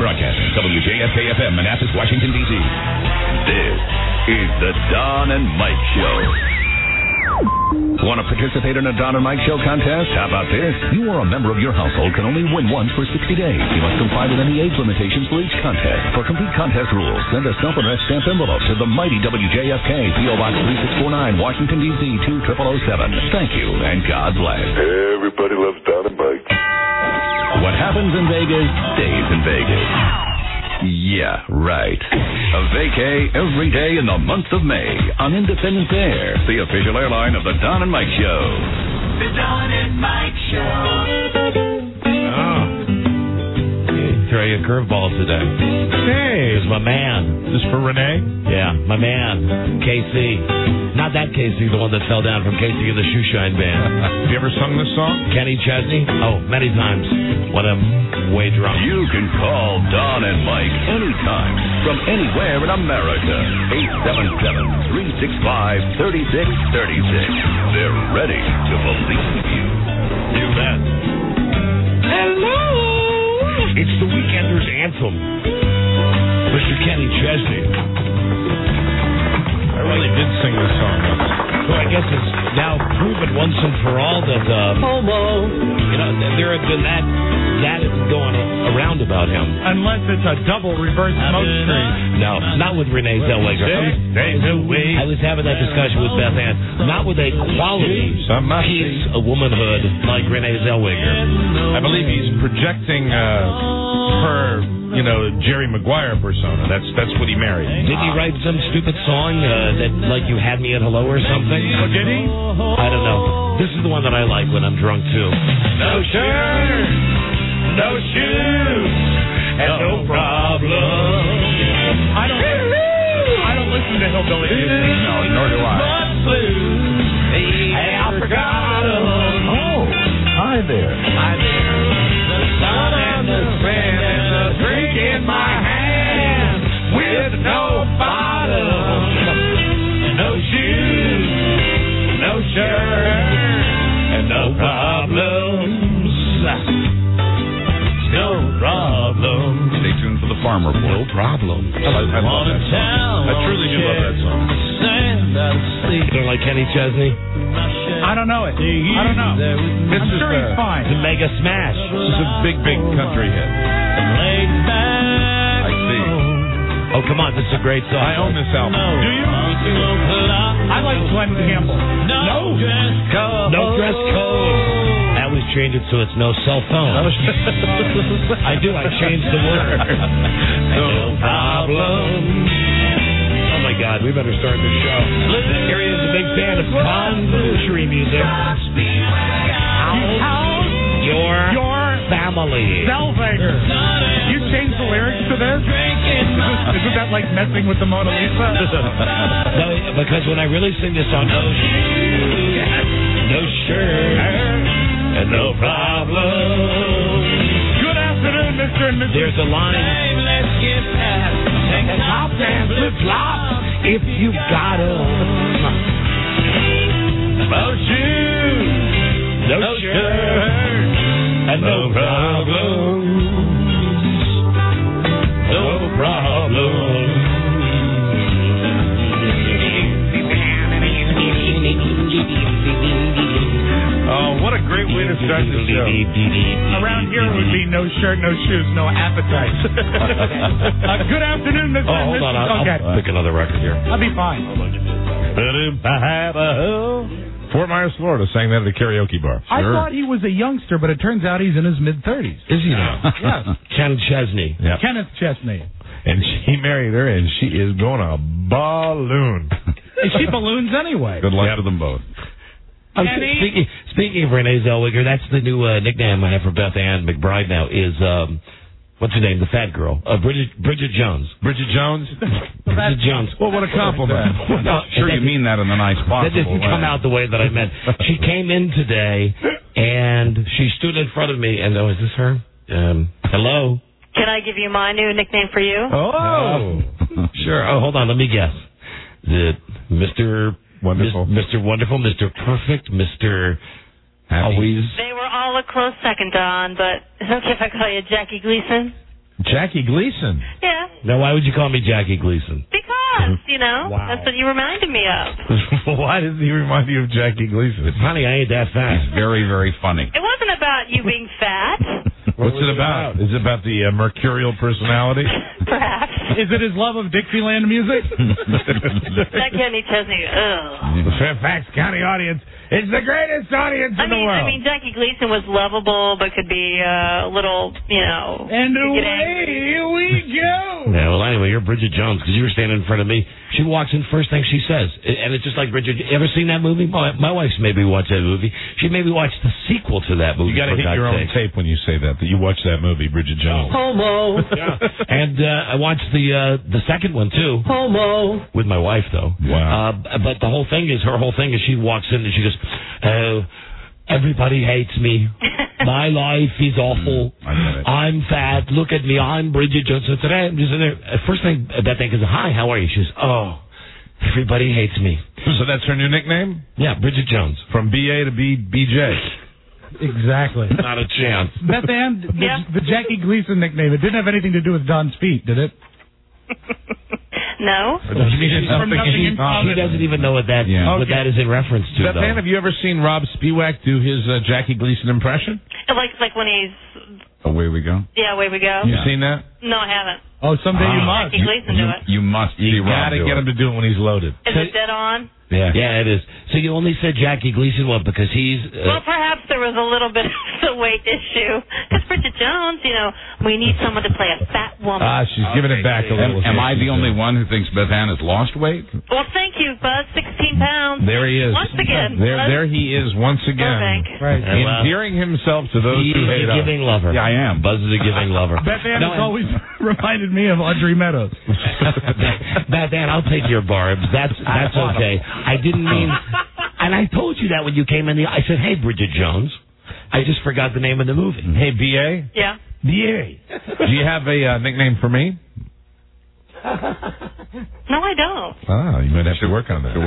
Broadcasting WJFK-FM, Manassas, Washington, D.C. This is the Don and Mike Show. Want to participate in a Don and Mike Show contest? How about this? You or a member of your household can only win once for 60 days. You must comply with any age limitations for each contest. For complete contest rules, send a self-addressed stamped envelope to the mighty WJFK, P.O. Box 3649, Washington, D.C. 20007. Thank you, and God bless. Everybody loves Don and Mike. What happens in Vegas stays in Vegas. Yeah, right. A vacay every day in the month of May on Independence Air, the official airline of the Don and Mike Show. The Don and Mike Show. Throw you a curveball today. Hey. Here's my man. This is for Renee? Yeah, my man, Casey. Not that Casey, the one that fell down from Casey and the Shoeshine Band. Have you ever sung this song? Kenny Chesney? Oh, many times when I'm way drunk. You can call Don and Mike anytime from anywhere in America. 877-365-3636. They're ready to believe you. Do that. Hello. It's the Weekenders Anthem. Mr. Kenny Chesney. I really did sing this song once. So I guess it's now proven once and for all that homo. You know, there have been that is going around about him. Unless it's a double reverse smoke screen. No, not with Renee Zellweger. I was having that discussion with Beth Ann. Not with a quality piece of womanhood like Renee Zellweger. I believe he's projecting her, Jerry Maguire persona. That's what he married. Didn't he write some stupid song that, like, You Had Me at Hello or something? Oh, did he? I don't know. This is the one that I like when I'm drunk, too. No shirt, no shoes, and no problem. I don't listen to hillbilly music. No, nor do I. Hey, I forgot him. Oh, hi there. Hi there. The sun and the sand and the drink in my hand with no bottom, no shoes, no shirt, and no problems. No problem. Stay tuned for the Farm Report. No problem. I love that song. I truly do love that song. You don't like Kenny Chesney? I don't know it. I don't know. I'm sure he's fine. It's a mega smash. This is a big, big country hit. I see. Oh, come on. This is a great song. I own this album. Do you? I like Glenn Campbell. No dress code. No dress code. I always change it so it's no cell phone. I do. I changed the word. No problem. Oh, my God. We better start the show. Harry is a big fan of country music. Your family. Zellweger. You changed the lyrics to this? Isn't that like messing with the Mona Lisa? No, because when I really sing this song, no shirt, and no problem. Good afternoon, Mr. and Mrs. There's a line. Let's get past. Take a top and flip-flops if you got 'em. No shoes, No shirt, and no problems. No problems. Oh, what a great way to start the show. Around here it would be no shirt, no shoes, no appetite. Good afternoon, Mr. Oh, hold on. I'll pick another record here. I'll be fine. Fort Myers, Florida, sang that at a karaoke bar. I thought he was a youngster, but it turns out he's in his mid-30s. Is he now? Yes. Ken Chesney. Yeah. Kenneth Chesney. And she married her, and she is going a balloon. And she balloons anyway. Good luck to them both. Speaking of Renee Zellweger, that's the new nickname I have for Beth Ann McBride now is, what's her name, the fat girl? Bridget Jones. Bridget Jones? Bridget Jones. Well, what a compliment. Sure you mean that in the nice possible That didn't come out the way that I meant. She came in today, and she stood in front of me, and, is this her? Hello? Can I give you my new nickname for you? Oh. Sure. Oh, hold on. Let me guess. Mr. Wonderful. Mr. Wonderful, Mr. Perfect, Mr. Happy. Always. They were all a close second, Don, but it's okay if I call you Jackie Gleason? Jackie Gleason. Yeah, Now, why would you call me Jackie Gleason? because, Wow. that's what you reminded me of. Why does he remind you of Jackie Gleason? Honey, I ain't that fat. Very, very funny. It wasn't about you being fat, What's it about? Is it about the mercurial personality? perhaps. Is it his love of Dixieland music? That Kenny Chesney, ugh. The Fairfax County audience is the greatest audience in the world. I mean, Jackie Gleason was lovable, but could be a little, And could get angry. away we go. Yeah, well, anyway, you're Bridget Jones because you were standing in front of me. She walks in, first thing she says, and it's just like Bridget. You ever seen that movie? My wife's maybe watched that movie. She maybe watched the sequel to that movie. You got to hit your own tape when you say that you watched that movie, Bridget Jones. Homo. Yeah. And I watched the second one too. Homo. With my wife though. Wow. But her whole thing is she walks in and she goes, everybody hates me. My life is awful. I get it. I'm fat. Look at me. I'm Bridget Jones. So today I'm just in there. First thing Beth Ann goes, hi, how are you? She goes, oh, everybody hates me. So that's her new nickname? Yeah, Bridget Jones. From BA to BJ. Exactly. Not a chance. Beth Ann, the Jackie Gleason nickname, it didn't have anything to do with Don's feet, did it? No? She doesn't even know what that what that is in reference to. Beth Ann, have you ever seen Rob Spiewak do his Jackie Gleason impression? Like when he's... Away we go. Yeah, away we go. You seen that? No, I haven't. Oh, someday you must. Jackie Gleason do it. You must see You Rob got to do get it. him to do it when he's loaded. Is it dead on? Yeah, it is. So you only said Jackie Gleason, well, because he's... Well, perhaps there was a little bit of a weight issue. Because Bridget Jones, we need someone to play a fat woman. She's giving it back a little. Am I the only one who thinks Beth Ann has lost weight? Well, thank you, Buzz. 16 pounds. There he is. Once again. There he is once again. Right. Endearing himself to those He's who hate a us. giving lover. Yeah, I am. Buzz is a giving lover. Beth Ann has always reminded me of Audrey Meadows. Beth Ann, I'll take your barbs. That's okay. I didn't mean... And I told you that when you came in. I said, hey, Bridget Jones. I just forgot the name of the movie. Hey, B.A.? Yeah. B.A. Do you have a nickname for me? No, I don't. You might have to work on that.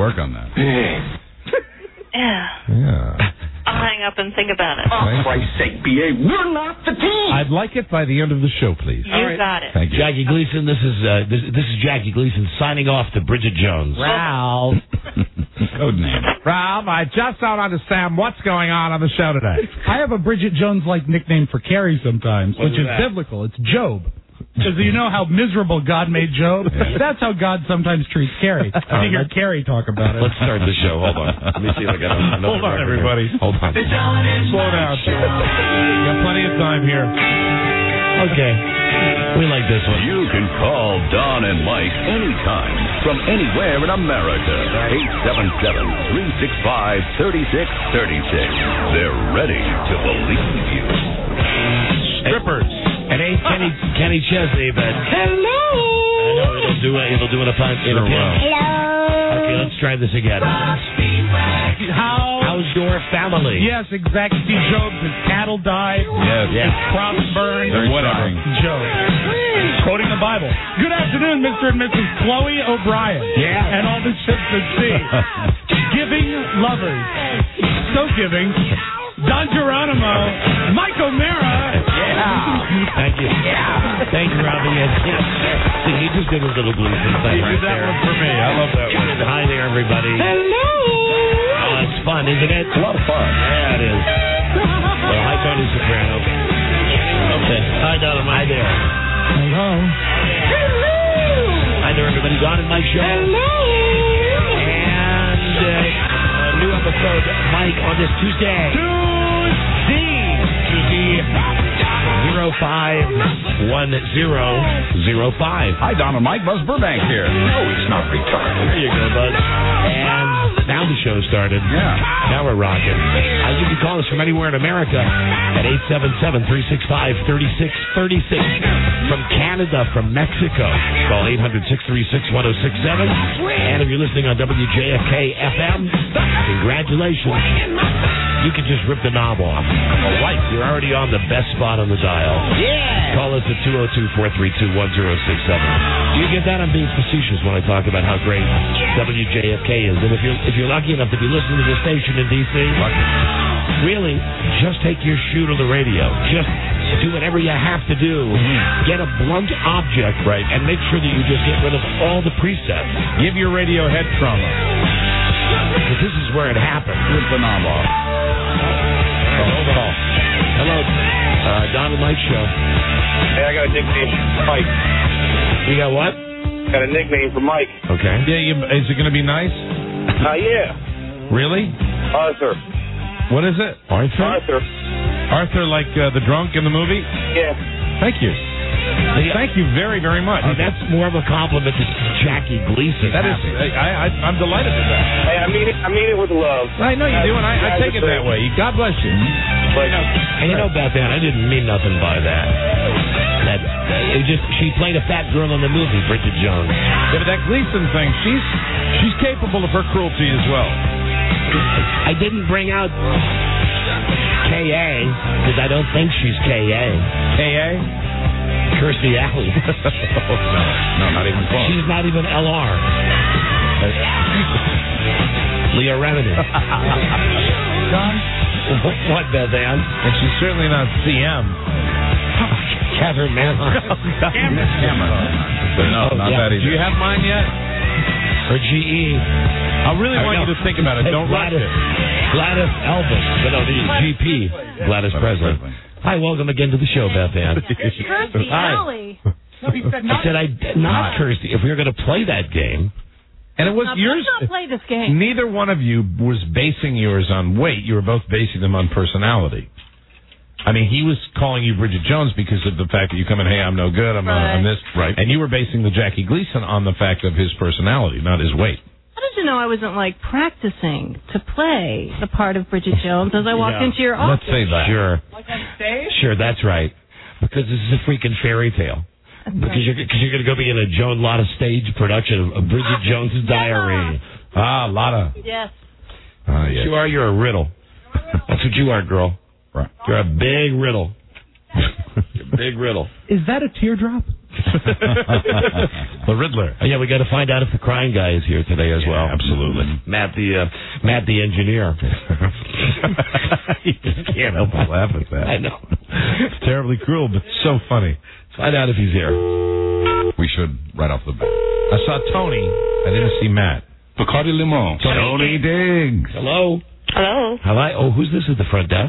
Yeah. Yeah. I'll hang up and think about it. Thank you. Christ's sake, B.A., we're not the team. I'd like it by the end of the show, please. You got it. Thank you. Jackie Gleason, this is Jackie Gleason signing off to Bridget Jones. Ralph. Code name. Ralph, I just don't understand what's going on the show today. I have a Bridget Jones-like nickname for Carrie sometimes, What which is is that? biblical. It's Job. Because you know how miserable God made Job? That's how God sometimes treats Carrie. I think heard Carrie talk about it. Let's start the show. Hold on. Let me see if I got another Hold on, record everybody. here. Hold on. Slow down. You got plenty of time here. Okay. We like this one. You can call Don and Mike anytime from anywhere in America. 877-365-3636. They're ready to believe you. Strippers. It ain't Kenny Chesney, but... Hello! I know, it'll do it upon... Sure will. Okay, let's try this again. How's your family? Yes, exactly. See, Job's his cattle died. Yes. His crops burned. Very Whatever. trying. Job. Quoting the Bible. Good afternoon, Mr. and Mrs. Chloe O'Brien. Yeah. And all the ships at sea. Giving lovers. So giving. Don Geronimo. Mike O'Mara. Yeah. Thank you. Yeah. Thank you, Robbie. See, he just did a little Gleason thing You right did that there. one for me. I love that one. Hi there, everybody. Hello. Oh, it's fun, isn't it? A lot of fun. Yeah, it is. Well, hi, Tony Soprano. Okay. Hi, Donna. Hi there. Hello. Hi there, everybody. Don and Mike Show. Hello. And a new episode, Mike, on this Tuesday. Tuesday. 051005. Hi, Don and Mike. Buzz Burbank here. No, he's not retarded. There you go, Buzz. And now the show started. Yeah. Now we're rocking. You can call us from anywhere in America at 877-365-3636. From Canada, from Mexico, call 800-636-1067. And if you're listening on WJFK-FM, congratulations. You can just rip the knob off. All right. You're already on the best spot on the dial. Yeah. Call us at 202-432-1067. Do you get that? I'm being facetious when I talk about how great WJFK is. And if you're lucky enough to be listening to the station in D.C., really, just take your shoe to the radio. Just do whatever you have to do. Get a blunt object, and make sure that you just get rid of all the presets. Give your radio head trauma. Because this is where it happens. With the knob off. Hello, Don and Mike Show. Hey, I got a nickname for Mike. You got what? Got a nickname for Mike. Okay. Yeah, is it going to be nice? Yeah. Really? Arthur. What is it? Arthur. Arthur, like the drunk in the movie? Yeah. Thank you. Thank you very, very much. That's more of a compliment to Jackie Gleason. That is, I'm delighted with that. Hey, I mean it with love. I know you do, and I take it that way. God bless you. But, and you know, Beth Ann, I didn't mean nothing by that. She played a fat girl in the movie, Bridget Jones. Yeah, but that Gleason thing, she's capable of her cruelty as well. I didn't bring out K.A. because I don't think she's K.A. K.A.? Kirstie Alley. No, not even close. She's not even L.R. Leah Remini. What, Beth Ann? And she's certainly not CM. Catherine Manheim. No, not that either. Do you have mine yet? Or GE. I really want you to think about it. Don't rush it. Gladys Elvis. No, GP. Gladys Presley. Hi, welcome again to the show, Beth Ann. Kirstie Alley. No, he said not. I said not Kirstie. If we were going to play that game. And it was yours. Let's not play this game. Neither one of you was basing yours on weight. You were both basing them on personality. I mean, he was calling you Bridget Jones because of the fact that you come in, hey, I'm no good, I'm this. Right. And you were basing the Jackie Gleason on the fact of his personality, not his weight. How did you know I wasn't, practicing to play the part of Bridget Jones as I walked into your office? Let's say that. Sure. Like on stage? Sure, that's right. Because this is a freaking fairy tale. Because you're going to go be in a Joan Lotta stage production of Bridget Jones's Diary. Ah, Lotta. Yes. Yes. You are. You're a riddle. That's what you are, girl. Right. You're a big riddle. You're a big riddle. Is that a teardrop? The Riddler. Oh, yeah, we got to find out if the crying guy is here today as well. Absolutely. Matt the engineer. You just can't help but laugh at that. I know. It's terribly cruel, but so funny. Find out if he's here. We should right off the bat. I saw Tony. I didn't see Matt. Bacardi Limon. Tony Diggs. Hello. Hello. Hello. Oh, who's this at the front desk?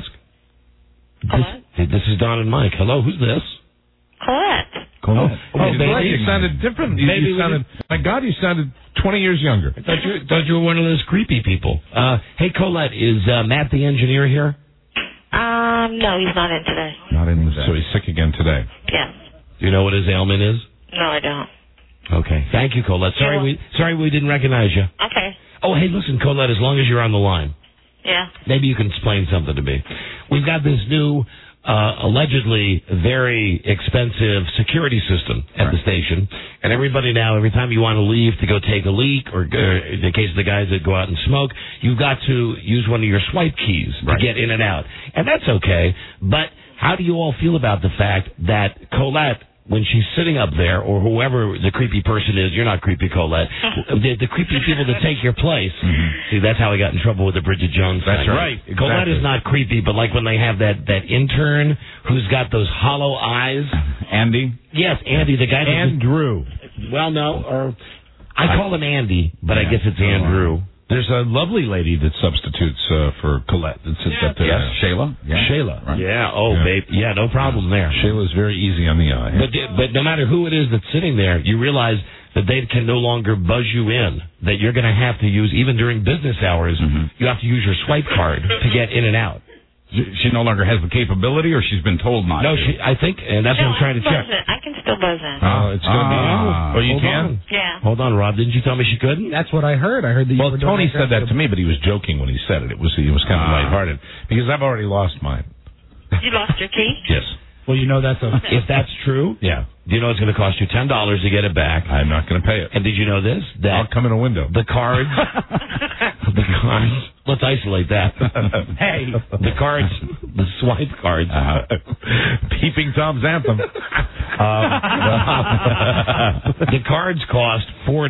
This is Don and Mike. Hello, who's this? Colette. You sounded different. You sounded. My God, you sounded 20 years younger. I thought you were one of those creepy people. Hey, Colette, is Matt the engineer here? No, he's not in today. Not in today. So he's sick again today. Yes. Do you know what his ailment is? No, I don't. Okay. Thank you, Colette. Sorry we didn't recognize you. Okay. Oh, hey, listen, Colette, as long as you're on the line. Yeah. Maybe you can explain something to me. We've got this new, allegedly very expensive security system at the station. And everybody now, every time you want to leave to go take a leak, or in the case of the guys that go out and smoke, you've got to use one of your swipe keys to get in and out. And that's okay. But how do you all feel about the fact that Colette, when she's sitting up there, or whoever the creepy person is, you're not creepy, Colette, the creepy people that take your place. See, that's how I got in trouble with the Bridget Jones thing. That's right. Exactly. Colette is not creepy, but like when they have that intern who's got those hollow eyes. Andy? Yes, Andy, the guy. Andrew. Well, no, or I call him Andy, but I guess it's Andrew. There's a lovely lady that substitutes for Colette that sits up there. Yes, Shayla. Yeah. Shayla. Right. Yeah, babe. Yeah, no problem there. Shayla's very easy on the eye. But no matter who it is that's sitting there, you realize that they can no longer buzz you in, that you're going to have to use, even during business hours, you have to use your swipe card to get in and out. She no longer has the capability, or she's been told not to? No, I think, and that's what I'm trying to check. I can still buzz in. Oh, it's good. Oh, you Hold can? on. Yeah. Hold on, Rob. Didn't you tell me she couldn't? That's what I heard. I heard that you were Tony doing said that to me, but he was joking when he said it. He was kind of lighthearted, because I've already lost mine. You lost your key? Yes. Well, you know that's a... If that's true, Yeah. do you know it's going to cost you $10 to get it back? I'm not going to pay it. And did you know this? I'll come in a window. The cards, let's isolate that. Hey. The cards, the swipe cards. Peeping Tom's anthem. The cards cost $4.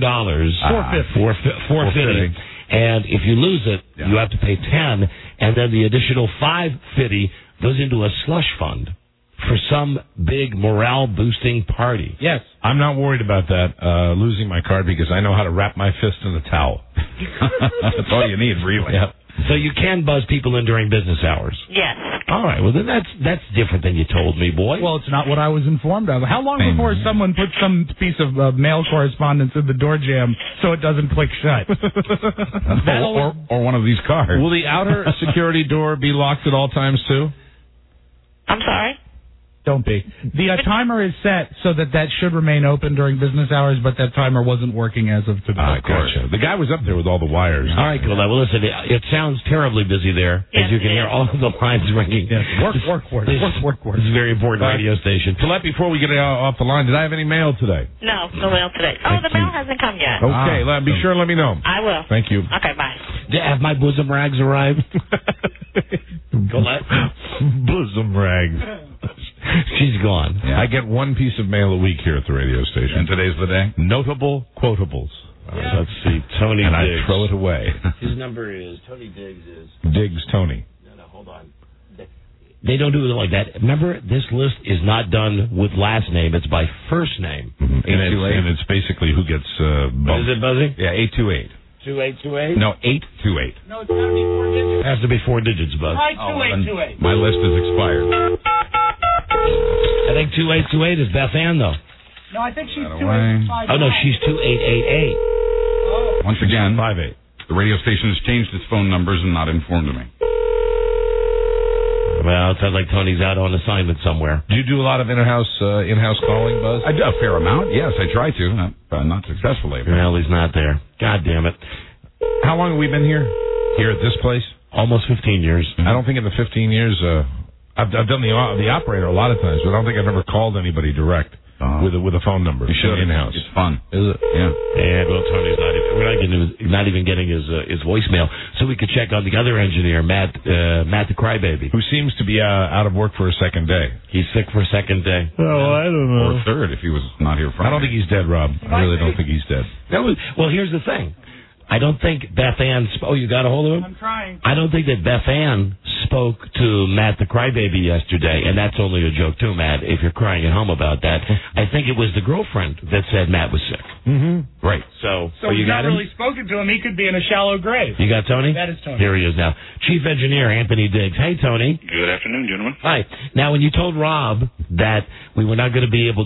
$4.50. And if you lose it, you have to pay $10, and then the additional $5.50 goes into a slush fund for some big morale-boosting party. Yes. I'm not worried about that, losing my card, because I know how to wrap my fist in a towel. That's all you need, really. Yep. So you can buzz people in during business hours? Yes. All right. Well, then that's different than you told me, boy. Well, it's not what I was informed of. How long before someone puts some piece of mail correspondence in the door jamb so it doesn't click shut? or one of these cards. Will the outer security door be locked at all times, too? I'm sorry? Don't be. The timer is set so that should remain open during business hours, but that timer wasn't working as of today. Of course. The guy was up there with all the wires. All right, cool. Well, listen, it sounds terribly busy there, as you can hear all of the lines ringing. Yes. Work. It's a very important radio station. Colette, before we get off the line, did I have any mail today? No mail today. Oh, the mail hasn't come yet. Okay, be sure and let me know. I will. Thank you. Okay, bye. Have my bosom rags arrived? Colette? Bosom rags. She's gone. Yeah. I get one piece of mail a week here at the radio station. And today's the day? Notable quotables. Let's see. Tony and Diggs. I throw it away. His number is, Tony Diggs is... Diggs Tony. No, hold on. They don't do it like that. Remember, this list is not done with last name. It's by first name. Mm-hmm. And it's basically who gets bumped. Is it buzzing? Yeah, 828. 2828? No, 828. No, it's got to be 4 digits. It has to be 4 digits, Buzz. Try 2828. My list is expired. I think 2828 is Beth Ann, though. No, I think she's 2859. Oh, no, she's 2888. Once again, 58. The radio station has changed its phone numbers and not informed me. Well, it sounds like Tony's out on assignment somewhere. Do you do a lot of in-house calling, Buzz? I do a fair amount. Yes, I try to. Not successfully. Well, he's not there. God damn it. How long have we been here? Here at this place? Almost 15 years. I don't think in the 15 years... I've done the operator a lot of times, but I don't think I've ever called anybody direct with a phone number. You should in-house. It's fun. Is it? Yeah. And well, Tony's not even getting his voicemail, so we could check on the other engineer, Matt the Crybaby, who seems to be out of work for a second day. He's sick for a second day. Oh, I don't know. Or third if he was not here Friday. I don't think he's dead, Rob. I really don't think he's dead. Well, here's the thing. I don't think Beth Ann... Oh, you got a hold of him? I'm trying. I don't think that Beth Ann spoke to Matt the Crybaby yesterday, and that's only a joke too, Matt, if you're crying at home about that. I think it was the girlfriend that said Matt was sick. Mm-hmm. Right. So you got not him? really spoken to him. He could be in a shallow grave. You got Tony? That is Tony. Here he is now. Chief Engineer Anthony Diggs. Hey, Tony. Good afternoon, gentlemen. Hi. Now, when you told Rob that we were not going to be able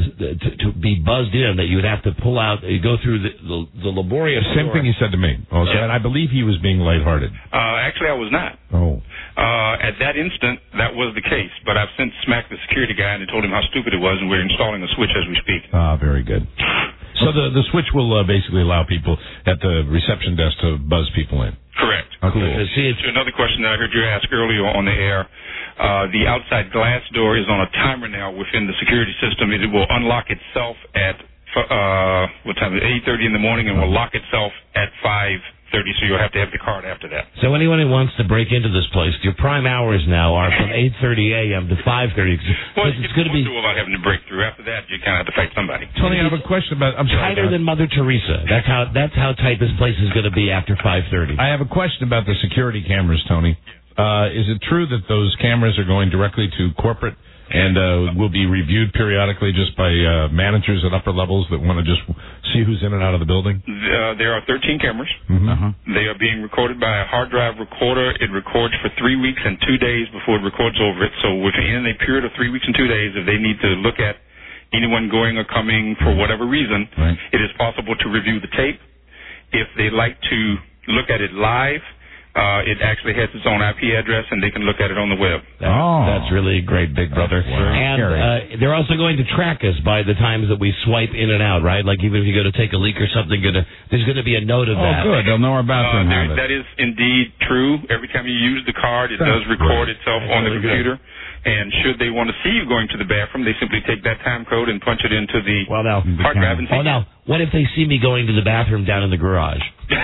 to be buzzed in, that you would have to pull out, go through the laborious... Same thing he said to me. Also, and I believe he was being lighthearted. Actually, I was not. Oh. At that instant, that was the case. But I've since smacked the security guy and told him how stupid it was, and we're installing a switch as we speak. Very good. So the switch will basically allow people at the reception desk to buzz people in. Correct. Oh, cool. To another question that I heard you ask earlier on the air, the outside glass door is on a timer now within the security system. It will unlock itself at what time is it? 8:30 in the morning, and will lock itself at 5:30. So you'll have to have the card after that. So anyone who wants to break into this place, your prime hours now are from 8:30 a.m. to 5:30. Well, it's going to be without having to break through. After that, you kind of have to fight somebody. Tony, I have a question about. I'm sorry. Tighter than Mother Teresa. That's how tight this place is going to be after 5:30. I have a question about the security cameras, Tony. Is it true that those cameras are going directly to corporate and will be reviewed periodically just by managers at upper levels that want to just see who's in and out of the building? There are 13 cameras. Mm-hmm. Uh-huh. They are being recorded by a hard drive recorder. It records for 3 weeks and 2 days before it records over it. So within a period of 3 weeks and 2 days, if they need to look at anyone going or coming for whatever reason, it is possible to review the tape. If they like to look at it live, it actually has its own IP address, and they can look at it on the web. That's really great, Big Brother. And they're also going to track us by the times that we swipe in and out, right? Like even if you go to take a leak or something, there's going to be a note of that. Oh, good. They'll know our bathroom habits. That is indeed true. Every time you use the card, it does record itself on the computer. And should they want to see you going to the bathroom, they simply take that time code and punch it into the hard drive and see. Now, what if they see me going to the bathroom down in the garage?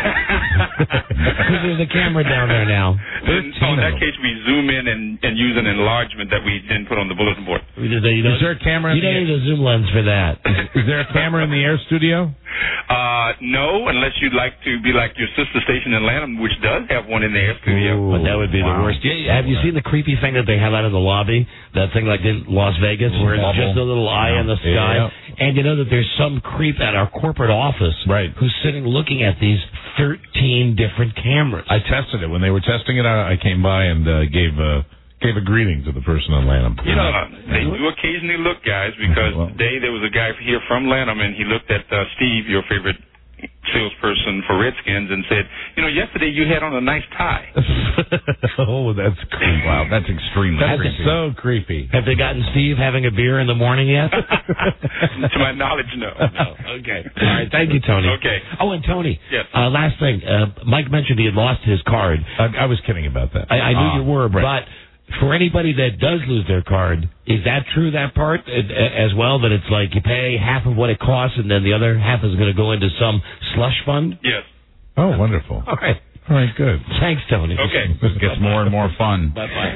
Because there's a camera down there now. In that case, we zoom in and use an enlargement that we then put on the bulletin board. Is there a camera? You don't need a zoom lens for that. Is there a camera in the air studio? No, unless you'd like to be like your sister station in Lanham, which does have one in their studio. But that would be the worst. Yeah, have you seen the creepy thing that they have out in the lobby? That thing like in Las Vegas, where it's just a little eye in the sky. Yeah. And you know that there's some creep at our corporate office who's sitting looking at these 13 different cameras. I tested it. When they were testing it out, I came by and gave a greeting to the person on Lanham. You know, they do occasionally look, guys, because today there was a guy here from Lanham, and he looked at Steve, your favorite salesperson for Redskins, and said, you know, yesterday you had on a nice tie. Oh, that's creepy. Wow, that's extremely creepy. That's so creepy. Have they gotten Steve having a beer in the morning yet? To my knowledge, no. Okay. All right, thank you, Tony. Okay. Oh, and Tony. Yes. Last thing. Mike mentioned he had lost his card. I was kidding about that. I knew you were, but for anybody that does lose their card, is that true, that part, as well, that it's like you pay half of what it costs and then the other half is going to go into some slush fund? Yes. Oh, wonderful. All right. All right, good. Thanks, Tony. Okay. This gets more and more fun. Bye-bye.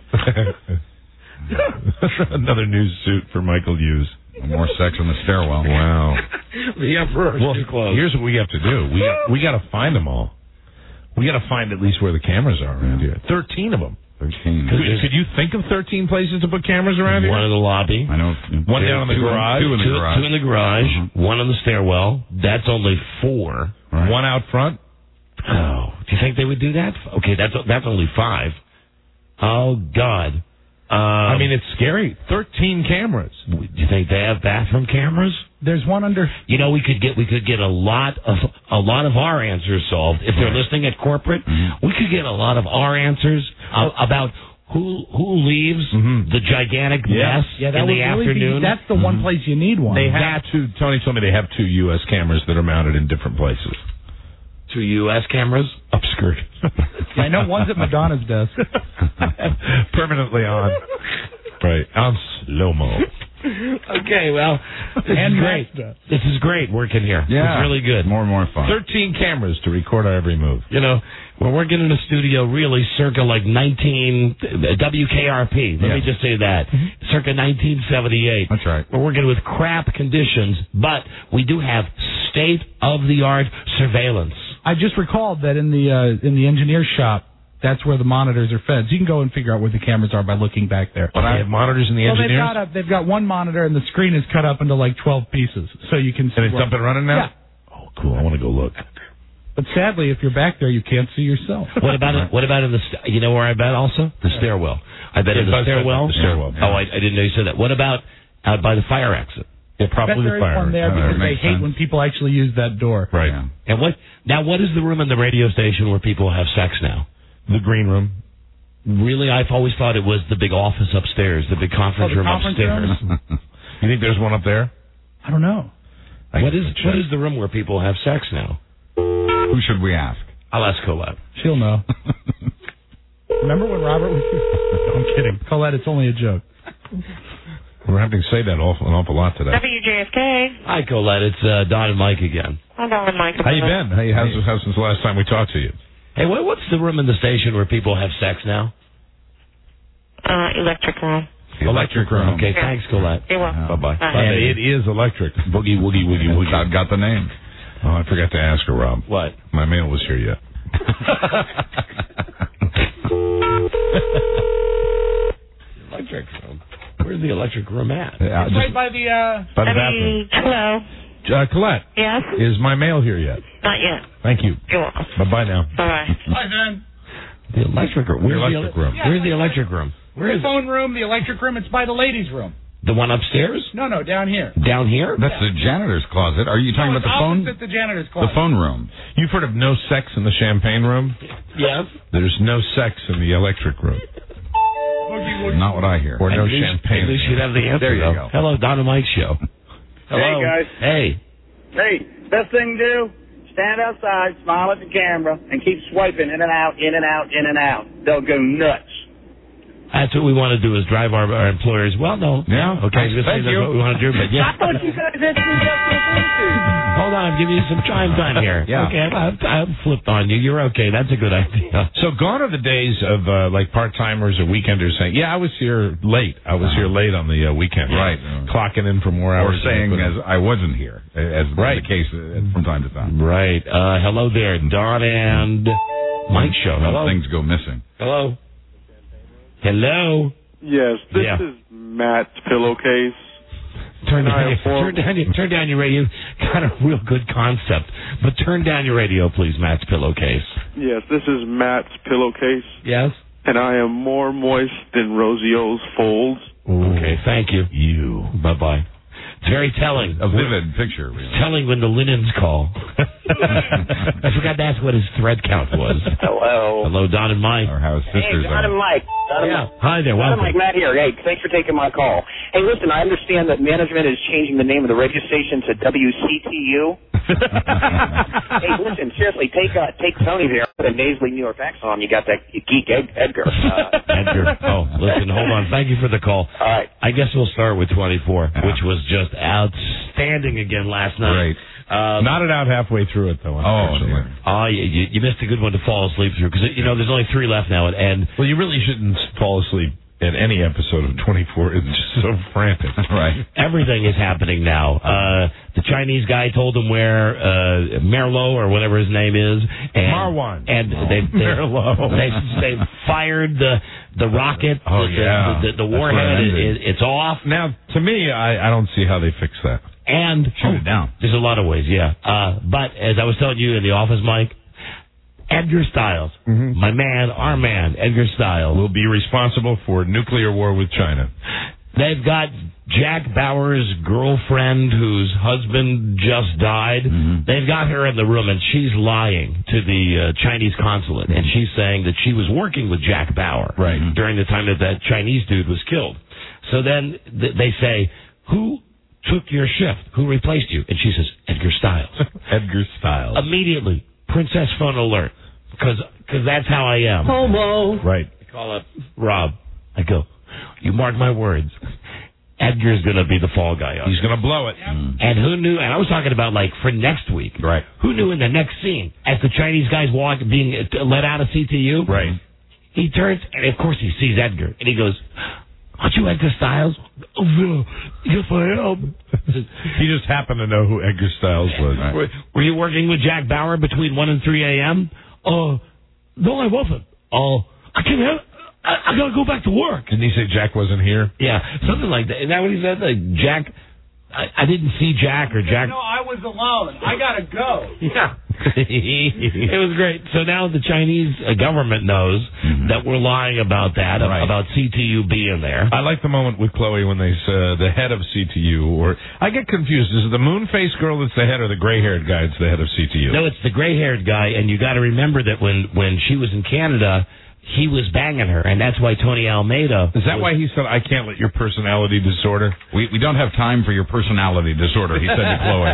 Another new suit for Michael Hughes. More sex on the stairwell. Wow. Yeah, first. Well, here's what we have to do. We got to find them all. We got to find at least where the cameras are around here. 13 of them. 13. Could you think of 13 places to put cameras around here? One in the lobby. I know. One down in the garage. Two in the garage. Two in the garage. One on the stairwell. That's only 4. Right. One out front. Oh, do you think they would do that? Okay, that's only 5. Oh God. I mean, it's scary. 13 cameras. Do you think they have bathroom cameras? There's one under. You know, we could get a lot of our answers solved if they're listening at corporate. Mm-hmm. We could get a lot of our answers about who leaves the gigantic mess in the afternoon. That's the one place you need one. They have two. Tony told me they have 2 U.S. cameras that are mounted in different places. 2 U.S. cameras? Upskirt. I know one's at Madonna's desk. Permanently on. Right. On slow-mo. Okay, well, this is great. This is great working here. Yeah. It's really good. More and more fun. 13 cameras to record our every move. You know, we're working in a studio really circa like WKRP. Let me just say that. Circa 1978. That's right. We're working with crap conditions, but we do have state-of-the-art surveillance. I just recalled that in the engineer's shop, that's where the monitors are fed. So you can go and figure out where the cameras are by looking back there. But I have monitors in the engineers? They've got one monitor, and the screen is cut up into like 12 pieces. So you can see. And it's up and running now? Yeah. Oh, cool. I want to go look. But sadly, if you're back there, you can't see yourself. What about in the you know where I bet also? The stairwell. I bet in the stairwell. The stairwell. Oh, I didn't know you said that. What about out by the fire exit? Yeah, probably the fire. One there because they hate when people actually use that door. Right. Yeah. And what is the room in the radio station where people have sex now? The green room. Really, I've always thought it was the big office upstairs, the big conference room upstairs. You think there's one up there? I don't know. What is the room where people have sex now? Who should we ask? I'll ask Colette. She'll know. Remember when Robert was here? No, I'm kidding. Colette, it's only a joke. We're having to say that an awful lot today. WJFK. Hi, Colette. It's Don and Mike again. Hi, Don and Mike. How you been? How's since the last time we talked to you? Hey, what's the room in the station where people have sex now? Electric room. Electric room. Okay, thanks, Colette. You're welcome. Bye-bye. And it is electric. Boogie, woogie, woogie, woogie. I've got the name. Oh, I forgot to ask her, Rob. What? My mail was here yet. Electric room. Where's the electric room at? It's right by the bathroom. Hello. Colette. Yes? Is my mail here yet? Not yet. Thank you. You're welcome. Bye-bye now. Bye-bye. Hi, Ben. The electric room. Where's the electric room? Where's the electric room? Where is the phone room, the electric room? It's by the ladies' room. The one upstairs? No, down here. Down here? That's the janitor's closet. Are you talking about the phone? Opposite the janitor's closet. The phone room. You've heard of no sex in the champagne room? Yes. There's no sex in the electric room. Not what I hear. Or no champagne. At least you'd have the answer. There you go. Hello, Don and Mike Show. Hello. Hey, guys. Hey. Hey, best thing to do, stand outside, smile at the camera, and keep swiping in and out, in and out, in and out. They'll go nuts. That's what we want to do is drive our employers. Well, no. Yeah. Okay. Thank you. That's what we want to do. But yeah. I thought you guys had Hold on, I'm giving you some chime time here. Yeah. Okay, I've flipped on you. You're okay. That's a good idea. So gone are the days of like part-timers or weekenders saying, yeah, I was here late. I was here late on the weekend. Right. Clocking in for more hours. Or saying as I wasn't here, as the case from time to time. Right. Hello there, Don and Mike Show. Hello. Things go missing. Hello. Hello. Yes, this is Matt's pillowcase. Turn down your radio. Got a real good concept, but turn down your radio, please, Matt's pillowcase. Yes, this is Matt's pillowcase. Yes. And I am more moist than Rosio's folds. Ooh. Okay, thank you. Bye-bye. It's very telling. A vivid picture, really. It's telling when the linens call. I forgot to ask what his thread count was. Hello. Hello, Don and Mike. Or how his sisters Don and Mike. Hi there. Don and Welcome. Mike, Matt here. Hey, thanks for taking my call. Hey, listen, I understand that management is changing the name of the radio station to WCTU. Hey, listen, seriously, take Tony there, put a nasally New York accent on. You got that geek Edgar. Edgar. Oh, listen, hold on. Thank you for the call. All right. I guess we'll start with 24, which was just outstanding again last night. Great. Knotted out halfway through it, though. Unfortunately. You missed a good one to fall asleep through because there's only 3 left now, and well, you really shouldn't fall asleep at any episode of 24. It's just so frantic. Right. Everything is happening now. The Chinese guy told him where Merlot or whatever his name is, and Marwan, and they fired the rocket. Oh the warhead. It's off now. To me, I don't see how they fix that. And shoot it down. There's a lot of ways, yeah. But as I was telling you in the office, Mike, Edgar Stiles, my man, our man, Edgar Stiles, will be responsible for nuclear war with China. They've got Jack Bauer's girlfriend whose husband just died. They've got her in the room, and she's lying to the Chinese consulate, and she's saying that she was working with Jack Bauer during the time that Chinese dude was killed. So then they say, who took your shift? Who replaced you? And she says, Edgar Stiles. Edgar Stiles. Immediately, princess phone alert, because that's how I am. Homo. Right. I call up Rob. I go, you mark my words. Edgar's going to be the fall guy. He's going to blow it. And who knew? And I was talking about like for next week. Right. Who knew in the next scene, as the Chinese guy's being let out of CTU? Right. He turns, and of course he sees Edgar, and he goes, aren't you Edgar Stiles? Oh, no. Yes, I am. He just happened to know who Edgar Stiles was. Right. Were you working with Jack Bauer between 1 and 3 a.m.? No, I wasn't. I can't help. I got to go back to work. Didn't he say Jack wasn't here? Yeah, something like that. Isn't that what he said? Like Jack, I didn't see Jack or Jack. No, I was alone. I got to go. Yeah. It was great. So now the Chinese government knows that we're lying about that, about CTU being there. I like the moment with Chloe when they say the head of CTU, or I get confused. Is it the moon-faced girl that's the head or the gray-haired guy that's the head of CTU? No, it's the gray-haired guy, and you got to remember that when she was in Canada, he was banging her, and that's why Tony Almeida... Is that why he said, I can't let your personality disorder? We don't have time for your personality disorder, he said to Chloe.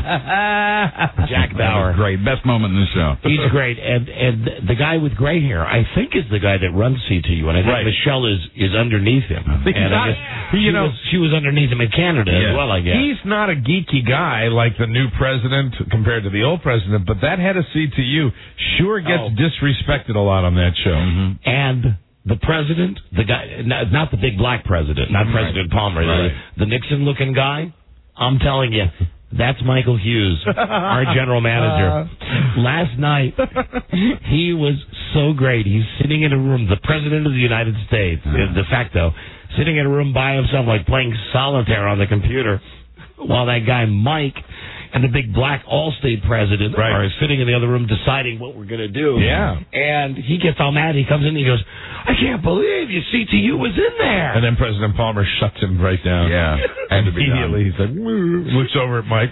Jack Bauer. Great. Best moment in the show. He's great. And the guy with gray hair, I think, is the guy that runs CTU, and I think Michelle is underneath him. And I guess she was underneath him in Canada as well, I guess. He's not a geeky guy like the new president compared to the old president, but that head of CTU sure gets disrespected a lot on that show. And the president, the guy, not the big black president, not President Palmer, the Nixon-looking guy, I'm telling you, that's Michael Hughes, our general manager. Last night, he was so great. He's sitting in a room, the president of the United States, de facto, sitting in a room by himself, like playing solitaire on the computer, while that guy, Mike, and the big black Allstate president are sitting in the other room deciding what we're going to do. Yeah. And he gets all mad. He comes in and he goes, I can't believe your CTU was in there. And then President Palmer shuts him right down. Yeah. And immediately he's like, looks over at Mike.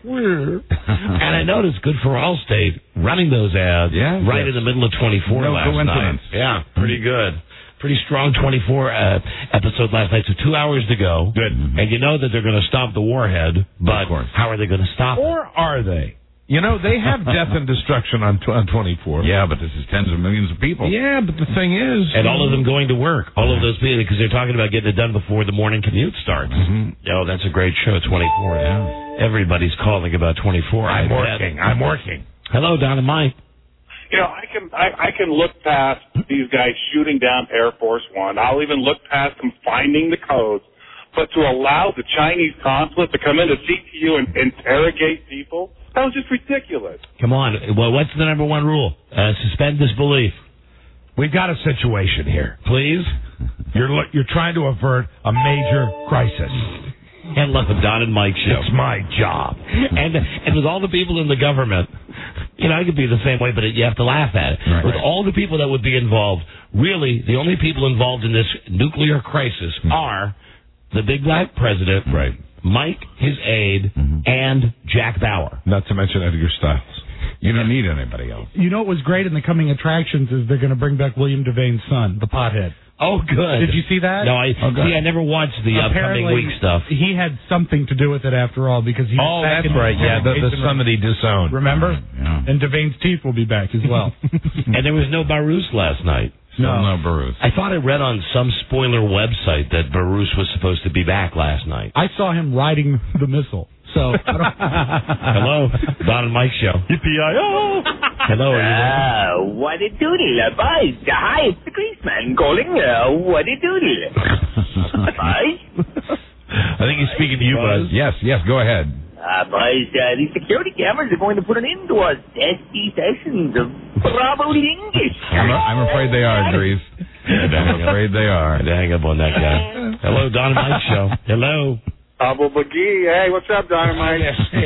And I noticed good for Allstate running those ads in the middle of 24 last night. Yeah, pretty good. Pretty strong 24 episode last night, so 2 hours to go. Good. And you know that they're going to stop the warhead, but how are they going to stop it? Or are they? You know, they have death and destruction on 24. Yeah, but this is tens of millions of people. Yeah, but the thing is... And all of them going to work. All of those people, because they're talking about getting it done before the morning commute starts. Mm-hmm. Oh, that's a great show, 24. Yeah. Everybody's calling about 24. I'm working. Hello, Don and Mike. You know, I can look past these guys shooting down Air Force One. I'll even look past them finding the codes. But to allow the Chinese consulate to come into CTU and interrogate people, that was just ridiculous. Come on. Well, what's the number one rule? Suspend disbelief. We've got a situation here. Please? You're trying to avert a major crisis. And love the Don and Mike show. It's my job. And with all the people in the government, you know, I could be the same way, but you have to laugh at it. Right. With all the people that would be involved, really, the only people involved in this nuclear crisis are the big black president, right, Mike, his aide, and Jack Bauer. Not to mention Edgar Stiles. You don't need anybody else. You know what was great in the coming attractions is they're going to bring back William Devane's son, the pothead. Oh, good. Did you see that? No, I never watched the upcoming week stuff. He had something to do with it after all because he was back that's in right. Yeah, the son that he disowned. Remember? Yeah. And Devane's teeth will be back as well. And there was no Baruch last night. No Baruch. I thought I read on some spoiler website that Baruch was supposed to be back last night. I saw him riding the missile. So, hello, Don and Mike show. Yippee-yi-oh! Hello, are you there? What a doodle, Buzz. Hi, it's the Greaseman calling. What a doodle. Buzz? I think he's speaking to you, Buzz. Yes, go ahead. Buzz, the security cameras are going to put an end to our testy sessions of probably English. I'm afraid they are, Dries. I'm afraid they are. I had to hang up on that guy. Hello, Don and Mike show. Hello. Abu McGee, hey, what's up, Dynamite?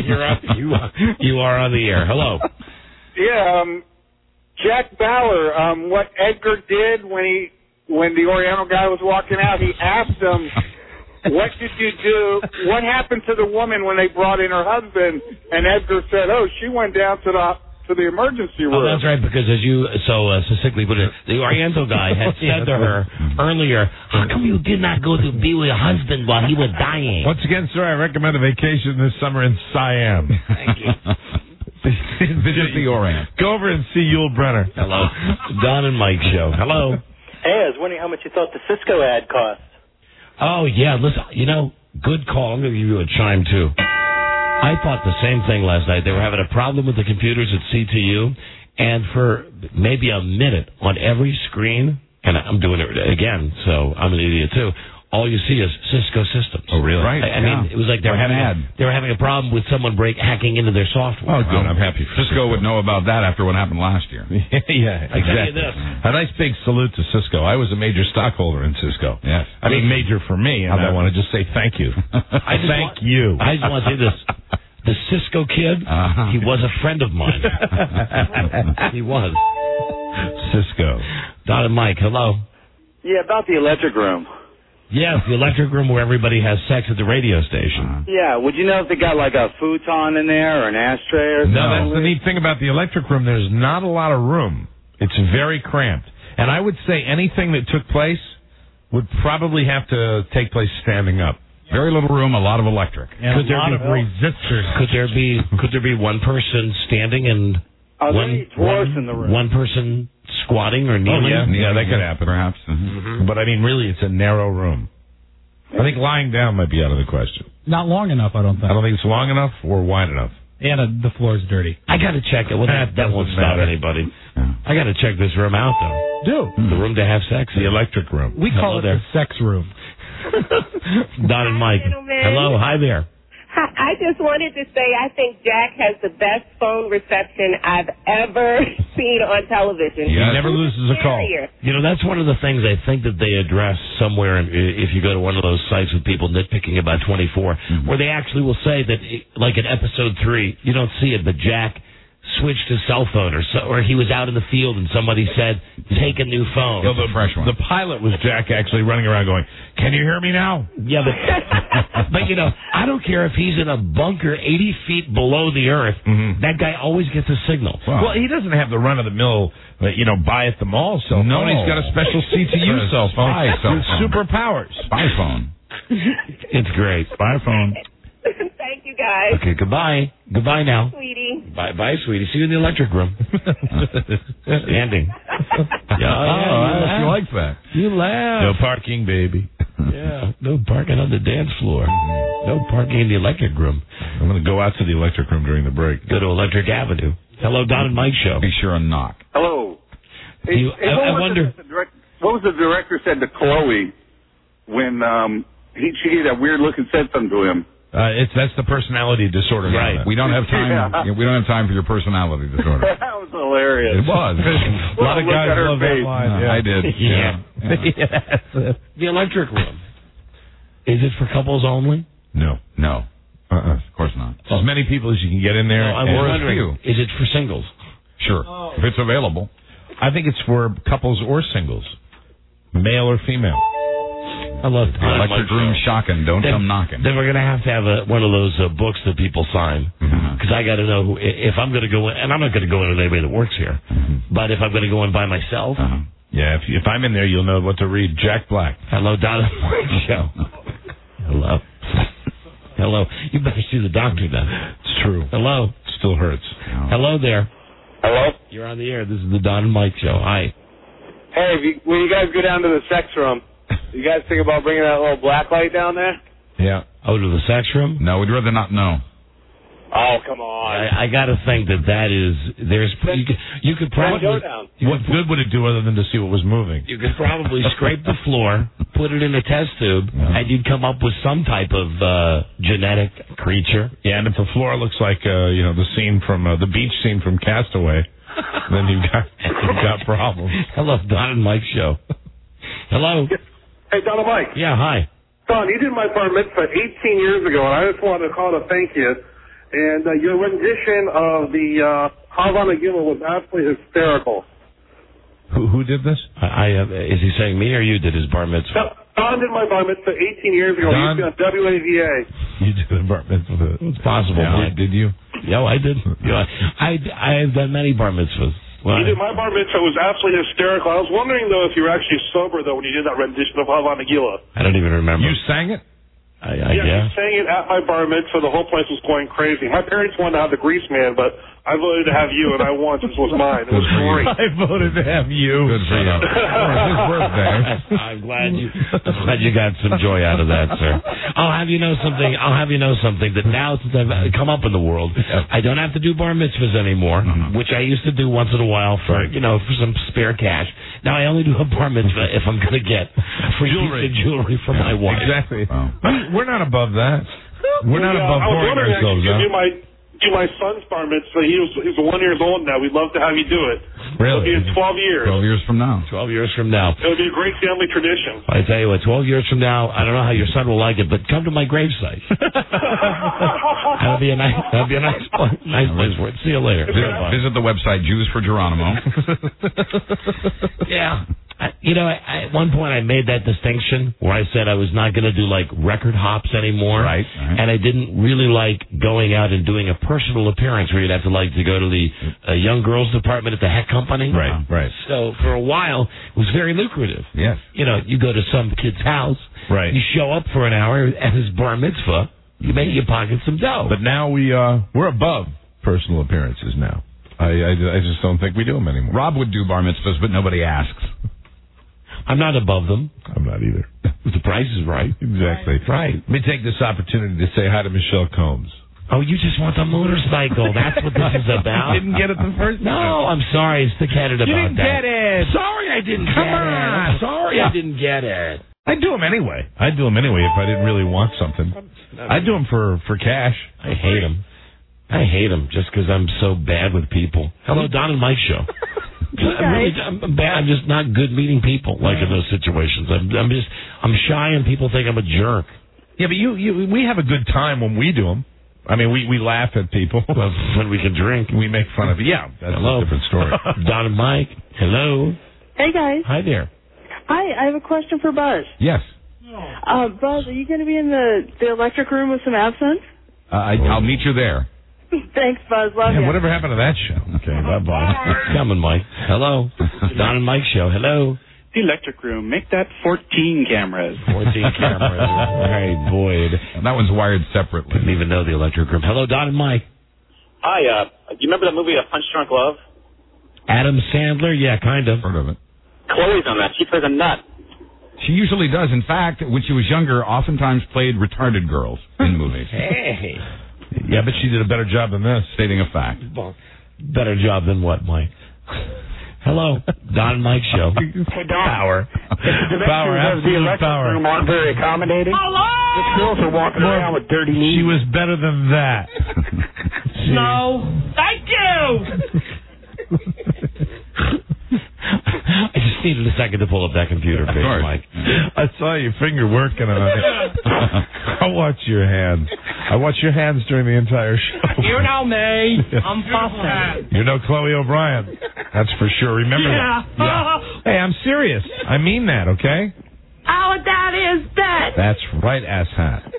You are on the air. Hello. Yeah, Jack Bauer. What Edgar did when the Oriental guy was walking out, he asked him, "What did you do? What happened to the woman when they brought in her husband?" And Edgar said, "Oh, she went down to the emergency room." Oh, that's right, because as you so succinctly put it, the Oriental guy had said to her earlier, "How come you did not go to be with your husband while he was dying?" Once again, sir, I recommend a vacation this summer in Siam. Thank you. Visit the Orient. Go over and see Yul Brynner. Hello. Don and Mike show. Hello. Hey, I was wondering how much you thought the Cisco ad cost. Oh, yeah, listen, good call. I'm going to give you a chime, too. I thought the same thing last night. They were having a problem with the computers at CTU, and for maybe a minute on every screen, and I'm doing it again, so I'm an idiot too, all you see is Cisco Systems. Oh, really? Right. I mean, it was like they were having a problem with someone hacking into their software. Oh, good. I'm happy. Cisco would know about that after what happened last year. Yeah, exactly. A nice big salute to Cisco. I was a major stockholder in Cisco. Yes. I mean, major for me, and I want to just say thank you. Thank you. I just want to say this. The Cisco kid, he was a friend of mine. He was. Cisco. Don and Mike, hello. Yeah, about the electric room. Yes, the electric room where everybody has sex at the radio station. Yeah, would you know if they got like a futon in there or an ashtray or something? No, that's the neat thing about the electric room. There's not a lot of room. It's very cramped. And I would say anything that took place would probably have to take place standing up. Very little room, a lot of electric. And a lot of resistors. Could there be one person standing and one person squatting or kneeling? Oh, yeah, that could happen. Perhaps. But I mean, really, it's a narrow room. I think lying down might be out of the question. Not long enough, I don't think. I don't think it's long enough or wide enough. And the floor's dirty. I got to check it. Well, that won't stop anybody. I got to check this room out, though. The room to have sex. The electric room. We call it the sex room. Don and Mike. Hello. Hi there. I just wanted to say I think Jack has the best phone reception I've ever seen on television. He never loses a call. That's one of the things I think that they address somewhere if you go to one of those sites with people nitpicking about 24, where they actually will say that, like in episode 3, you don't see it, but Jack switched his cell phone or he was out in the field and somebody said, take a new phone. The pilot was Jack actually running around going, can you hear me now? Yeah, but I don't care if he's in a bunker 80 feet below the earth. That guy always gets a signal. Well, he doesn't have the run-of-the-mill, buy at the mall cell phone. No, he's got a special CTU cell phone with superpowers. Spy phone. It's great. Spy phone. Thank Thank you, guys. Okay, goodbye. Goodbye now. Sweetie. Bye, sweetie. See you in the electric room. Standing. You like that. You laugh. No parking, baby. Yeah, no parking on the dance floor. No parking in the electric room. I'm going to go out to the electric room during the break. Go to Electric Avenue. Hello, Don and Mike Show. Be sure and knock. Hello. Hey, I wonder. What was the director said to Chloe when she gave that weird look and said something to him? That's the personality disorder. Right. We don't have time. Yeah. We don't have time for your personality disorder. That was hilarious. It was. A lot of Look guys at her love that face. line. I did. Yeah. Yes. The electric room. Is it for couples only? No. Of course not. As many people as you can get in there. No, I was wondering, is it for singles? Sure. If it's available. I think it's for couples or singles, male or female. I love The electric room shocking. Don't come knocking. Then we're going to have one of those books that people sign. Because I got to know if I'm going to go in, and I'm not going to go in with anybody that works here, but if I'm going to go in by myself. Yeah, if I'm in there, you'll know what to read. Jack Black. Hello, Don and Mike Show. Hello. You better see the doctor then. It's true. Hello. Still hurts. Hello there. Hello? You're on the air. This is the Don and Mike Show. Hi. Hey, when you guys go down to the sex room, you guys think about bringing that little black light down there? Yeah. Oh, to the sex room? No, we'd rather not know. Oh, come on. I got to think that is you could probably What good would it do other than to see what was moving? You could probably scrape the floor, put it in a test tube, and you'd come up with some type of genetic creature. Yeah, and if the floor looks like the scene from the beach scene from Castaway, then you've got problems. Hello, Don and Mike Show. Hello. Hey, Don and Mike. Yeah, hi. Don, you did my bar mitzvah 18 years ago, and I just wanted to call to thank you. And your rendition of the Havana Gila was absolutely hysterical. Who did this? Is he saying me or you did his bar mitzvah? Don did my bar mitzvah 18 years ago. Don? He used to be on WAVA. You did the bar mitzvah. It's possible. Yeah, did you? Yeah, I did. Yeah, I've done many bar mitzvahs. You did my bar mitzvah was absolutely hysterical. I was wondering, though, if you were actually sober, though, when you did that rendition of Havana Gila. I don't even remember. You sang it? Yeah, you sang it at my bar mitzvah. The whole place was going crazy. My parents wanted to have the Grease Man, but I voted to have you, and I won. This was mine. It was great. I voted to have you. Good for you. His birthday. I'm glad you got some joy out of that, sir. I'll have you know something that now, since I've come up in the world, I don't have to do bar mitzvahs anymore, which I used to do once in a while for some spare cash. Now I only do a bar mitzvah if I'm going to get free jewelry from my wife. Exactly. We're not above that. We're not above pouring ourselves out. Do my son's bar mitzvah. He's 1 year old now. We'd love to have you do it. Really? It'll be in 12 years. 12 years from now. 12 years from now. It'll be a great family tradition. I tell you what, 12 years from now, I don't know how your son will like it, but come to my gravesite. That'll be a nice place for it. See you later. Visit the website Jews for Geronimo. Yeah. At one point I made that distinction where I said I was not going to do like record hops anymore. Right. And I didn't really like going out and doing a personal appearance where you'd have to to go to the young girls department at the Heck Company. Right. So for a while it was very lucrative. Yes. You go to some kid's house. Right. You show up for an hour at his bar mitzvah. You pocket some dough. But now we're above personal appearances now. I just don't think we do them anymore. Rob would do bar mitzvahs, but nobody asks. I'm not above them. I'm not either. If the price is right. Exactly. Right. Let me take this opportunity to say hi to Michelle Combs. Oh, you just want the motorcycle. That's what this is about. Didn't get it the first time. No, I'm sorry. It's thick-headed about that. You didn't get it. Sorry I didn't get it. I'm sorry I didn't get it. I'd do them anyway. If I didn't really want something. I'd do them for cash. I hate them. Just because I'm so bad with people. Hello, Don and Mike Show. I'm bad. I'm just not good meeting people in those situations. I'm shy and people think I'm a jerk. Yeah, but we have a good time when we do them. I mean, we laugh at people. Well, when we can drink. We make fun of it. Yeah, that's a different story. Don and Mike, hello. Hey, guys. Hi there. Hi, I have a question for Buzz. Yes. Buzz, are you going to be in the electric room with some absinthe? I'll meet you there. Thanks, Buzz. Love you. Whatever happened to that show? Okay, bye-bye. It's coming, Mike. Hello. Don and Mike Show. Hello. The electric room. Make that 14 cameras. 14 cameras. All right, Boyd. That one's wired separately. Didn't even know the electric room. Hello, Don and Mike. Hi, do you remember that movie, Punch Drunk Love? Adam Sandler? Yeah, kind of. Heard of it. Chloe's on that. She plays a nut. She usually does. In fact, when she was younger, oftentimes played retarded girls in movies. Hey. Yeah, but she did a better job than this. Stating a fact. Well, better job than what, Mike? Hello, Don and Mike show. Hey, Don. Power. Power, absolute power. Room aren't very accommodating. Hello? The girls are walking around with dirty knees. She was better than that. No. Thank you. I just needed a second to pull up that computer page, Mike. I saw your finger working on it. I watch your hands. I watch your hands during the entire show. You know me. I'm fussing. You know Chloe O'Brien. That's for sure. Remember that. Yeah. Hey, I'm serious. I mean that, okay? Oh, that is that. That's right, asshat.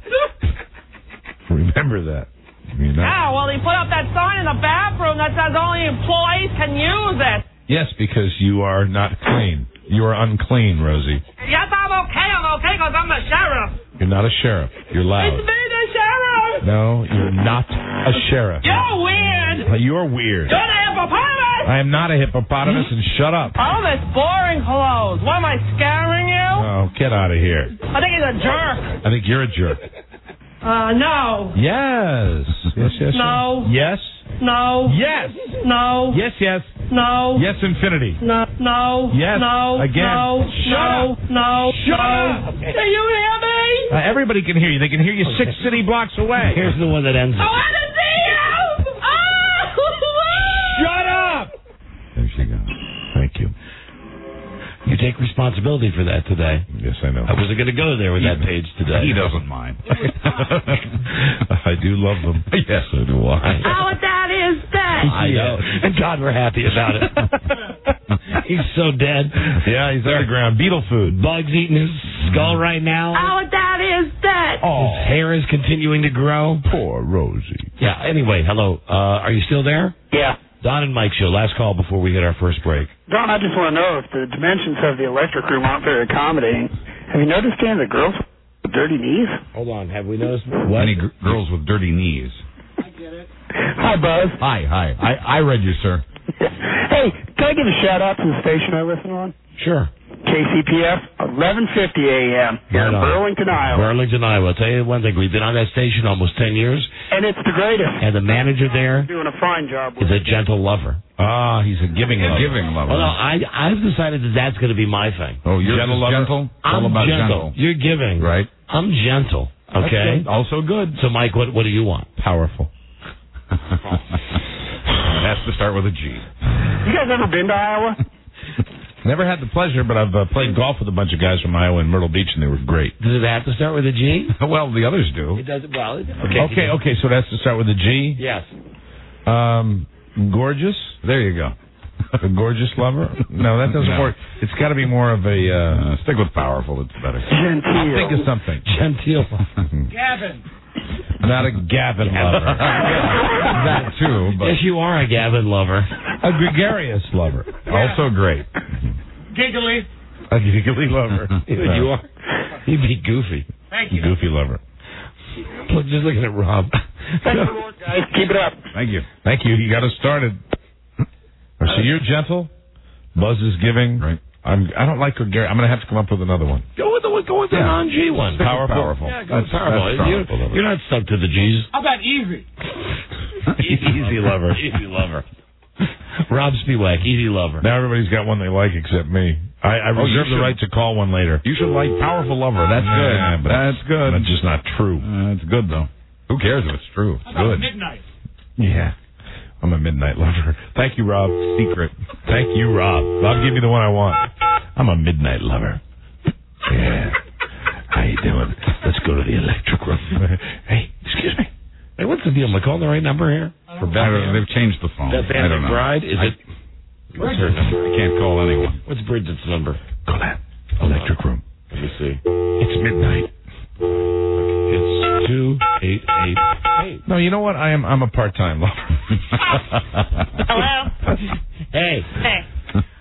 Remember that. You know? Oh, well, he put up that sign in the bathroom that says only employees can use it. Yes, because you are not clean. You are unclean, Rosie. Yes, I'm okay because I'm the sheriff. You're not a sheriff. You're loud. It's me, the sheriff. No, you're not a sheriff. You're weird. You're weird. You're the hippopotamus. I am not a hippopotamus, and shut up. Oh, this boring clothes. What, am I scaring you? Oh, get out of here. I think he's a jerk. I think you're a jerk. No. Yes. Yes. No. Yes. No. Yes. No. Yes. No. Yes, infinity. No. Yes. No. Again. No. Shut up. No. Shut up. Can you hear me? Everybody can hear you. They can hear you 6 city blocks away. Here's the one that ends. I want to see you. Shut up. There she goes. Thank you. You take responsibility for that today. Yes, I know. I wasn't going to go there with that page today. He doesn't mind. I do love them. Yes, so do I. Oh, that is that. I know. And God, we're happy about it. He's so dead. Yeah, he's underground. Beetle food. Bugs eating his skull right now. Oh, that is that. His hair is continuing to grow. Poor Rosie. Yeah, anyway, hello. Are you still there? Yeah. Don and Mike show. Last call before we hit our first break. Don, I just want to know if the dimensions of the electric room aren't very accommodating. Have you noticed, Dan, the girls with dirty knees? Hold on. Have we noticed? What? Any girls with dirty knees? I get it. Hi, Buzz. Hi. I read you, sir. Hey, can I give a shout-out to the station I listen on? Sure. KCPF, 1150 a.m. here in Burlington, Iowa. Burlington, Iowa. I'll tell you one thing. We've been on that station almost 10 years. And it's the greatest. And the manager there doing a fine job with is a gentle lover. Ah, he's a giving lover. Lover. Well, no, I've decided that that's going to be my thing. Oh, you're gentle lover? Gentle? I'm all about gentle. You're giving. Right. I'm gentle. Okay? Good. Also good. So, Mike, what do you want? Powerful. It has to start with a G. You guys ever been to Iowa? Never had the pleasure, but I've played golf with a bunch of guys from Iowa and Myrtle Beach, and they were great. Does it have to start with a G? Well, the others do. It does. Well, Okay, so it has to start with a G? Yes. Gorgeous? There you go. A gorgeous lover? No, that doesn't work. It's got to be more of a... stick with powerful. It's better. I'll think of something. Genteel. Gavin. Not a Gavin lover. That too, but... Yes, you are a Gavin lover. A gregarious lover. Also great. Giggly. A giggly lover. You are. You'd be goofy. Thank you. Goofy lover. Look, just looking at Rob. Thanks for the work, guys. Keep it up. Thank you. Thank you. You got us started. So you're gentle. Buzz is giving. Right. I don't like gregarious. I'm going to have to come up with another one. Go with the non-G one. Powerful. Yeah, go with powerful. You're not stuck to the G's. How about easy? Easy lover. Easy lover. Rob Spiewak, easy lover. Now everybody's got one they like except me. I reserve the right to call one later. You should like powerful lover. That's good. But that's good. That's just not true. That's good, though. Who cares if it's true? It's good. Midnight. Yeah. I'm a midnight lover. Thank you, Rob. Secret. Thank you, Rob. Rob, give me the one I want. I'm a midnight lover. Yeah. How you doing? Let's go to the electric room. Hey, excuse me. Hey, what's the deal? Am I calling the right number here? For they've changed the phone. Beth I don't know. McBride? Is it? What's her number? I can't call anyone. What's Bridget's number? Call that electric room. Let me see. It's midnight. It's 2888. No, you know what? I'm a part-time lover. Hello? Hey. Hey.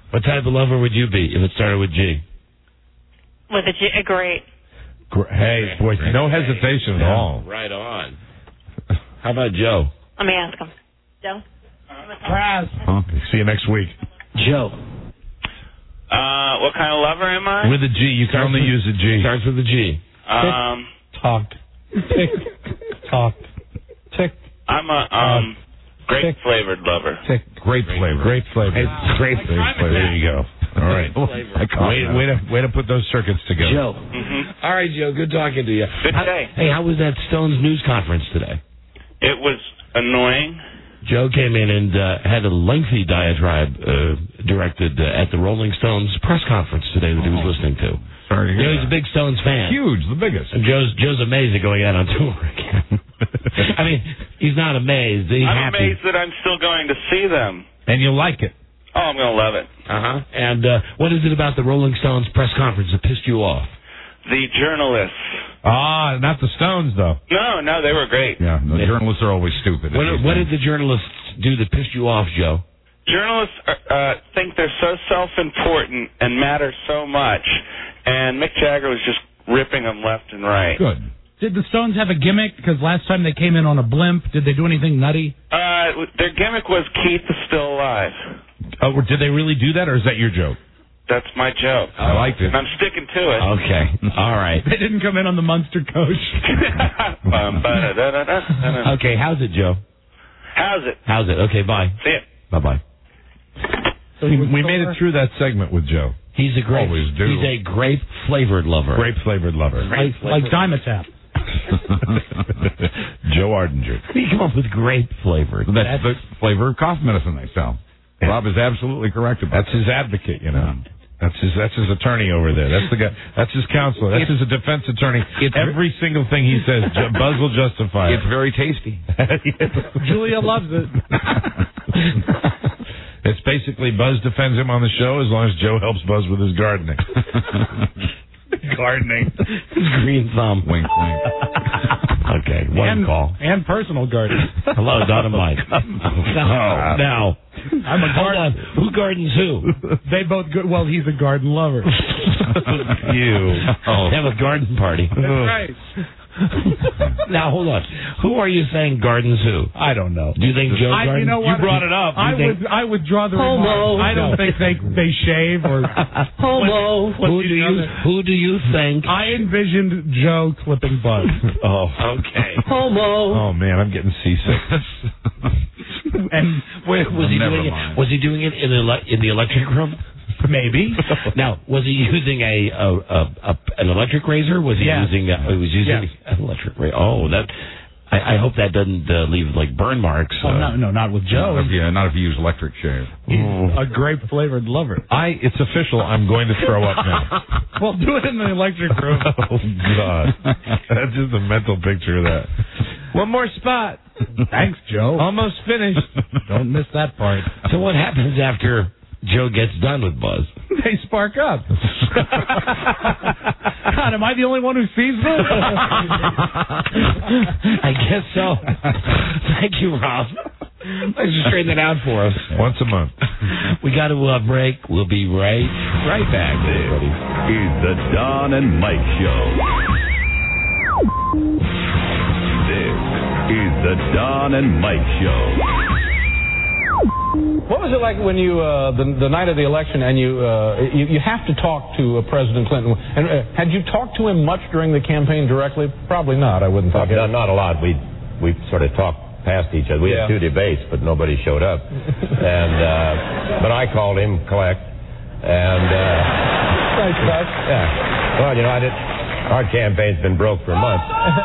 What type of lover would you be if it started with G? With a great. Hey, boy, no hesitation at all. Right on. How about Joe? Let me ask him. Joe? See you next week. Joe. What kind of lover am I? With a G. You can only use a G. Starts with a G. Talked. Tick. Talked. Tick. I'm a grape flavored lover. Tick. Grape flavor. Grape flavor. Grape flavor. There you go. All right. Way to put those circuits together. Joe. Mm-hmm. All right, Joe. Good talking to you. Good day. Hey, how was that Stones news conference today? It was annoying. Joe came in and had a lengthy diatribe directed at the Rolling Stones press conference today that he was listening to. Sorry to hear He's a big Stones fan. Huge, the biggest. And Joe's amazed at going out on tour again. I mean, he's not amazed. He's I'm happy. amazed that I'm still going to see them. And you'll like it. Oh, I'm going to love it. Uh-huh. And what is it about the Rolling Stones press conference that pissed you off? The journalists. Ah, not the Stones, though. No, they were great. Yeah, the journalists are always stupid. What did the journalists do that pissed you off, Joe? Journalists think they're so self-important and matter so much, and Mick Jagger was just ripping them left and right. Good. Did the Stones have a gimmick? Because last time they came in on a blimp, did they do anything nutty? Their gimmick was Keith is still alive. Oh, did they really do that, or is that your joke? That's my joke. I liked it. And I'm sticking to it. Okay. All right. They didn't come in on the Munster coach. Okay, how's it, Joe? How's it? Okay, bye. See ya. Bye-bye. We made it through that segment with Joe. He's a grape. Always do. He's a grape-flavored lover. Grape-flavored lover. Like Dimetapp. Joe Ardinger. How do you come up with grape-flavored? That's the flavor of cough medicine they sell. Rob is absolutely correct about That's his advocate, you know. That's his attorney over there. That's the guy. That's his counselor. That's his defense attorney. Every single thing he says, Buzz will justify it. It's very tasty. Julia loves it. It's basically Buzz defends him on the show as long as Joe helps Buzz with his gardening. Gardening. Green thumb. Wink, wink. Okay, one call. And personal gardening. Hello, Don and Mike. Now, I'm a hold on. Who gardens who? They both good. Well, he's a garden lover. You. Have a garden party. That's right. Now, hold on. Who are you saying gardens who? I don't know. Do you think Joe gardens? You know what? You brought it up. I would draw the remark. I don't think they shave or homo. Who do you think? I envisioned Joe clipping Buzz. Oh, okay. Homo. Oh man, I'm getting seasick. And was he doing it in the electric room? Maybe. Now, was he using an electric razor? Was he using? He was using an electric razor. Oh, that. I hope that doesn't leave like burn marks. Oh, no, not with Joe. Not if you use electric shave. A grape flavored lover. It's official. I'm going to throw up now. Well, do it in the electric room. Oh God, that's just a mental picture of that. One more spot. Thanks, Joe. Almost finished. Don't miss that part. So what happens after Joe gets done with Buzz? They spark up. God, am I the only one who sees this? I guess so. Thank you, Rob. Thanks for straightening that out for us. Once a month. We got to break. We'll be right back. This is the Don and Mike Show. This is the Don and Mike Show. What was it like when you the night of the election and you have to talk to President Clinton? And had you talked to him much during the campaign directly? Probably not. I wouldn't think. No, not a lot. We sort of talked past each other. We had 2 debates, but nobody showed up. And but I called him, collect, and yeah. Well, I did. Our campaign's been broke for months.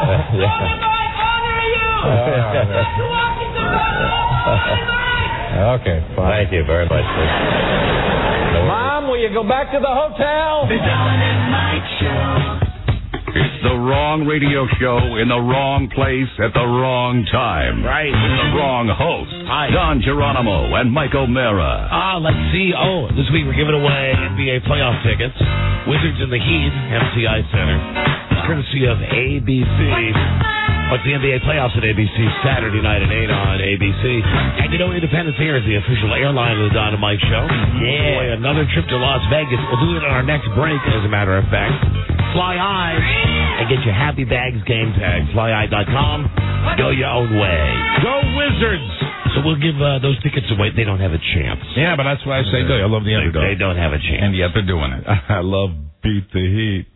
Okay, fine. Thank you very much. Mom, will you go back to the hotel? The Don and Mike Show. It's the wrong radio show in the wrong place at the wrong time. Right. With the wrong host. Hi. Don Geronimo and Mike O'Mara. Let's see. Oh, this week we're giving away NBA playoff tickets. Wizards in the Heat, MCI Center. Courtesy of ABC. What's the NBA playoffs at ABC Saturday night at 8 on ABC. And you know, Independence Air is the official airline of the Don and Mike Show. Yeah. Boy, another trip to Las Vegas. We'll do it on our next break, as a matter of fact. Fly High and get your Happy Bags game tag. FlyHigh.com. Go your own way. Go Wizards! So we'll give those tickets away. They don't have a chance. Yeah, but that's why I say go. I love the underdog. They don't have a chance. And yet they're doing it. I love Beat the Heat.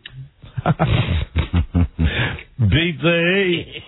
Beat the Heat.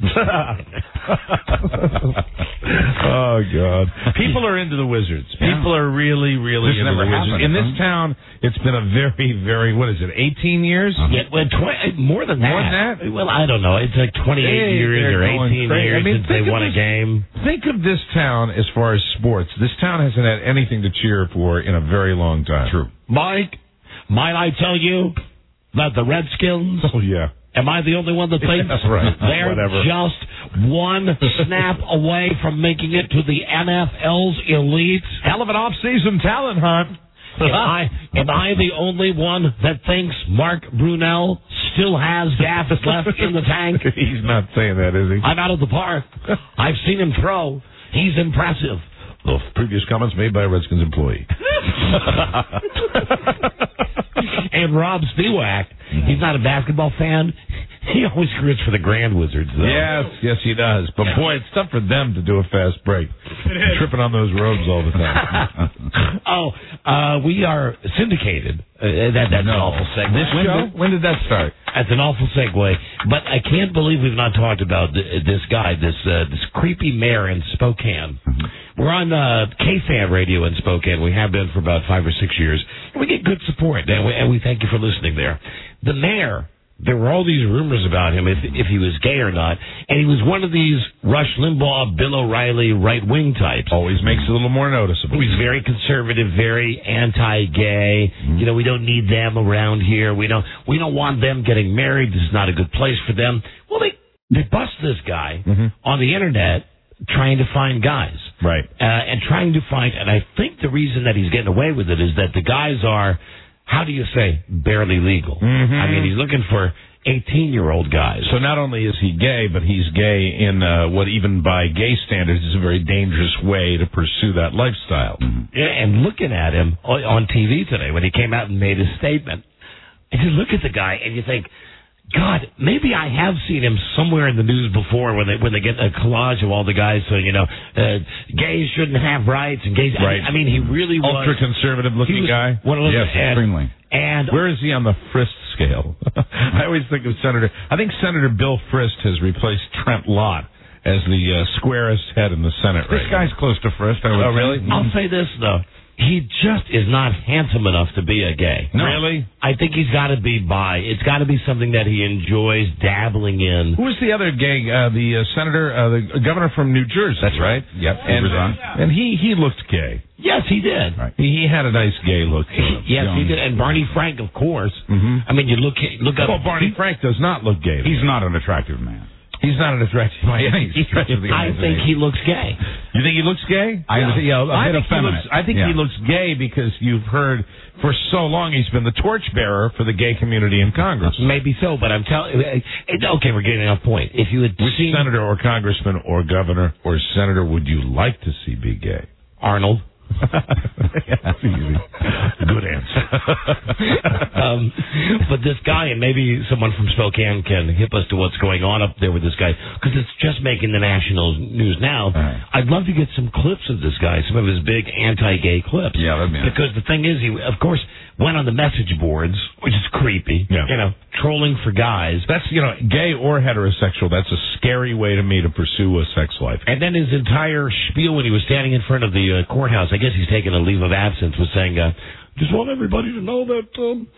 Oh, God. People are into the Wizards. People are really, really into the Wizards. In this town, it's been a very, very, what is it, 18 years? Yeah, well, more than that. More than that? Well, I don't know. It's like 28 years or 18 years since they won a game. Think of this town as far as sports. This town hasn't had anything to cheer for in a very long time. True. Mike, might I tell you that the Redskins... Oh, yeah. Am I the only one that thinks That's right. they're just one snap away from making it to the NFL's elite? Hell of an off-season talent hunt. Am I the only one that thinks Mark Brunell still has gas left in the tank? He's not saying that, is he? I'm out of the park. I've seen him throw. He's impressive. The previous comments made by a Redskins employee. And Rob Spiewak, he's not a basketball fan. He always roots for the Grand Wizards, though. Yes, he does. But, boy, it's tough for them to do a fast break. Tripping on those ropes all the time. We are syndicated. That's an awful segue. When did that start? That's an awful segue. But I can't believe we've not talked about this guy, this creepy mayor in Spokane. We're on KFAN radio in Spokane. We have been for about 5 or 6 years. And we get good support, and we thank you for listening there. The mayor, there were all these rumors about him, if he was gay or not, and he was one of these Rush Limbaugh, Bill O'Reilly right-wing types. Always makes it a little more noticeable. He's very conservative, very anti-gay. You know, we don't need them around here. We don't want them getting married. This is not a good place for them. Well, they bust this guy on the internet trying to find guys. Right. And trying to find, and I think the reason that he's getting away with it is that the guys are, how do you say, barely legal. I mean, he's looking for 18-year-old guys. So not only is he gay, but he's gay in what even by gay standards is a very dangerous way to pursue that lifestyle. Yeah, and looking at him on TV today when he came out and made his statement, and you look at the guy and you think, God, maybe I have seen him somewhere in the news before when they get a collage of all the guys saying, gays shouldn't have rights and gays. Right. I mean, he really was ultra-conservative looking guy. One of those, yes, extremely. And where is he on the Frist scale? I always think of I think Senator Bill Frist has replaced Trent Lott as the squarest head in the Senate. This guy's close to Frist. Oh, really? I'll say this though. He just is not handsome enough to be a gay. No. Really? I think he's got to be bi. It's got to be something that he enjoys dabbling in. Who was the other gay? The senator, the governor from New Jersey. That's right. Yep. And he looked gay. Yes, he did. Right. He had a nice gay look to him. Yes, he did. And Barney Frank, of course. I mean, you look up. Well, Barney Frank does not look gay. He's not an attractive man. He's not an attractive by any stretch of the I think he looks gay. You think he looks gay? I think he looks gay because you've heard for so long he's been the torchbearer for the gay community in Congress. Maybe so, but I'm telling okay, we're getting off point. If you had Which senator or congressman or governor or senator would you like to see be gay? Arnold. That's easy. Good answer. But this guy, and maybe someone from Spokane can hip us to what's going on up there with this guy, because it's just making the national news now. Right. I'd love to get some clips of this guy, some of his big anti-gay clips. Yeah, that'd be nice. Because the thing is, he, of course, went on the message boards, which is creepy, trolling for guys. That's, gay or heterosexual, that's a scary way to me to pursue a sex life. And then his entire spiel when he was standing in front of the courthouse, I guess he's taking a leave of absence, was saying, just want everybody to know that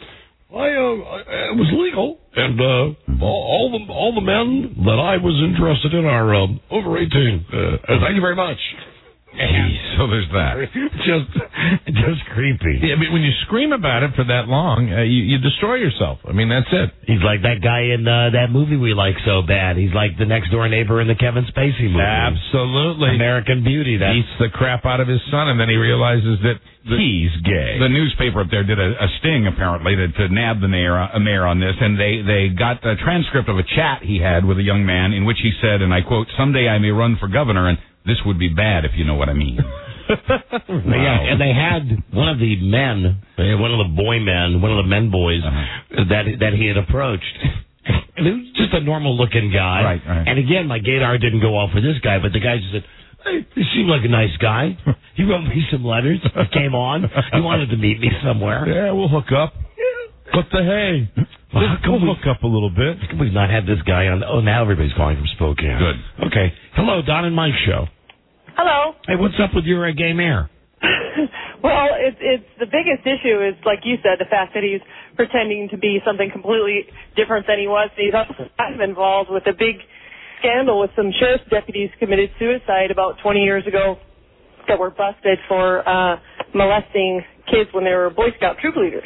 I was legal, and all the men that I was interested in are over 18. Thank you very much. So there's that. Just creepy. Yeah, I mean, when you scream about it for that long, you destroy yourself. I mean, that's it. He's like that guy in that movie we like so bad. He's like the next door neighbor in the Kevin Spacey movie. Absolutely. American Beauty. That beats the crap out of his son, and then he realizes that he's gay. The newspaper up there did a sting, apparently, to nab the mayor on this, and they got a transcript of a chat he had with a young man in which he said, and I quote, "Someday I may run for governor," and this would be bad, if you know what I mean. Yeah, and they had one of the men, one of the men boys that he had approached. And it was just a normal-looking guy. Right. And again, my gaydar didn't go off for this guy, but the guy just said, hey, he seemed like a nice guy. He wrote me some letters. He came on. He wanted to meet me somewhere. Yeah, we'll hook up. What the hey? We'll hook up a little bit. How come we've not had this guy on? Oh, now everybody's calling from Spokane. Good. Okay. Hello, Don and Mike Show. Hello. Hey, what's up with your gay mayor? Well, it's the biggest issue is, like you said, the fact that he's pretending to be something completely different than he was. He's also kind of involved with a big scandal with some sheriff's deputies committed suicide about 20 years ago that were busted for molesting kids when they were Boy Scout troop leaders.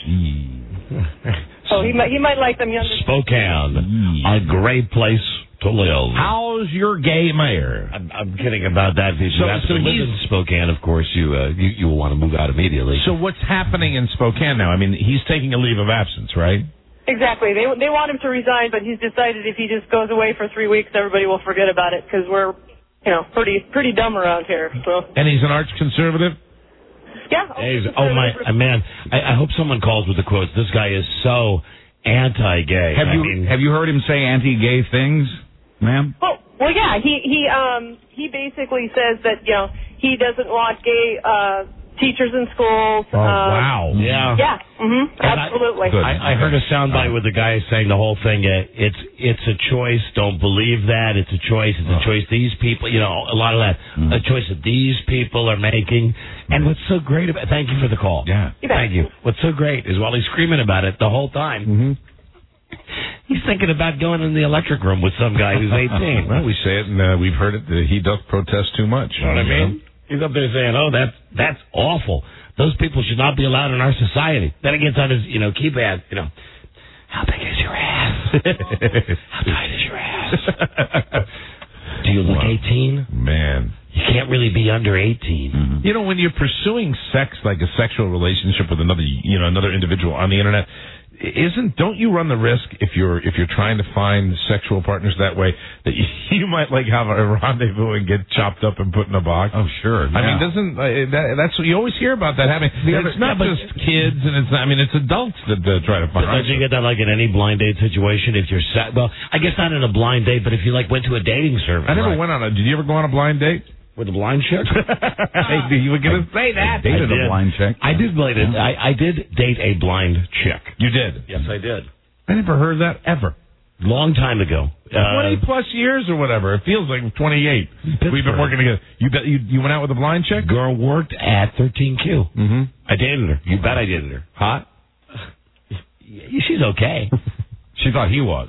So he might like them younger. Spokane, a great place to live. How's your gay mayor? I'm kidding about that. If you have to live in Spokane, of course, you will want to move out immediately. So what's happening in Spokane now? I mean, he's taking a leave of absence, right? Exactly. They want him to resign, but he's decided if he just goes away for 3 weeks, everybody will forget about it because we're, pretty dumb around here. So. And he's an arch conservative? Yeah. Man! I hope someone calls with the quotes. This guy is so anti-gay. Have you heard him say anti-gay things, ma'am? Well, yeah. He basically says that he doesn't want gay teachers in schools. Oh, wow. Yeah. Yeah. Absolutely. I heard a soundbite with the guy saying the whole thing. It's a choice. Don't believe that. It's a choice. It's a choice these people, a lot of that. A choice that these people are making. And what's so great about thank you for the call. Yeah. Thank you. What's so great is while he's screaming about it the whole time, he's thinking about going in the electric room with some guy who's 18. Well, we say it, and we've heard it. He doth protest too much. You know what I mean? He's up there saying, "Oh, that's awful. Those people should not be allowed in our society." Then he gets on his, keypad, how big is your ass? How tight is your ass? Do you look 18? Man. You can't really be under 18. When you're pursuing sex, like a sexual relationship with another individual on the internet, don't you run the risk if you're trying to find sexual partners that way that you might have a rendezvous and get chopped up and put in a box? Oh, sure. I mean, that's what you always hear about that happening. It's not just kids, and it's adults that try to find. Don't you get that in any blind date situation? If you're well, I guess not in a blind date, but if you went to a dating service. I never went on did you ever go on a blind date? With a blind chick? Hey, you were going to say that. I dated a blind chick. I did date a blind chick. You did? Yes, I did. I never heard that ever. Long time ago. 20-plus years or whatever. It feels like 28. We've been working together. You went out with a blind chick? Girl worked at 13Q. Mm-hmm. I dated her. You bet I dated her. Hot? She's okay. She thought he was.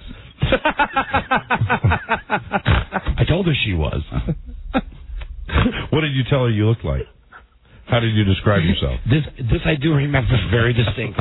I told her she was. What did you tell her you looked like? How did you describe yourself? This I do remember very distinctly.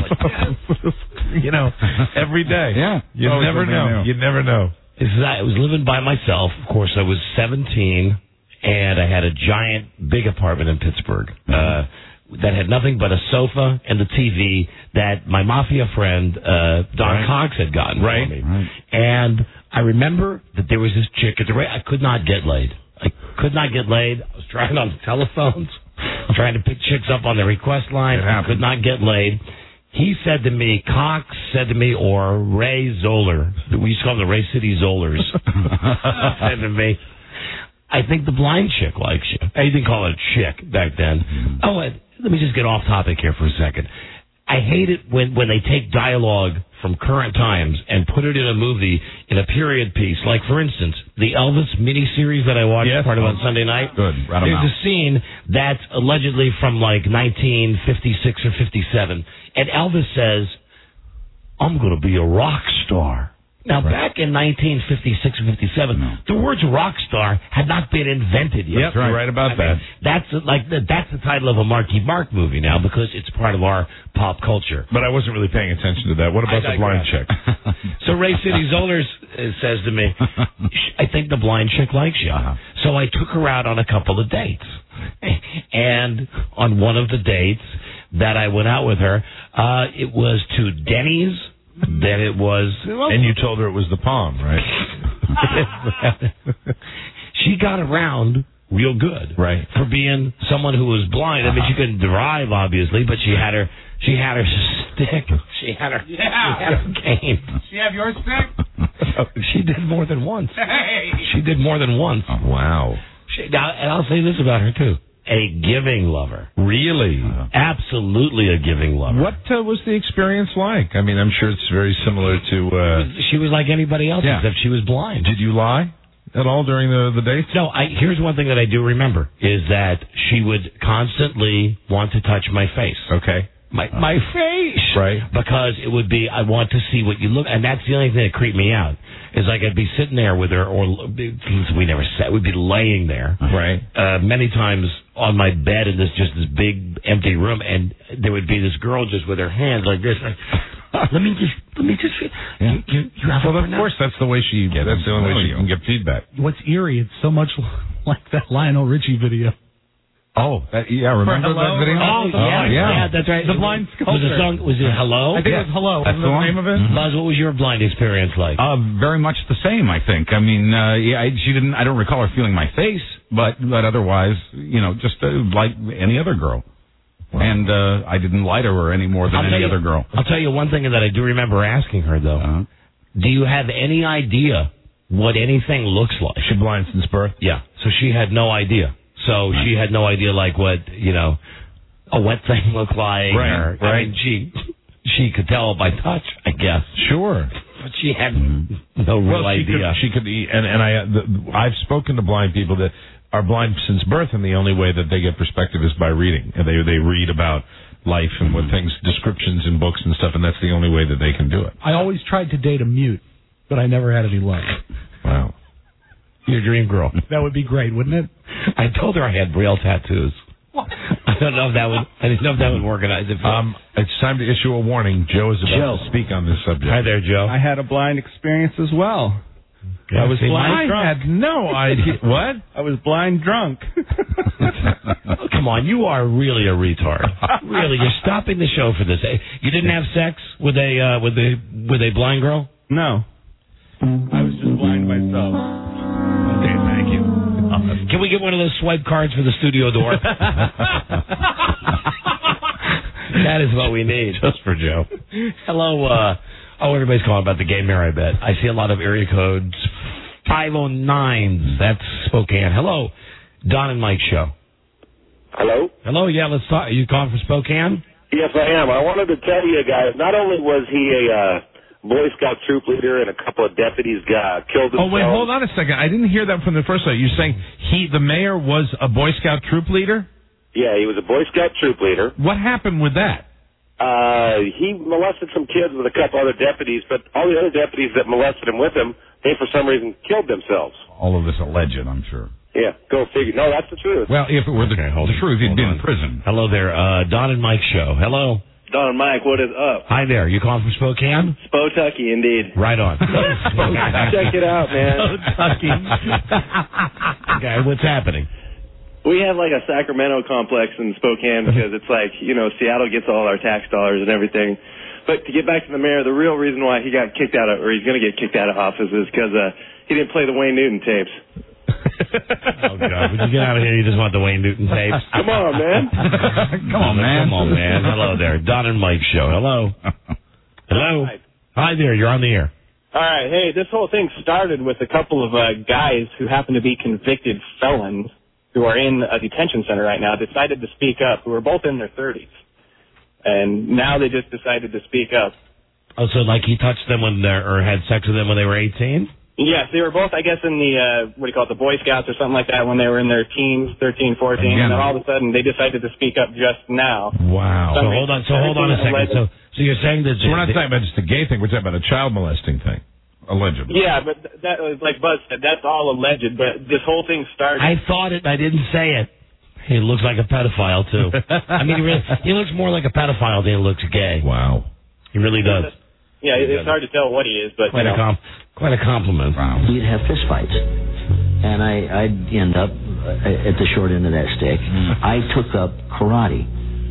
Every day. Yeah. You never know. You never know. I was living by myself. Of course, I was 17, and I had a giant, big apartment in Pittsburgh that had nothing but a sofa and the TV that my mafia friend, Don Cox, had gotten for me. Right. And I remember that there was this chick at the I could not get laid. I was trying on the telephones, trying to pick chicks up on the request line. I could not get laid. Cox said to me, or Ray Zoller, we used to call them the Ray City Zollers, said to me, I think the blind chick likes you. I didn't call it a chick back then. Oh, let me just get off topic here for a second. I hate it when they take dialogue from current times and put it in a movie in a period piece. Like, for instance, the Elvis miniseries that I watched part of on Sunday night. Good. There's a scene that's allegedly from 1956 or 57. And Elvis says, I'm going to be a rock star. Now, back in 1956 or 57, the words rock star had not been invented yet. Yep, you're right about that. That's the title of a Marky Mark movie now because it's part of our pop culture. But I wasn't really paying attention to that. What about the blind chick? So Ray City Zollers says to me, I think the blind chick likes you. So I took her out on a couple of dates. And on one of the dates that I went out with her, it was to Denny's. Then it was... And you told her it was the Palm, right? She got around real good. Right. For being someone who was blind. I mean, she couldn't drive, obviously, but she had her stick. She had her cane. She have your stick? She did more than once. Hey! She did more than once. Wow. And I'll say this about her, too. A giving lover. Really? Absolutely a giving lover. What was the experience like? I mean, I'm sure it's very similar to... She was like anybody else, except she was blind. Did you lie at all during the date? No, here's one thing that I do remember, is that she would constantly want to touch my face. Okay. My face. Right. Because it would be, I want to see what you look, and that's the only thing that creeped me out. Is like I'd be sitting there with her, or we never sat, we'd be laying there. Right. Many times on my bed in this big empty room, and there would be this girl just with her hands like this, like, let me just. Yeah. You have well, of course, that's the way she. That's the only way she can get feedback. What's eerie? It's so much like that Lionel Richie video. Oh, remember that video? Oh, yeah, that's right. The blind sculptor. Was it Hello? I think it was Hello. That's was the name of it? Mm-hmm. Buzz, what was your blind experience like? Very much the same, I think. I mean, she didn't. I don't recall her feeling my face, but otherwise, just like any other girl. Wow. And I didn't lie to her any more than any other girl. I'll tell you one thing that I do remember asking her though. Do you have any idea what anything looks like? She's blind since birth. Yeah. So she had no idea. So she had no idea, like, what, a wet thing looked like. Right, I mean, she could tell by touch, I guess. Sure. But she had no real idea. She could, I've spoken to blind people that are blind since birth, and the only way that they get perspective is by reading. And they read about life and what things, descriptions in books and stuff, and that's the only way that they can do it. I always tried to date a mute, but I never had any luck. Wow. Your dream girl. That would be great, wouldn't it? I told her I had Braille tattoos. I don't know if that would. I didn't know if that would organize it. It's time to issue a warning. Joe is about to speak on this subject. Hi there, Joe. I had a blind experience as well. Yeah, I was blind drunk. I had no idea. What? I was blind drunk. Oh, come on, you are really a retard. Really, you're stopping the show for this. You didn't have sex with a blind girl? No. I was just blind myself. Okay, thank you. Can we get one of those swipe cards for the studio door? That is what we need. Just for Joe. Hello. Everybody's calling about the gay mirror, I bet. I see a lot of area codes. 509s. That's Spokane. Hello. Don and Mike show. Hello? Hello, yeah, let's talk. Are you calling from Spokane? Yes, I am. I wanted to tell you guys, not only was he a Boy Scout troop leader and a couple of deputies killed themselves. Oh, wait, hold on a second. I didn't hear that from the first one. You're saying the mayor was a Boy Scout troop leader? Yeah, he was a Boy Scout troop leader. What happened with that? He molested some kids with a couple other deputies, but all the other deputies that molested him with him, they for some reason killed themselves. All of this alleged, I'm sure. Yeah, go figure. No, that's the truth. Well, if it were the truth, he'd been in prison. Hello there, Don and Mike show. Hello. Don and Mike, what is up? Hi there. You calling from Spokane? Spotucky, indeed. Right on. Check it out, man. Spotucky. Okay, what's happening? We have like a Sacramento complex in Spokane because it's like, Seattle gets all our tax dollars and everything. But to get back to the mayor, the real reason why he got kicked out of, or he's going to get kicked out of office is because he didn't play the Wayne Newton tapes. Oh, God. Would you get out of here? You just want the Wayne Newton tapes? Come on, man. Come on, man. Hello there. Don and Mike show. Hello. Hello. Hi there. You're on the air. All right. Hey, this whole thing started with a couple of guys who happen to be convicted felons who are in a detention center right now, decided to speak up, who are both in their 30s. And now they just decided to speak up. Oh, so like he touched them or had sex with them when they were 18? Yes, they were both, I guess, in the, the Boy Scouts or something like that when they were in their teens, 13, 14, and then all of a sudden they decided to speak up just now. Wow. So hold on a second. So you're saying that... So we're not talking about just a gay thing, we're talking about a child molesting thing. Allegedly. Yeah, but that was, like Buzz said, that's all alleged, but this whole thing started... I thought it, I didn't say it. He looks like a pedophile, too. I mean, he looks more like a pedophile than he looks gay. Wow. He really does. Yeah, it's hard to tell what he is, but... Quite a compliment. Wow. We'd have fist fights, and I'd end up at the short end of that stick. I took up karate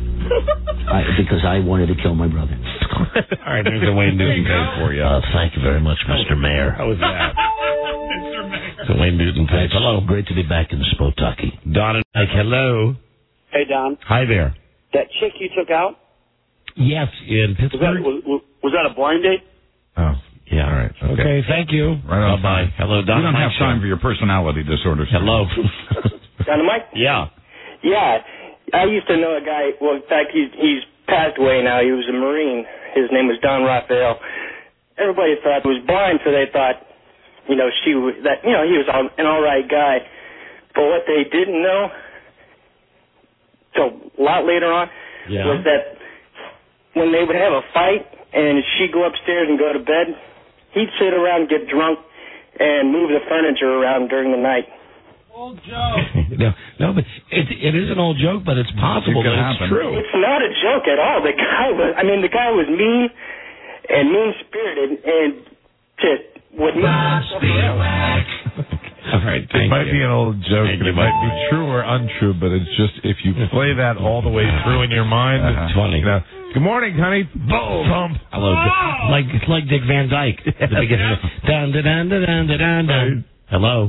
because I wanted to kill my brother. All right, there's a Wayne Newton case for you. Thank you very much, Mr. Mayor. How was that? The Wayne Newton tape. Hello. Great to be back in Spotaki. Don and Mike, hello. Hey, Don. Hi there. That chick you took out? Yes, in Pittsburgh. Was that a blind date? Oh, yeah. All right. Okay, thank you. Right on. Bye-bye. Hello, Don. We don't Mike have time for your personality disorders. Hello. Dynamite? Yeah. Yeah. I used to know a guy, well, in fact, he's passed away now. He was a Marine. His name was Don Raphael. Everybody thought he was blind, so they thought, he was an all right guy. But what they didn't know, so a lot later on, was that when they would have a fight and she'd go upstairs and go to bed, he'd sit around, get drunk, and move the furniture around during the night. Old joke. No, but it is an old joke, but it's possible that it's true. It's not a joke at all. The guy was mean and mean-spirited, and would All right, it might be an old joke, and it might be true or untrue, but it's just, if you play that all the way through in your mind, it's funny. Good morning, honey. Boom. Hello. It's like Dick Van Dyke at the beginning. Dun, dun, dun, dun, dun, dun, dun. Hello.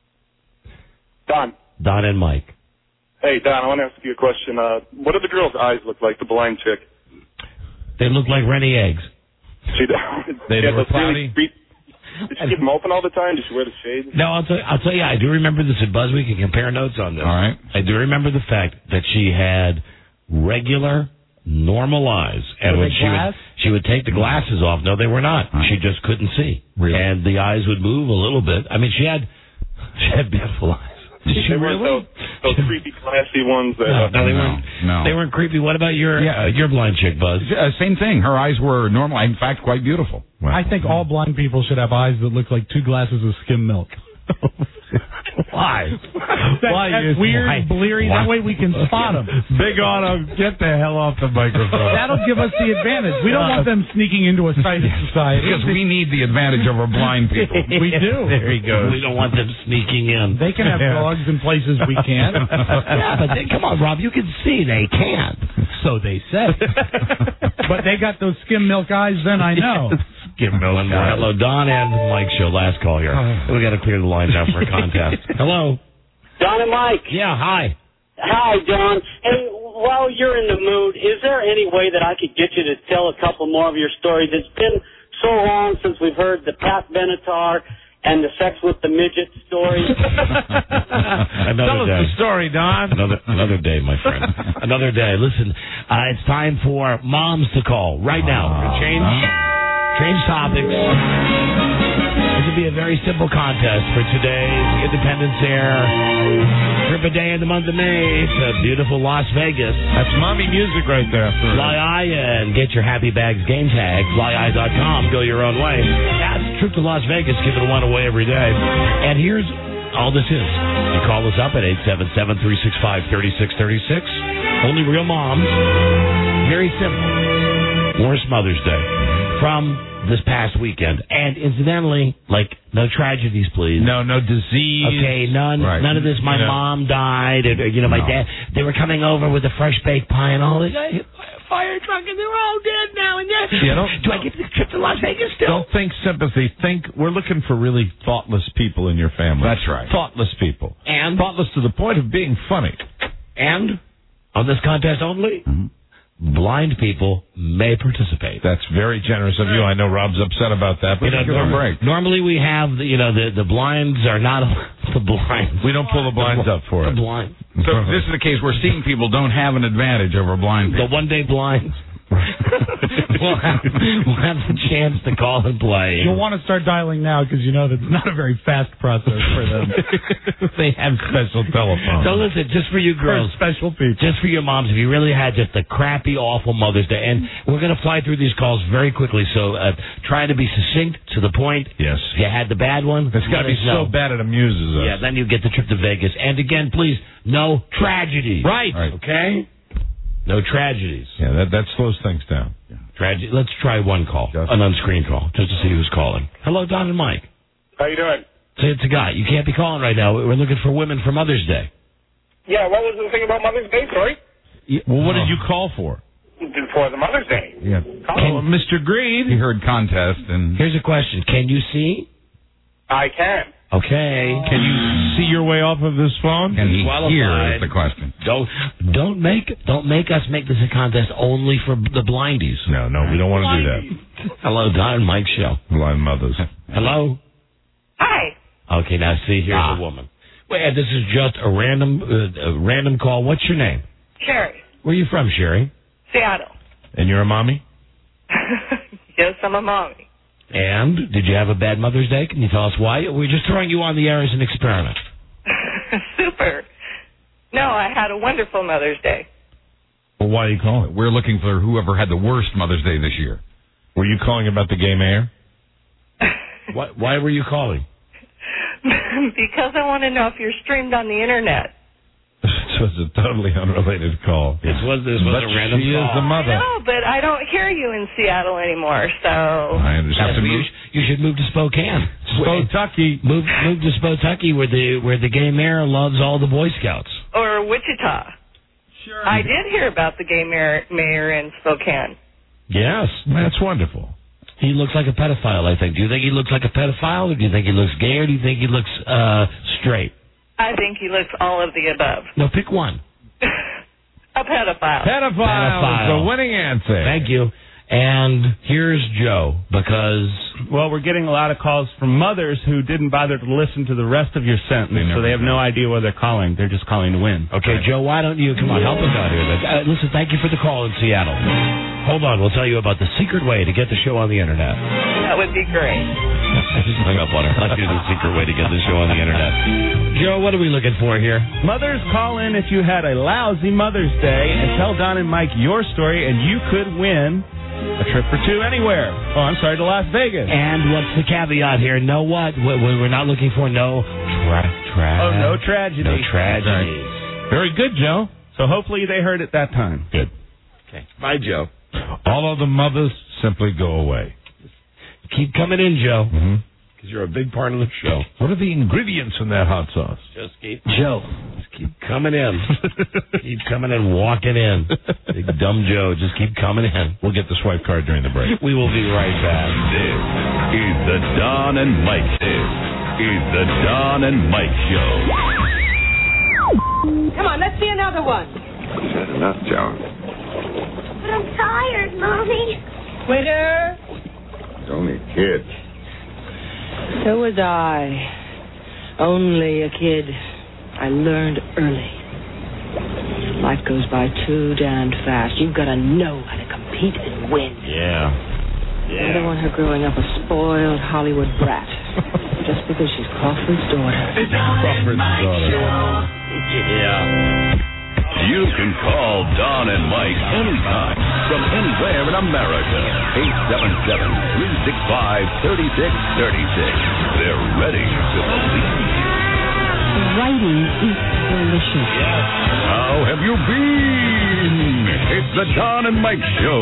Don. Don and Mike. Hey, Don, I want to ask you a question. What do the girl's eyes look like, the blind chick? They look like Rennie eggs. They were cloudy. Did she keep them open all the time? Did she wear the shades? No, I'll tell you, I do remember this at Buzz. We can compare notes on this. All right. I do remember the fact that she had regular, normal eyes. And when she would take the glasses off, no, they were not. She just couldn't see. Really? And the eyes would move a little bit. I mean, she had beautiful eyes. Did she really? Those creepy, classy ones. That, no, they weren't. No. They weren't creepy. What about your blind chick, Buzz? Same thing. Her eyes were normal, in fact, quite beautiful. I think all blind people should have eyes that look like 2 glasses of skim milk. Why? That's weird, bleary. That way we can spot them. Big Auto, get the hell off the microphone. That'll give us the advantage. We don't want them sneaking into a sighted society. Because we need the advantage over blind people. We do. There he goes. We don't want them sneaking in. They can have dogs in places we can't. Yeah, but come on, Rob. You can see they can't. So they say. But they got those skim milk eyes, then I know. Skim milk eyes. Hello, Don and Mike show. Last call here. We got to clear the line now for a contest. Hello. Don and Mike. Yeah, hi. Hi, Don. Hey, while you're in the mood, is there any way that I could get you to tell a couple more of your stories? It's been so long since we've heard the Pat Benatar and the sex with the midget story. Tell us the story, Don. Another day, my friend. Another day. Listen, it's time for moms to call right now. Change topics. This will be a very simple contest for today's Independence Air trip a day in the month of May to beautiful Las Vegas. That's mommy music right there. Fly Eye and get your Happy Bags game tag. FlyEye.com. Go your own way. That's a trip to Las Vegas, giving one away every day. And here's all this is. You call us up at 877-365-3636. Only real moms. Very simple. Worst Mother's Day. From this past weekend. And incidentally, no tragedies, please. No disease. Okay, none of this. My mom died, my dad, they were coming over with a fresh baked pie and all this. I hit by a fire truck and they're all dead now. And do I get the trip to Las Vegas still? Don't think sympathy. Think we're looking for really thoughtless people in your family. That's right. Thoughtless people. And? Thoughtless to the point of being funny. And on this contest only, blind people may participate. That's very generous of you. I know Rob's upset about that, but normally we have the blinds are not the blinds. We don't pull the blinds up for it. The blind. So this is the case where seeing people don't have an advantage over blind people. The one-day blinds. we'll have the chance to call and play. You'll want to start dialing now because you know that's not a very fast process for them. They have special telephones. So listen, just for you girls, for special people, just for your moms, if you really had just a crappy, awful Mother's Day, and we're going to fly through these calls very quickly, so try to be succinct, to the point. Yes. If you had the bad one, it's got to be so bad it amuses us. Yeah, then you get the trip to Vegas. And again, please, no tragedies. Right. Okay? No tragedies. Yeah, that slows things down. Yeah. Let's try one call, an unscreened call, just to see who's calling. Hello, Don and Mike. How you doing? Say it's a guy. You can't be calling right now. We're looking for women for Mother's Day. Yeah, what was the thing about Mother's Day, sorry? Yeah, well, what did you call for? For the Mother's Day. Yeah. Mr. Greed. He heard contest and... Here's a question. Can you see? I can. Okay. Can you see your way off of this phone? Can he Qualified. hear is the question. Don't make us make this a contest only for the blindies. No, we don't want to do that. Hello, Don and Mike Show. Blind mothers. Hello. Hi. Okay, now see, here's a woman. Wait, this is just a random call. What's your name? Sherry. Where are you from, Sherry? Seattle. And you're a mommy? Yes, I'm a mommy. And did you have a bad Mother's Day? Can you tell us why? We're just throwing you on the air as an experiment. Super. No, I had a wonderful Mother's Day. Well, why are you calling? We're looking for whoever had the worst Mother's Day this year. Were you calling about the gay mayor? Why were you calling? Because I want to know if you're streamed on the internet. This was a totally unrelated call. This was a random she call. is the mother. No, but I don't hear you in Seattle anymore, so... I understand. You should move to Spokane. Spotucky. Move to Spotucky where the gay mayor loves all the Boy Scouts. Or Wichita. Sure. I did hear about the gay mayor in Spokane. Yes. That's wonderful. He looks like a pedophile, I think. Do you think he looks like a pedophile, or do you think he looks gay, or do you think he looks straight? I think he looks all of the above. No, pick one. A pedophile. Pedophile is the winning answer. Thank you. And here's Joe, because... Well, we're getting a lot of calls from mothers who didn't bother to listen to the rest of your sentence, so they have no idea where they're calling. They're just calling to win. Okay, Joe, why don't you... Come on, help us out here. Listen, thank you for the call in Seattle. Hold on, we'll tell you about the secret way to get the show on the internet. That would be great. I just hung up on her. I'll do the secret way to get the show on the internet. Joe, what are we looking for here? Mothers, call in if you had a lousy Mother's Day and tell Don and Mike your story, and you could win a trip or two anywhere. Oh, I'm sorry, to Las Vegas. And what's the caveat here? No what? We're not looking for no no tragedy. No tragedy. Very good, Joe. So hopefully they heard it that time. Good. Okay. Bye, Joe. All of the mothers simply go away. Keep coming in, Joe. Because you're a big part of the show. What are the ingredients in that hot sauce? Just keep coming in. Keep coming in, walking in. Big dumb Joe, just keep coming in. We'll get the swipe card during the break. We will be right back. This is the Don and Mike. This is the Don and Mike Show. Come on, let's see another one. You've had enough, Joan. But I'm tired, Mommy. Winner. It's only a kid. So was I. Only a kid. I learned early. Life goes by too damned fast. You've got to know how to compete and win. Yeah. I don't want her growing up a spoiled Hollywood brat. Just because she's Crawford's daughter. Crawford's daughter. Yeah. You can call Don and Mike anytime from anywhere in America. 877-365-3636. They're ready to believe. The writing is delicious. How have you been? It's the Don and Mike Show.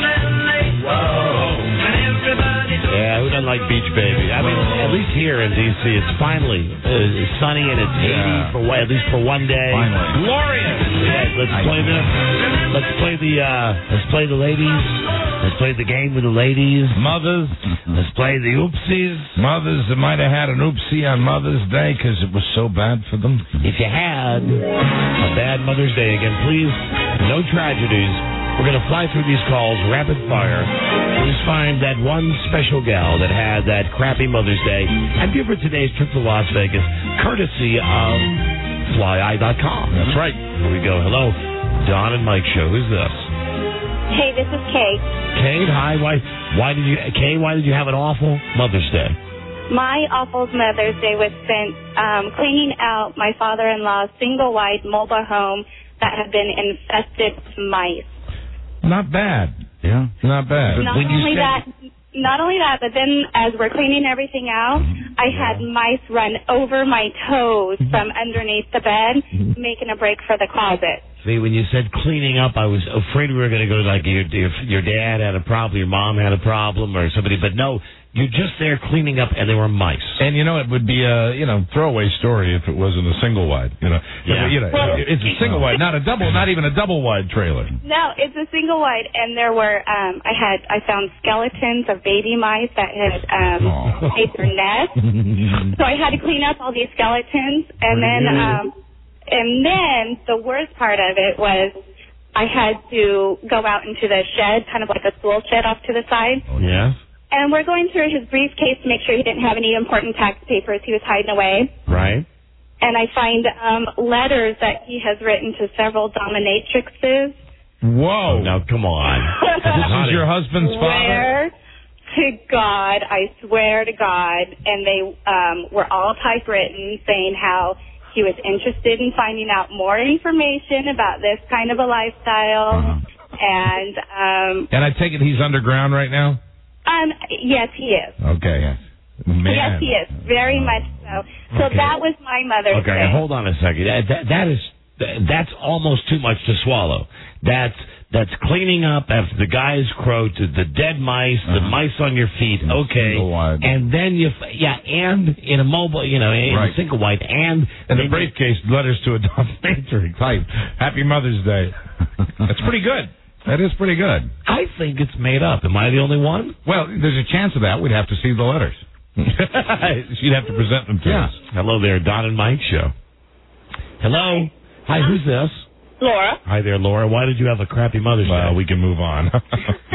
Yeah, who doesn't like Beach Baby? I mean, at least here in D.C., it's finally sunny and it's 80 for at least for one day. Finally. Glorious. Yeah, let's play this. Let's play the ladies. Let's play the game with the ladies. Mothers. Let's play the oopsies. Mothers that might have had an oopsie on Mother's Day because it was so bad for them. If you had a bad Mother's Day, again, please, no tragedies. We're going to fly through these calls rapid fire. Please find that one special gal that had that crappy Mother's Day and give her today's trip to Las Vegas, courtesy of FlyEye.com. That's right. Here we go. Hello, Don and Mike Show. Who's this? Hey, this is Kate. Kate, hi. Why did you have an awful Mother's Day? My awful Mother's Day was spent cleaning out my father-in-law's single-wide mobile home that had been infested with mice. Not bad. Yeah, not bad. Not only that, but then as we're cleaning everything out, I had mice run over my toes from underneath the bed, making a break for the closet. me when you said cleaning up. I was afraid we were going to go like your dad had a problem, your mom had a problem, or somebody. But no, you're just there cleaning up, and there were mice. And it would be a throwaway story if it wasn't a single wide. It's a single wide, not even a double wide trailer. No, it's a single wide, and there were I found skeletons of baby mice that had made their nests. So I had to clean up all these skeletons, and then the worst part of it was I had to go out into the shed, kind of like a tool shed off to the side. Oh yeah. And we're going through his briefcase to make sure he didn't have any important tax papers he was hiding away. Right. And I find letters that he has written to several dominatrixes. Whoa. Now, come on. This is your husband's father? I swear to God. And they were all typewritten saying how he was interested in finding out more information about this kind of a lifestyle. And I take it he's underground right now? Yes, he is. Okay. Man. Yes, he is. Very much so. So that was my Mother's Day. Okay, hold on a second. That's almost too much to swallow. That's cleaning up after the guy's crow to the dead mice, the mice on your feet. Okay, and then and in a mobile, in a single wide, and the briefcase, letters to a dominatrix type. Happy Mother's Day. That's pretty good. That is pretty good. I think it's made up. Am I the only one? Well, there's a chance of that. We'd have to see the letters. She'd have to present them to us. Hello there, Don and Mike Show. Hello. Hi, who's this? Laura. Hi there, Laura. Why did you have a crappy Mother's Day? Well, we can move on. Well,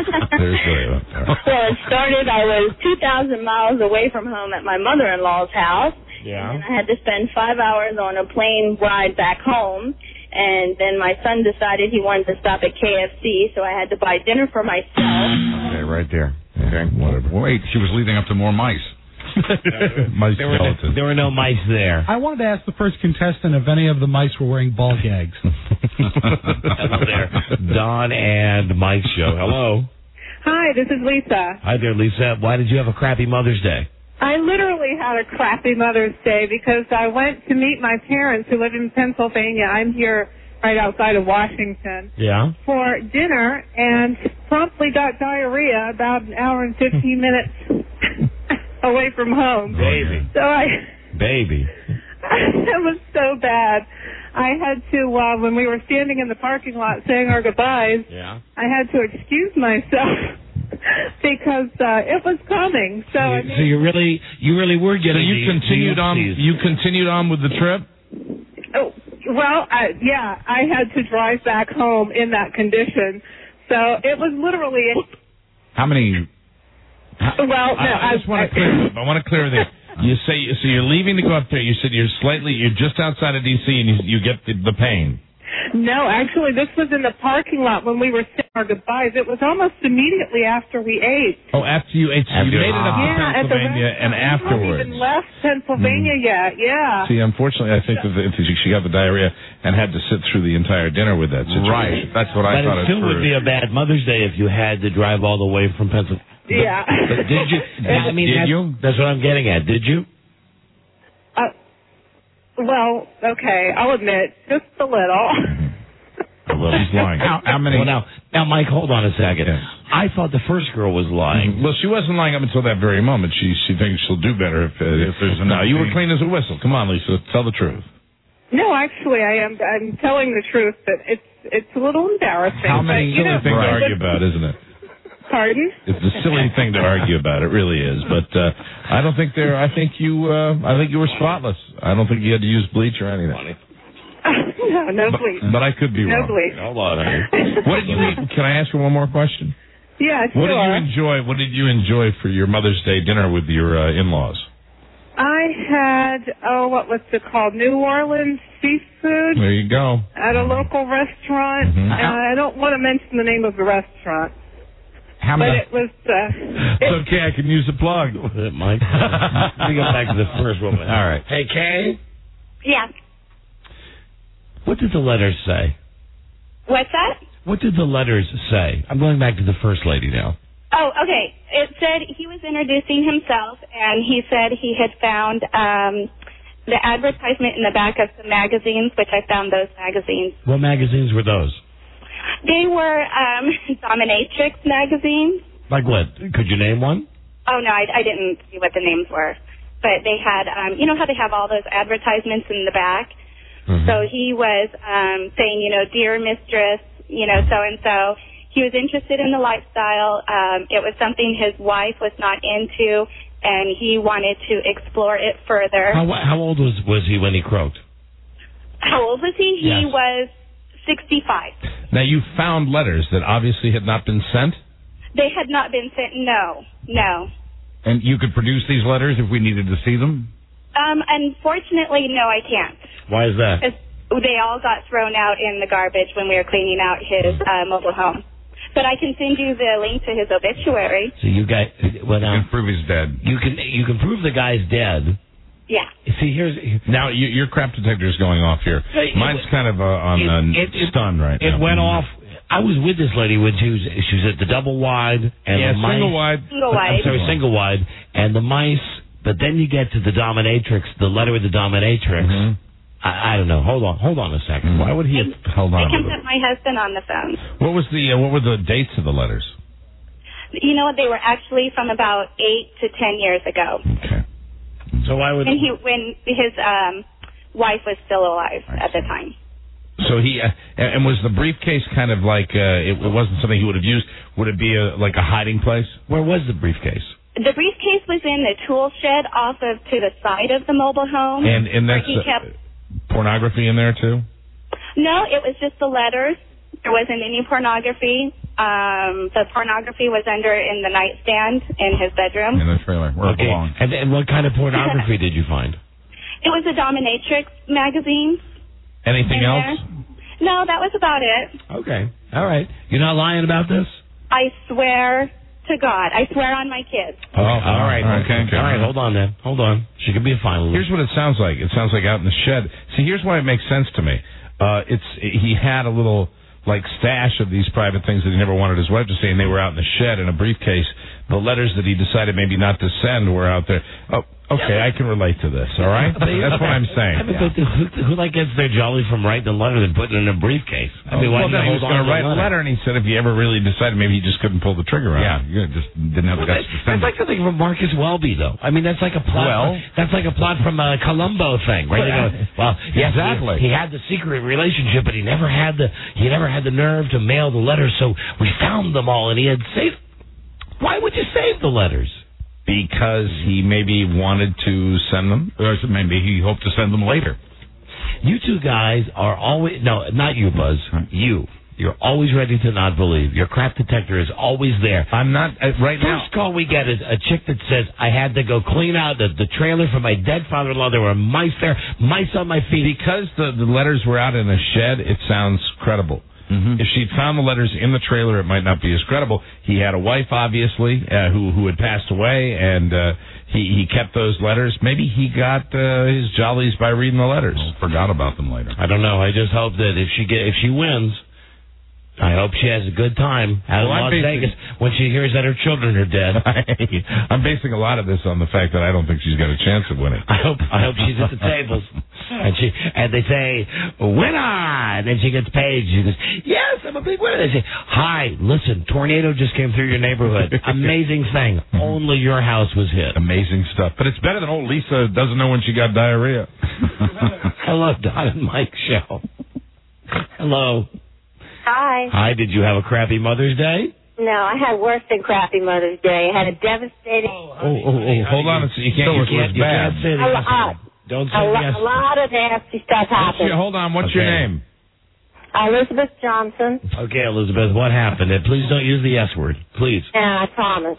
it started, I was 2,000 miles away from home at my mother-in-law's house. Yeah. And I had to spend 5 hours on a plane ride back home. And then my son decided he wanted to stop at KFC, so I had to buy dinner for myself. Okay, right there. Okay, whatever. Wait, she was leading up to more mice. Mice skeletons. There were no mice there. I wanted to ask the first contestant if any of the mice were wearing ball gags. Hello there, Don and Mike Show. Hello. Hi, this is Lisa. Hi there, Lisa. Why did you have a crappy Mother's Day? I literally had a crappy Mother's Day because I went to meet my parents who live in Pennsylvania. I'm here right outside of Washington. Yeah. For dinner and promptly got diarrhea about an hour and 15 minutes away from home. Baby. So Baby. it was so bad. I had to, when we were standing in the parking lot saying our goodbyes, I had to excuse myself. Because it was coming, so you really were getting. So you continued on. You continued on with the trip. Oh, well, I had to drive back home in that condition, so it was literally. How many? I just want to clear. I want to clear this. You say so. You're leaving to go up there. You said you're just outside of D.C. and you get the pain. No, actually, this was in the parking lot when we were saying our goodbyes. It was almost immediately after we ate. Oh, after you ate. So you made it up to Pennsylvania and afterwards. We haven't even left Pennsylvania yet, See, unfortunately, I think that she got the diarrhea and had to sit through the entire dinner with that situation. Right, that's what I thought. But it still would be a bad Mother's Day if you had to drive all the way from Pennsylvania. Yeah. But did you? Did you? That's what I'm getting at. Did you? Well, okay, I'll admit, just a little. Well, he's lying. How many? Well, now, Mike, hold on a second. Yeah. I thought the first girl was lying. Well, she wasn't lying up until that very moment. She thinks she'll do better if there's enough. No, you were clean as a whistle. Come on, Lisa, tell the truth. No, actually, I'm telling the truth, but it's a little embarrassing. How many silly things to argue about, isn't it? Pardon? It's a silly thing to argue about. It really is. But I don't think I think you were spotless. I don't think you had to use bleach or anything. No bleach. But I could be wrong. No bleach. Hold on. What did you eat? Can I ask you one more question? Yeah, sure. What did you enjoy for your Mother's Day dinner with your in-laws? I had what was it called? New Orleans seafood. There you go. At a local restaurant. Mm-hmm. I don't want to mention the name of the restaurant. But it was. It's okay. I can use the plug. Mike. Let me go back to the first woman. All right. Hey, Kay. Yeah. What did the letters say? What's that? What did the letters say? I'm going back to the first lady now. Oh, okay. It said he was introducing himself, and he said he had found the advertisement in the back of some magazines, which I found those magazines. What magazines were those? They were dominatrix magazines. Like what? Could you name one? Oh, no, I didn't see what the names were. But they had, you know how they have all those advertisements in the back? Mm-hmm. So he was saying, you know, dear mistress, you know, so-and-so. He was interested in the lifestyle. It was something his wife was not into, and he wanted to explore it further. How old was he when he croaked? How old was he? Yes. He was 65. Now, you found letters that obviously had not been sent? They had not been sent. No. And you could produce these letters if we needed to see them? Unfortunately, no, I can't. Why is that? 'Cause they all got thrown out in the garbage when we were cleaning out his mobile home. But I can send you the link to his obituary. So you guys, you can prove he's dead. You can prove the guy's dead. Yeah. See, now your crap detector is going off here. Mine's kind of stunned right now. It went off. I was with this lady when she was at the double wide and the mice. Single wide. I'm sorry, single wide and the mice. But then you get to the dominatrix, the letter with the dominatrix. Mm-hmm. I don't know. Hold on a second. Why would he have held on? I can put my husband on the phone. What were the dates of the letters? You know what? They were actually from about 8 to 10 years ago. Okay. So why would when his wife was still alive at the time. So he and was the briefcase kind of like it wasn't something he would have used? Would it be like a hiding place? Where was the briefcase? The briefcase was in the tool shed off of to the side of the mobile home. And that's he kept pornography in there too? No, it was just the letters. There wasn't any pornography. The pornography was in the nightstand in his bedroom. In the trailer, where it belonged. And what kind of pornography did you find? It was a dominatrix magazine. Anything else? No, that was about it. Okay. All right. You're not lying about this? I swear to God. I swear on my kids. Oh, all right. Okay. All right, hold on then. Hold on. She could be a finalist. Here's what it sounds like. It sounds like out in the shed. See, here's why it makes sense to me. He had a little like stash of these private things that he never wanted his wife to see, and they were out in the shed in a briefcase. The letters that he decided maybe not to send were out there. Oh, okay, I can relate to this, all right? That's what I'm saying. Who gets their jolly from writing a letter than putting it in a briefcase? I mean, why he was going to write a letter, and he said if he ever really decided, maybe he just couldn't pull the trigger on it. Yeah, just didn't have the guts to send it. That's like something from Marcus Welby, though. I mean, that's like a plot. That's like a plot from a Columbo thing, right? Well, yes, exactly. He had the secret relationship, but he never had the nerve to mail the letters, so we found them all, and he had saved. Why would you save the letters? Because he maybe wanted to send them, or maybe he hoped to send them later. You two guys are always... No, not you, Buzz. You. You're always ready to not believe. Your crap detector is always there. I'm not... right now... First call we get is a chick that says, I had to go clean out the trailer for my dead father-in-law. There were mice there, mice on my feet. Because the letters were out in a shed, it sounds credible. Mm-hmm. If she'd found the letters in the trailer, it might not be as credible. He had a wife, obviously, who had passed away, and he kept those letters. Maybe he got his jollies by reading the letters. Forgot about them later. I don't know. I just hope that if she wins, I hope she has a good time out in Las Vegas when she hears that her children are dead. I'm basing a lot of this on the fact that I don't think she's got a chance of winning. I hope she's at the tables and they say winner, and then she gets paid. She goes, yes, I'm a big winner. They say, hi, listen, tornado just came through your neighborhood. Amazing thing. Only your house was hit. Amazing stuff. But it's better than old Lisa doesn't know when she got diarrhea. Hello, Don and Mike show. Hello. Hi. Hi, did you have a crappy Mother's Day? No, I had worse than crappy Mother's Day. I had a devastating... Hold on a second. You can't say that. Don't say yes. A lot of nasty stuff happened. Hold on, what's your name? Elizabeth Johnson. Okay, Elizabeth, what happened? And please don't use the S word, please. Yeah, I promise.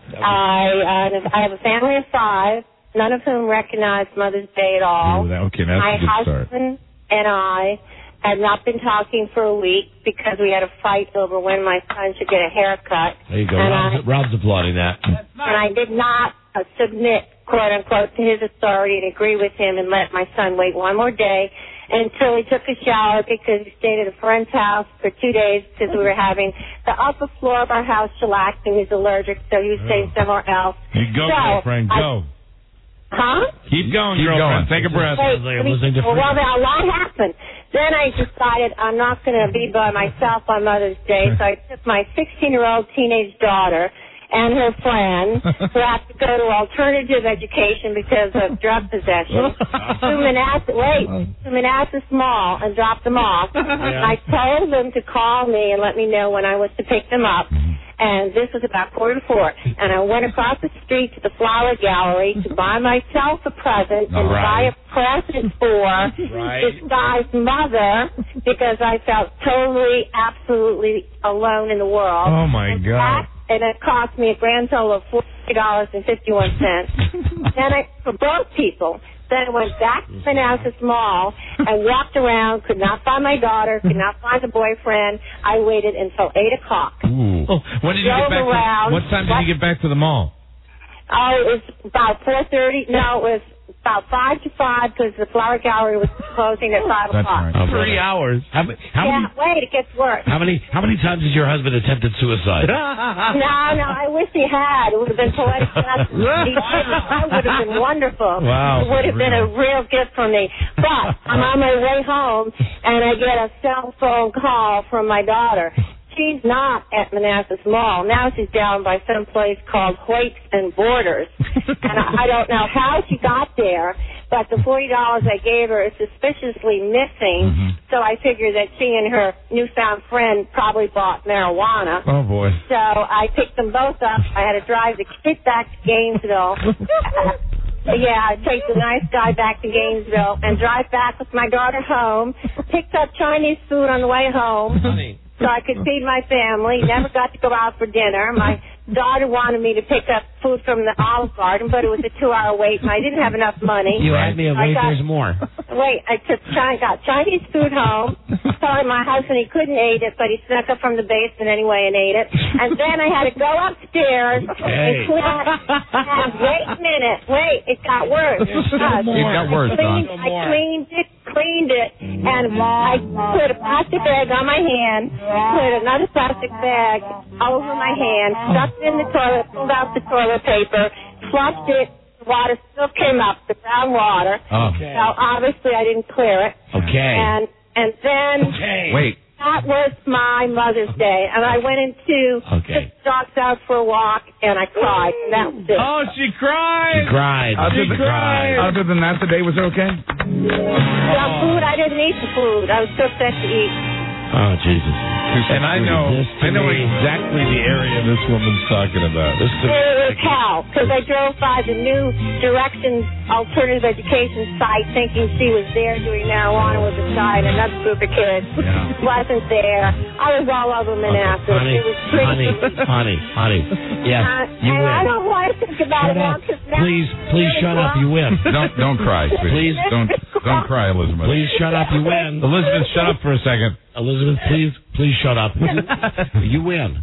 I have a family of 5, none of whom recognize Mother's Day at all. Okay, that's a good start. My husband and I had not been talking for a week because we had a fight over when my son should get a haircut. There you go. Rob's applauding that. And I did not submit, quote unquote, to his authority and agree with him and let my son wait one more day until he took a shower because he stayed at a friend's house for 2 days because we were having the upper floor of our house shellacked and he was allergic, so he was staying somewhere else. You go, girlfriend, go. Huh? Keep going, girlfriend. Take a breath. Well, now, a lot happened. Then I decided I'm not going to be by myself on Mother's Day, so I took my 16-year-old teenage daughter and her friend, who have to go to alternative education because of drug possession, to Manassas Mall and drop them off. Yeah. I told them to call me and let me know when I was to pick them up. And this was about 3:45. And I went across the street to the flower gallery to buy myself a present and buy a present for this guy's mother because I felt totally, absolutely alone in the world. Oh, my God. And it cost me a grand total of $40.51. For both people. Then I went back to Manassas Mall and walked around, could not find my daughter, could not find the boyfriend. I waited until 8 o'clock. Ooh. Oh, when did you get back? What time did you get back to the mall? Oh, it was about 4:30. No, it was about 5 to 5 because the flower gallery was closing at 5 o'clock. Right. 3 hours. How many? Wait, it gets worse. How many times has your husband attempted suicide? No, I wish he had. It would have been poetic justice. That would have been wonderful. Wow. It would have been a real gift for me. But I'm on my way home, and I get a cell phone call from my daughter. She's not at Manassas Mall. Now she's down by some place called Hoyts and Borders. And I don't know how she got there, but the $40 I gave her is suspiciously missing. So I figured that she and her newfound friend probably bought marijuana. Oh, boy. So I picked them both up. I had to drive the kid back to Gainesville. I take the nice guy back to Gainesville and drive back with my daughter home. Picked up Chinese food on the way home. Honey. So I could feed my family. Never got to go out for dinner. My daughter wanted me to pick up food from the Olive Garden, but it was a 2-hour wait, and I didn't have enough money. You had me at wait, there's more. Wait, I got Chinese food home. Told my husband he couldn't eat it, but he snuck up from the basement anyway and ate it. And then I had to go upstairs and clean and wait a minute. Wait, it got worse. It got worse, Don. I cleaned it, and I put a plastic bag on my hand, put another plastic bag over my hand, stuffed it in the toilet, pulled out the toilet paper, flushed it. The water still came up, the brown water. Okay. So obviously I didn't clear it. Okay. And then Wait. That was my Mother's Day, and I went into took the dogs out for a walk, and I cried. And that was it. Oh, she cried. She cried. Other than that, the day was okay? Well, food, I didn't eat the food. I was so upset to eat. Oh, Jesus. And I know exactly the area this woman's talking about. It was hell, because I drove by the new Directions Alternative Education site thinking she was there doing marijuana with a guy and another group of kids. Wasn't there. I was all over Manassas. Honey, it was pretty. honey. Yes, you win. I don't want to think about it now. Please shut up. You win. Don't cry, sweetie. Please don't cry, Elizabeth. Please shut up. You win. Elizabeth, shut up for a second. Elizabeth, please shut up. You win.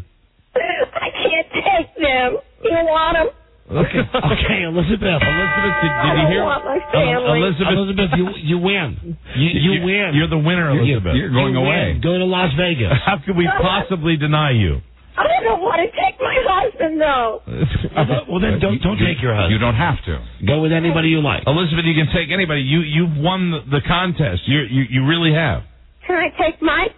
I can't take them. You want them? Okay, Elizabeth. Did you hear? I want my family. Elizabeth, you win. You win. You're the winner, Elizabeth. You're going away. Go to Las Vegas. How could we possibly deny you? I don't want to take my husband, though. Well, then don't take your husband. You don't have to. Go with anybody you like. Elizabeth, you can take anybody. You've won the contest. You really have. Can I take Mike?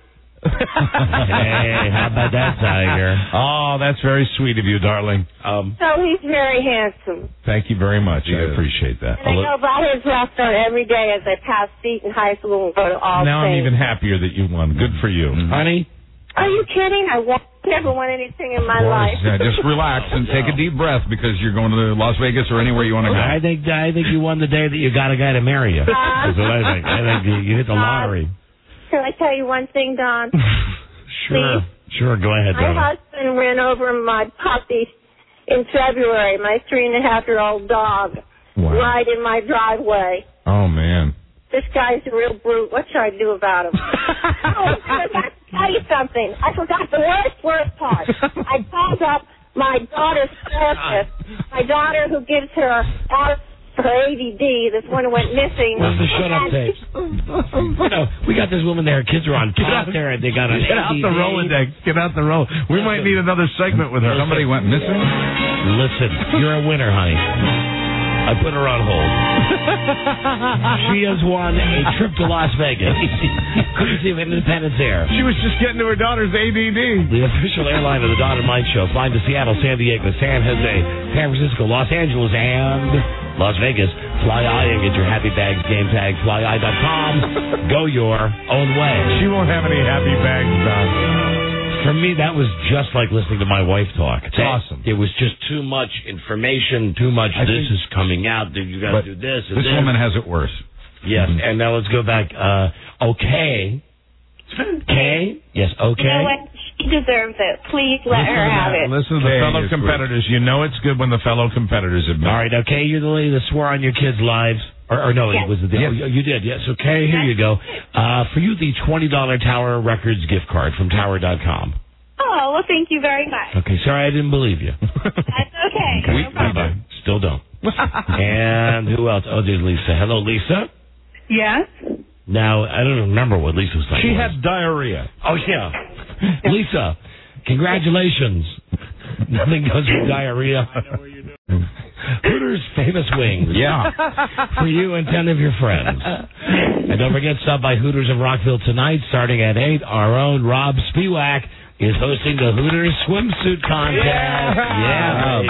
Hey, how about that, Tiger? Oh, that's very sweet of you, darling. So he's very handsome. Thank you very much. I appreciate that. And I go by his restaurant every day as I pass Seton High School and go to all Now I'm Saints. even happier that you won. Good for you. Honey? Are you kidding? I never won anything in my life. Yeah, just relax and take a deep breath because you're going to Las Vegas or anywhere you want to go. I think you won the day that you got a guy to marry you. That's what I think. I think you hit the lottery. Can I tell you one thing, Don? Sure, go ahead, My husband ran over my puppy in February, my 3.5-year-old dog, right in my driveway. Oh, man. This guy's a real brute. What should I do about him? I forgot to tell you something. I forgot the worst part. I called up my daughter's therapist, my daughter who gives her ADD, this one who went missing. Where's the shut-up tape? We got this woman there. Her kids are on top there, and they got an Get out the Rolodex. Get out the roll. We might need another segment with her. Somebody went missing? Listen, you're a winner, honey. I put her on hold. She has won a trip to Las Vegas, courtesy of Independence Air. She was just getting to her daughter's ADD. The official airline of the Don and Mike Show, flying to Seattle, San Diego, San Jose, San Francisco, Los Angeles, and Las Vegas. Fly I and get your happy bags, game tags, flyi.com. Go your own way. She won't have any happy bags, Don. For me, that was just like listening to my wife talk. It's awesome. It was just too much information, too much this is coming out, you got to do this and this this. woman has it worse. Yes, and now let's go back. Okay. Okay? Yes, okay. You know what? She deserves it. Please let her have it. Listen to the fellow competitors. You know it's good when the fellow competitors admit. All right, okay, you're the lady that swore on your kids' lives. Or no, Yes. it was the you did, yes. Okay, here you go. For you, the $20 Tower Records gift card from Tower.com. Oh, well, thank you very much. Okay, sorry I didn't believe you. That's okay. No problem. Still don't. And who else? Oh, there's Lisa. Hello, Lisa. Yes? Now, I don't remember what Lisa's like. She had diarrhea. Oh, yeah. Lisa, congratulations. Nothing goes with diarrhea. I know what you're doing. Hooters Famous Wings. Yeah. For you and 10 of your friends. And don't forget, stop by Hooters of Rockville tonight, starting at 8. Our own Rob Spiewak is hosting the Hooters swimsuit contest. Yeah.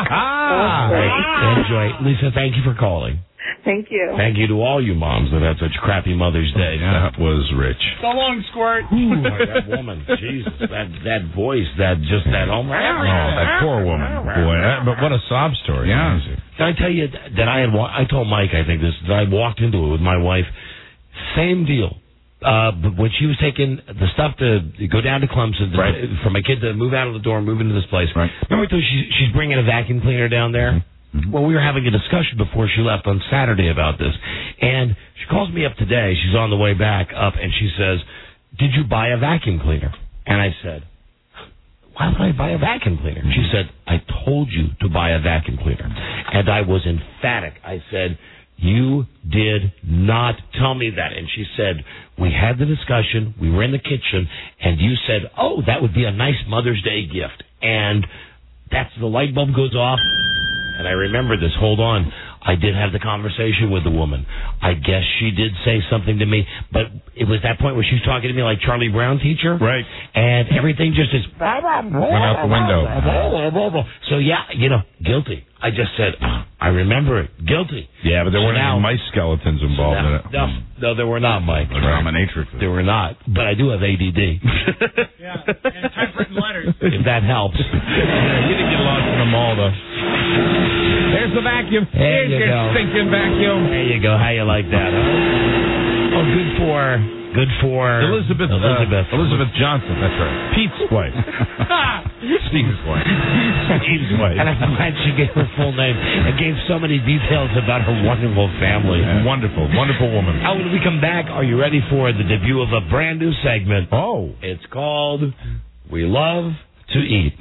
Enjoy. Lisa, thank you for calling. Thank you. Thank you to all you moms that had such crappy Mother's Day. That was rich. So long, Squirt. Ooh, that woman, Jesus, that voice, that poor woman. Boy, but what a sob story. Yeah. Did I tell you that I told Mike, I think this, that I walked into it with my wife. Same deal. But when she was taking the stuff to go down to Clemson for my kid to move out of the door and move into this place. Right. Remember I told you she's bringing a vacuum cleaner down there? Mm-hmm. Well, we were having a discussion before she left on Saturday about this. And she calls me up today. She's on the way back up, and she says, "Did you buy a vacuum cleaner?" And I said, "Why would I buy a vacuum cleaner?" She said, "I told you to buy a vacuum cleaner." And I was emphatic. I said, "You did not tell me that." And she said, "We had the discussion. We were in the kitchen, and you said, oh, that would be a nice Mother's Day gift." And that's the light bulb goes off. And I remember this. Hold on. I did have the conversation with the woman. I guess she did say something to me, but it was that point where she was talking to me like Charlie Brown teacher. Right. And everything just is... Went out the window. So, yeah, guilty. I just said, I remember it. Guilty. Yeah, but there weren't any mice skeletons involved in it. No, there were not, Mike. Dominatrix. There were not. But I do have ADD. Yeah, and typewritten letters. If that helps. You didn't get lost in the mall, though. There's the vacuum. There Here's you your go. stinking vacuum. There you go. How you like that, huh? Oh, good for Elizabeth Johnson. That's right. Pete's wife. Steve's wife. Steve's wife. And I'm glad she gave her full name and gave so many details about her wonderful family. Wonderful, wonderful woman. Now, when we come back, are you ready for the debut of a brand new segment? Oh. It's called We Love to Eat.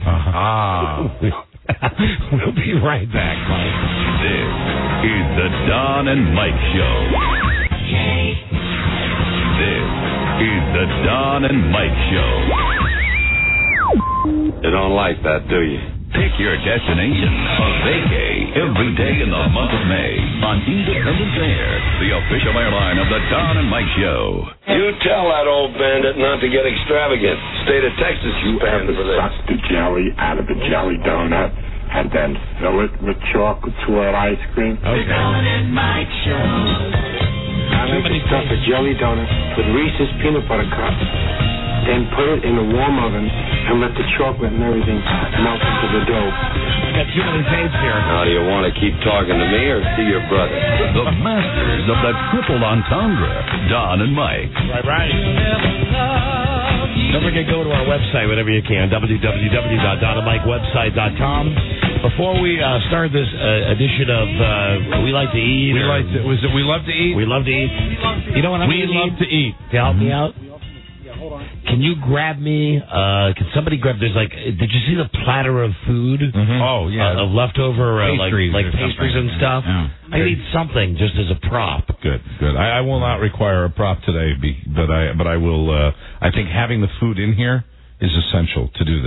We'll be right back, Mike. This is the Don and Mike Show. This is the Don and Mike Show. You don't like that, do you? Pick your destination, a vacay, every day in the month of May on Independence Air, the official airline of the Don and Mike Show. You tell that old bandit not to get extravagant. State of Texas, you paying for this. Suck the jelly out of a jelly donut and then fill it with chocolate swirl ice cream. Okay. Don and Mike Show. I like to stuff a jelly donut with Reese's peanut butter cups. Then put it in the warm oven and let the chocolate and everything melt into the dough. I got too many tapes here. Now, do you want to keep talking to me or see your brother? The masters of the triple entendre, Don and Mike. Right. Don't forget, go to our website whenever you can, www.donandmikewebsite.com. Before we start this edition of We Like to Eat. We Love to Eat? We Love to Eat. You know what I'm We love to eat. To help me out? Can you grab me, can somebody grab, did you see the platter of food? Mm-hmm. Oh, yeah. Of leftover, pastries like pastries and stuff? Yeah. I need something just as a prop. Good. I will not require a prop today, but I will, I think having the food in here is essential to do this.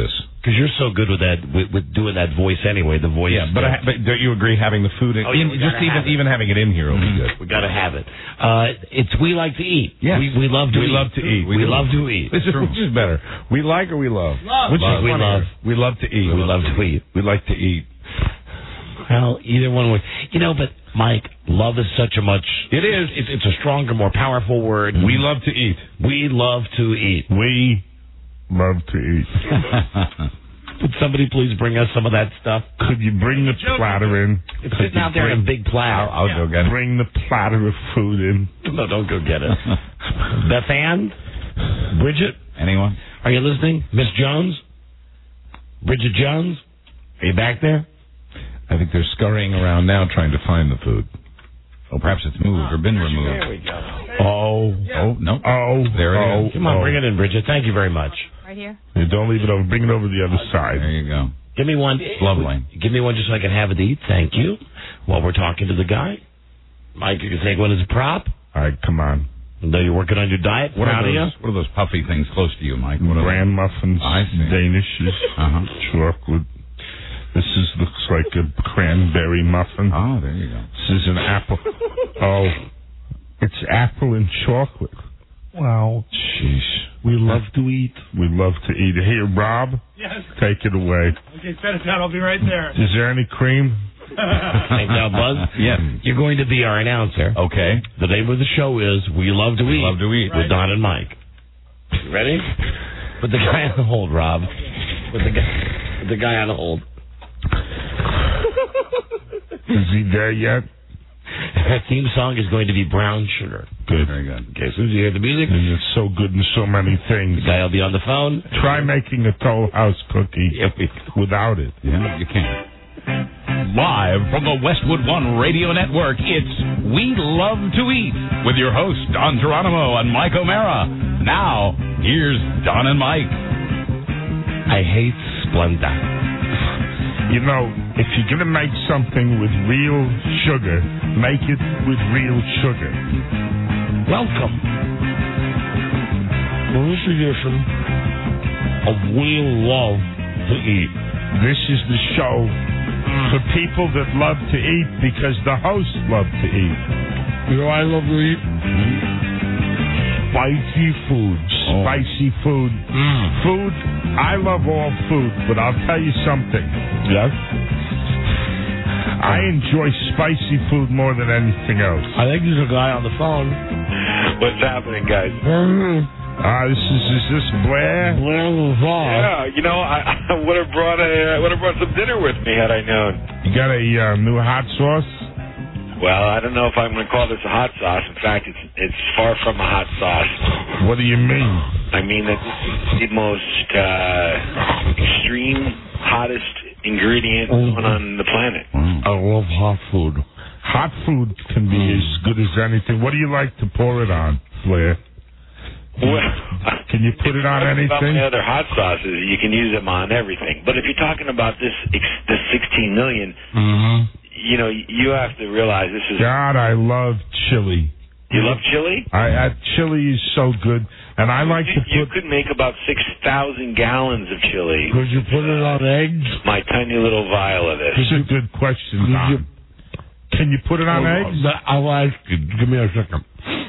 Because you're so good with that, with doing that voice anyway. The voice. Yeah, but don't you agree having the food? Even having it in here will be good. We got to have it. It's we like to eat. Yes. We love to eat. We love to eat. We love to eat. Which is better? We like or we love? Which is we love. We love to eat. We love to eat. We like to eat. Well, either one way. But Mike, love is such a much. It is. It's a stronger, more powerful word. We love to eat. We love to eat. We love to eat. Would somebody please bring us some of that stuff? Could you bring the platter in? It's sitting out there in a big platter. I'll go get it. Bring the platter of food in. No, don't go get it. Beth Ann? Bridget? Anyone? Are you listening? Miss Jones? Bridget Jones? Are you back there? I think they're scurrying around now trying to find the food. Oh, perhaps it's moved or been removed. There we go. Oh, no. There it is. Come on, bring it in, Bridget. Thank you very much. Right here? Don't leave it over. Bring it over the other side. There you go. Give me one. Lovely. Give me one just so I can have it to eat. Thank you. While we're talking to the guy. Mike, you can take one as a prop. All right, come on. Though you're working on your diet. What are those puffy things close to you, Mike? Bran muffins, Danishes, chocolate. This looks like a cranberry muffin. Oh, there you go. This is an apple. Oh, it's apple and chocolate. Wow. Sheesh. We love to eat. We love to eat. Here, Rob. Yes. Take it away. Okay, set it down. I'll be right there. Is there any cream? Hey, now, Buzz. Yes. You're going to be our announcer. Okay. The name of the show is We Love to Eat. We Love to Eat. With Don and Mike. You ready? Put the guy on hold, Rob. Put the guy on hold. Is he there yet? That theme song is going to be Brown Sugar. Good. Very good. Okay, as soon as you hear the music. And it's so good in so many things. The guy will be on the phone. Try making a Toll House cookie without it. Yeah, you can. Live from the Westwood One Radio Network, it's We Love to Eat with your hosts, Don Geronimo and Mike O'Mara. Now, here's Don and Mike. I hate Splenda. You know, if you're going to make something with real sugar, make it with real sugar. Welcome to this edition of We Love to Eat. This is the show for people that love to eat because the hosts love to eat. You know I love to eat? Spicy food. Spicy food. Food, I love all food, but I'll tell you something. Yes? I enjoy spicy food more than anything else. I think there's a guy on the phone. What's happening, guys? Is this Blair? Yeah, I would have brought some dinner with me had I known. You got a new hot sauce? Well, I don't know if I'm going to call this a hot sauce. In fact, it's far from a hot sauce. What do you mean? I mean that this is the most extreme, hottest ingredient on the planet. I love hot food. Hot food can be as good as anything. What do you like to pour it on, Blair? Well, can you put it on anything? About my other hot sauces, you can use them on everything. But if you're talking about this 16 million, you have to realize this is. God, I love chili. You love chili? Chili is so good, and I like to put. You could make about 6,000 gallons of chili. Could you put it on eggs? My tiny little vial of this. This is a good question, Tom. Can you put it on eggs? I'll ask you. Give me a second.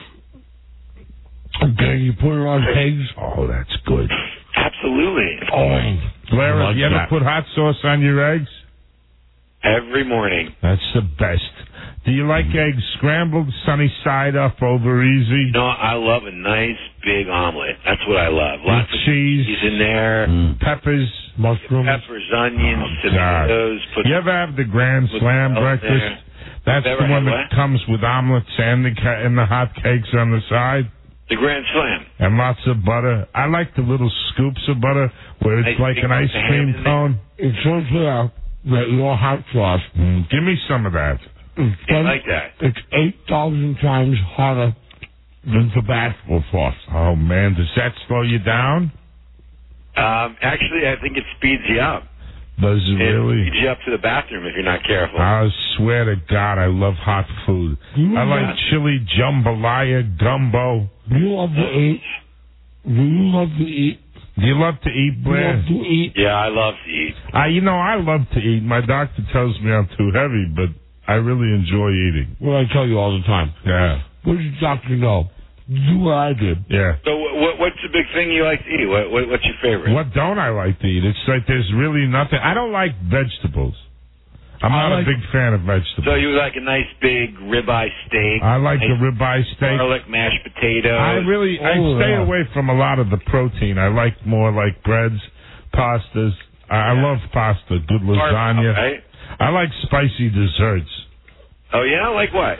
Can you put it on eggs? Oh, that's good. Absolutely. Blair, have you ever put hot sauce on your eggs? Every morning. That's the best. Do you like eggs scrambled, sunny side up, over easy? No, I love a nice big omelet. That's what I love. Lots of cheese in there. Peppers. Mushrooms. Peppers, onions, tomatoes. You ever have the Grand Slam breakfast? That's the one that comes with omelets and the hot cakes on the side. The Grand Slam. And lots of butter. I like the little scoops of butter where it's like an ice cream cone. It turns out that your hot sauce. Give me some of that. I like that. It's 8,000 times hotter than Tabasco sauce. Oh, man. Does that slow you down? Actually, I think it speeds you up. Does it really? It speeds you up to the bathroom if you're not careful. I swear to God, I love hot food. I like chili, jambalaya, gumbo. Do you love to eat? Do you love to eat? Do you love to eat, Blair? To eat. Yeah, I love to eat. I love to eat. My doctor tells me I'm too heavy, but I really enjoy eating. Well, I tell you all the time. Yeah. What does your doctor know? Do what I did. Yeah. So what's the big thing you like to eat? What's your favorite? What don't I like to eat? It's like there's really nothing. I don't like vegetables. I'm not a big fan of vegetables. So you like a nice big ribeye steak? I like the ribeye steak. Garlic, mashed potatoes. I stay away from a lot of the protein. I like more like breads, pastas. I love pasta. Good lasagna. Right? I like spicy desserts. Oh yeah, like what?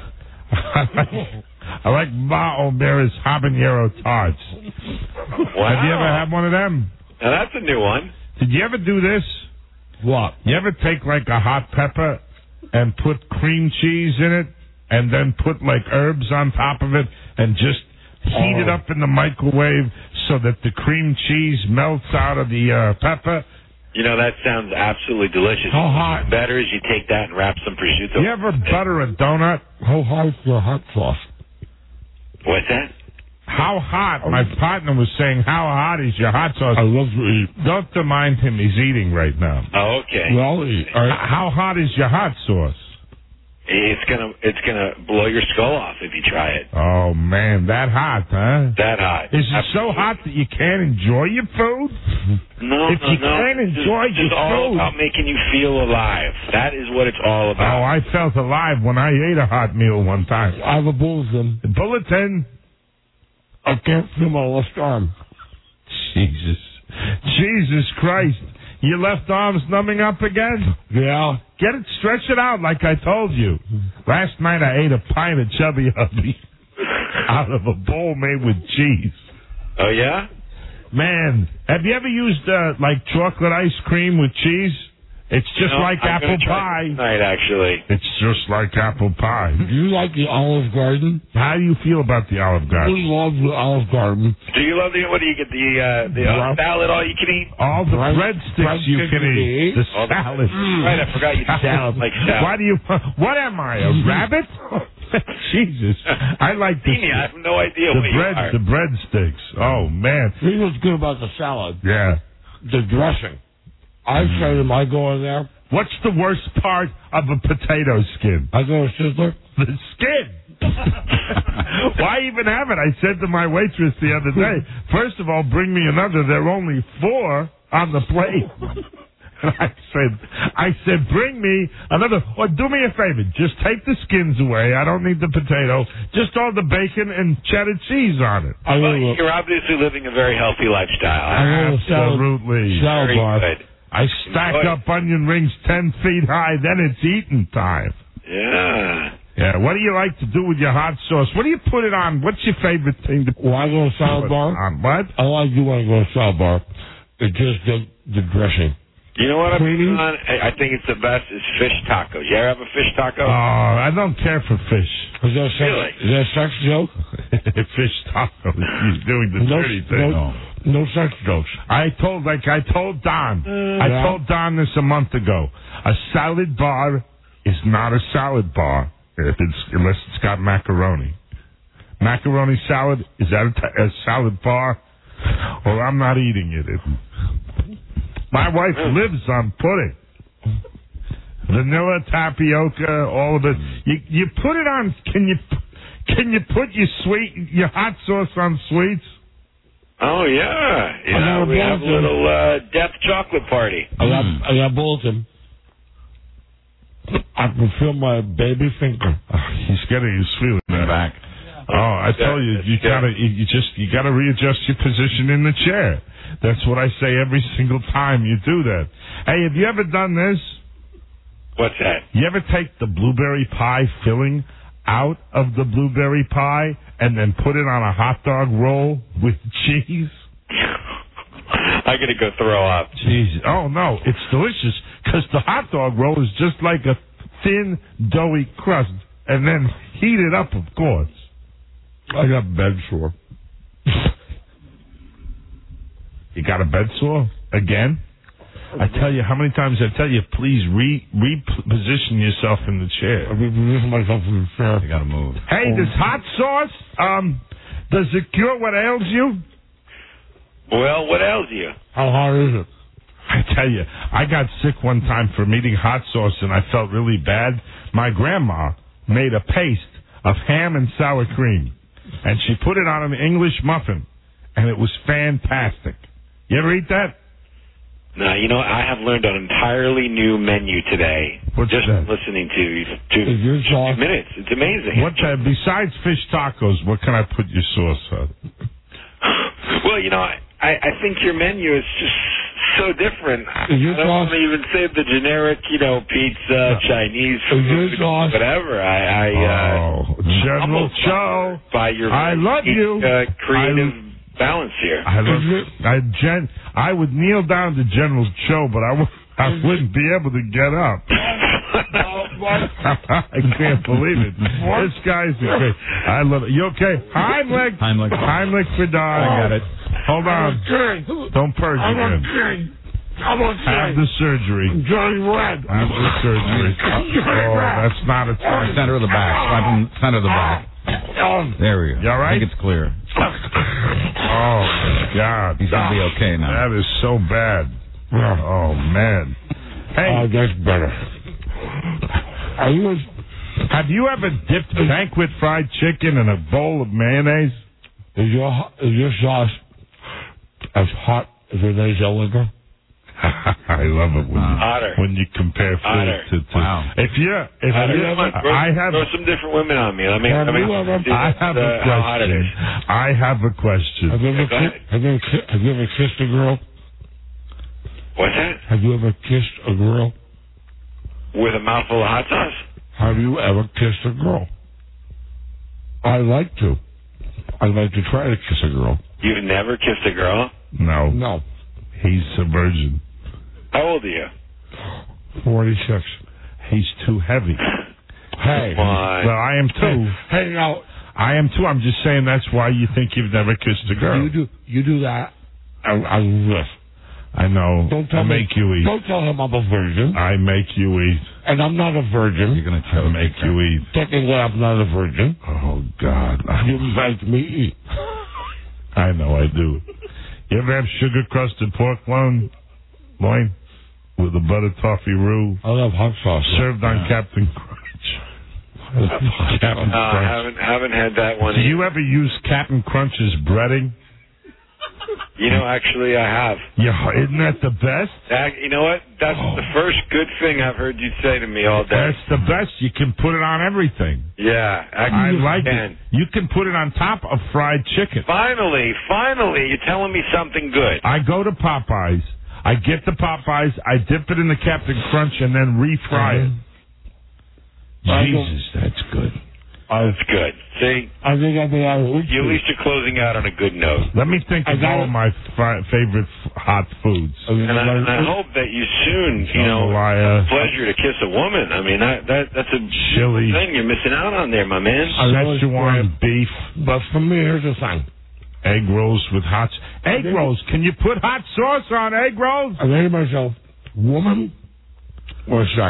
I like Ma O'Meara's habanero tarts. Wow. Have you ever had one of them? Now that's a new one. Did you ever do this? What? You ever take like a hot pepper and put cream cheese in it and then put like herbs on top of it and just heat it up in the microwave so that the cream cheese melts out of the pepper? You know, that sounds absolutely delicious. How hot? Better is you take that and wrap some prosciutto. You ever butter a donut? How hot is your hot sauce? What's that? How hot? My partner was saying, how hot is your hot sauce? I love to eat. Don't mind him. He's eating right now. Oh, okay. Well, how hot is your hot sauce? It's gonna blow your skull off if you try it. Oh, man. That hot, huh? That hot. Is it so hot that you can't enjoy your food? No, if you can't enjoy your It's all food. about making you feel alive. That is what it's all about. Oh, I felt alive when I ate a hot meal one time. I have a bulletin. Bulletin? I can't feel my left arm. Jesus Christ. Your left arm's numbing up again? Yeah. Get it, stretch it out like I told you. Last night I ate a pint of Chubby Hubby out of a bowl made with cheese. Oh, yeah? Man, have you ever used like chocolate ice cream with cheese? It's just like I'm apple gonna pie. try tonight, actually. It's just like apple pie. Do you like the Olive Garden? How do you feel about the Olive Garden? We love the Olive Garden. Do you love what do you get, the salad all you can eat? All the breadsticks you can eat. The salad. Right, I forgot you salad like salad. What am I, a rabbit? Jesus. I like the I have no idea what you are. The breadsticks. Oh, man. You know what's good about the salad? Yeah. The dressing. I say to him, I go in there. What's the worst part of a potato skin? I go to Sizzler. The skin. Why even have it? I said to my waitress the other day, first of all, bring me another. There are only 4 on the plate. And I said, bring me another. Or do me a favor. Just take the skins away. I don't need the potato. Just all the bacon and cheddar cheese on it. You're obviously living a very healthy lifestyle. Absolutely. Salad bar. Good. I stack up onion rings 10 feet high, then it's eating time. Yeah. Yeah, what do you like to do with your hot sauce? What do you put it on? What's your favorite thing to put I go to salad bar? On what? I like you when I go to salad bar. It's just the dressing. You know what I'm on? I think it's the best is fish tacos. You ever have a fish taco? Oh, I don't care for fish. Is that a sex joke? Fish tacos. He's doing the dirty thing. No sex jokes. I told Don. I told Don this a month ago. A salad bar is not a salad bar unless it's got macaroni. Macaroni salad, is that a salad bar? Or I'm not eating it. My wife lives on pudding. Vanilla, tapioca, all of it. You put it on. Can you put your hot sauce on sweets? Oh yeah. We have a little death chocolate party. I got bulletin. I can feel my baby finger. He's getting his feeling back. Oh, I tell you, you gotta readjust your position in the chair. That's what I say every single time you do that. Hey, have you ever done this? What's that? You ever take the blueberry pie filling out of the blueberry pie and then put it on a hot dog roll with cheese? I'm gonna go throw up. Jeez. Oh no, it's delicious because the hot dog roll is just like a thin, doughy crust, and then heat it up, of course. I got bed sore. You got a bed sore again? I tell you, how many times I tell you, please reposition yourself in the chair. Reposition myself in the chair. You got to move. Hey, this hot sauce, does it cure what ails you? Well, what ails you? How hard is it? I tell you, I got sick one time from eating hot sauce, and I felt really bad. My grandma made a paste of ham and sour cream, and she put it on an English muffin, and it was fantastic. You ever eat that? No, I have learned an entirely new menu today. What's just that? listening to 2 minutes. It's amazing. What besides fish tacos, what can I put your sauce on? Well, I think your menu is just so different. I don't want to even say the generic, pizza, Chinese food, whatever. General Cho. By your I love you. Creative balance here. I would kneel down to General Cho, but I wouldn't be able to get up. I can't believe it. This guy's great. I love it. You okay? Heimlich for Don. I got it. Hold on. Don't purge again. Have the surgery. Have the surgery. That's not a time. Center of the back. Slap him center of the back. There we go. You all right? I think it's clear. Oh, my God. He's going to be okay now. That is so bad. Oh, man. Hey. That's better. Have you ever dipped banquet fried chicken in a bowl of mayonnaise? Is your sauce as hot as Renee Zellweger? I love it when you compare food to wow. If you throw some different women on me. I have a question. How hot it is. I have a question. Have you ever kissed a girl? What's that? Have you ever kissed a girl? With a mouthful of hot sauce? Have you ever kissed a girl? I'd like to. I'd like to try to kiss a girl. You've never kissed a girl? No. He's a virgin. How old are you? 46. He's too heavy. Hey. Well, I am too. Hey, now. I am too. I'm just saying that's why you think you've never kissed a girl. You do that. I risk. I know. I make you eat. Don't tell him I'm a virgin. I make you eat. And I'm not a virgin. You're going to tell make you eat. Technically, I'm not a virgin. Oh, God. You make me eat. I know I do. You ever have sugar-crusted pork loin with a butter toffee roux? I love hot sauce. Served on Captain Crunch. Captain Crunch. I haven't had that one. Do you ever use Captain Crunch's breading? Actually, I have. Yeah, isn't that the best? You know what? That's the first good thing I've heard you say to me all day. That's the best. You can put it on everything. Yeah, I like it. You can put it on top of fried chicken. Finally, you're telling me something good. I go to Popeyes. I get the Popeyes. I dip it in the Captain Crunch and then refry it. Jesus, that's good. That's good. See? I think I'd be out of at least you're closing out on a good note. Let me think of all of my favorite hot foods. And I hope that you soon, pleasure to kiss a woman. I mean, that's a chili thing you're missing out on there, my man. Szechuan beef. But for me, here's the thing. Egg rolls with hot... Egg rolls. Can you put hot sauce on egg rolls? I think to myself, woman or sex?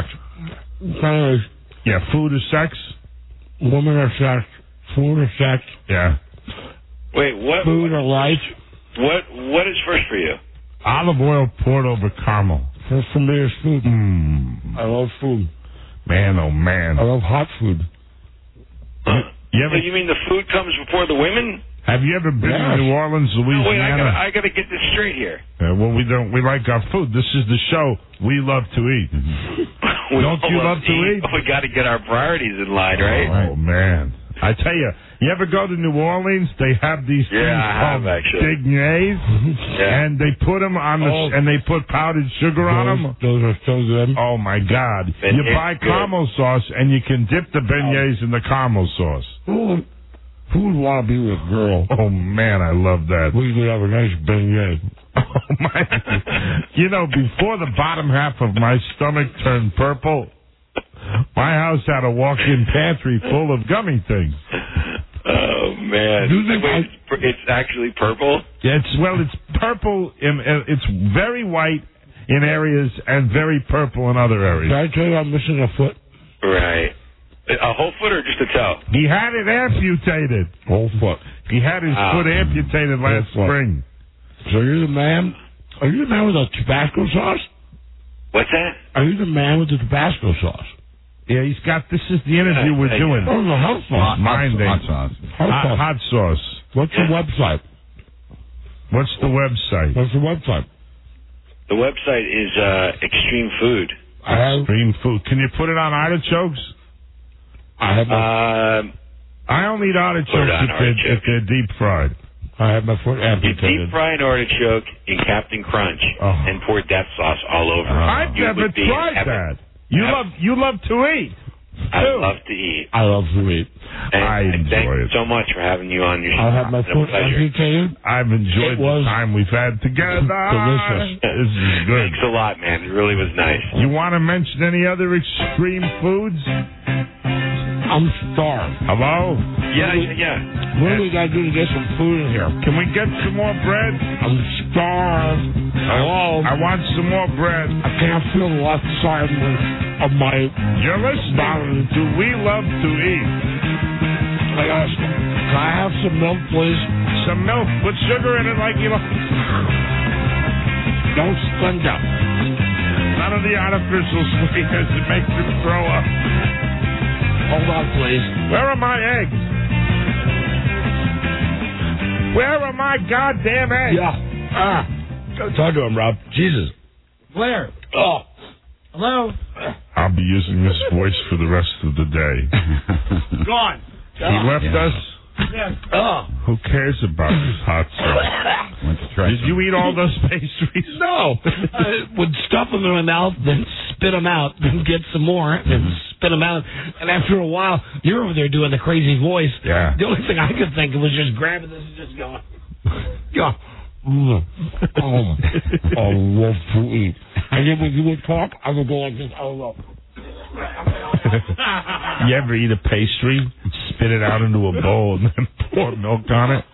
Yeah, food or sex? Woman or sex, food or sex. Yeah. Wait, what? Food or life. What is first for you? Olive oil poured over caramel. First for me is food. I love food. Man, oh man. I love hot food. You mean the food comes before the women? Have you ever been to New Orleans, Louisiana? Wait, I gotta get this straight here. Well, we don't. We like our food. This is the show we love to eat. Don't you love to eat? We got to get our priorities in line, right? Oh man, I tell you, you ever go to New Orleans? They have these things called beignets, and they put them on and they put powdered sugar on them. Those are so good. Oh my God! You buy caramel sauce and you can dip the beignets in the caramel sauce. Who would want to be with a girl? Oh, man, I love that. We could have a nice beignet. Oh, my. Before the bottom half of my stomach turned purple, my house had a walk-in pantry full of gummy things. Oh, man. It's actually purple? It's purple. It's very white in areas and very purple in other areas. Did I tell you I'm missing a foot? Right. A whole foot or just a toe? He had it amputated. Whole foot. He had his foot amputated last spring. So you're the man? Are you the man with the Tabasco sauce? What's that? Are you the man with the Tabasco sauce? Yeah, he's got. This is the interview we're doing. Oh, the hot sauce. Hot sauce. Hot sauce. What's the website? What's the website? What's the website? The website is Extreme Food. Extreme Food. Can you put it on artichokes? I only eat artichokes if they're deep fried. I have my foot amputated. You deep fry an artichoke in Captain Crunch and pour death sauce all over it. I've never tried that. You love to eat. I love to eat. I love to eat. And I enjoy thank you it. so much for having you on your show. I have my foot amputated. I've enjoyed the time we've had together. Delicious. This is good. Thanks a lot, man. It really was nice. You want to mention any other extreme foods? I'm starved. Hello? Yeah. What do we got to do to get some food in here? Can we get some more bread? I'm starved. Hello? I want some more bread. I can't feel the left side of my... You're listening to We Love to Eat. Can I have some milk, please? Some milk with sugar in it like you like. Don't spend up. None of the artificial sweeteners that make you throw up. Hold on, please. Where are my eggs? Where are my goddamn eggs? Yeah. Talk to him, Rob. Jesus. Blair. Oh. Hello? I'll be using this voice for the rest of the day. Gone. He left us? Yes. Who cares about his hot sauce? Did you eat all those pastries? No. Would stuff them in my mouth, then spit them out, then get some more, then spit them out. And after a while, you're over there doing the crazy voice. Yeah. The only thing I could think of was just grabbing this and just going. I love to eat. And then when you would talk, I would go like this. I would go. You ever eat a pastry, spit it out into a bowl, and then pour milk on it?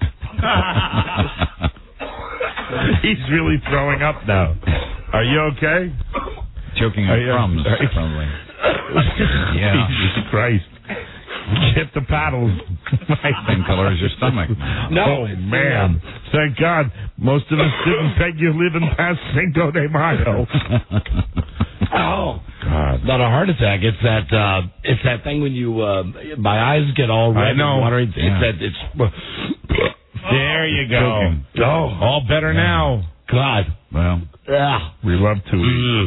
He's really throwing up now. Are you okay? Choking on crumbs, probably. Yeah. Jesus Christ. Hit the paddles. Same color as your stomach. No. Oh, man. Thank God. Most of us didn't peg you living past Cinco de Mayo. Oh, God. Not a heart attack. It's that thing when you, my eyes get all red and watery. There you go. Oh, all better now. God. Well, we love to eat.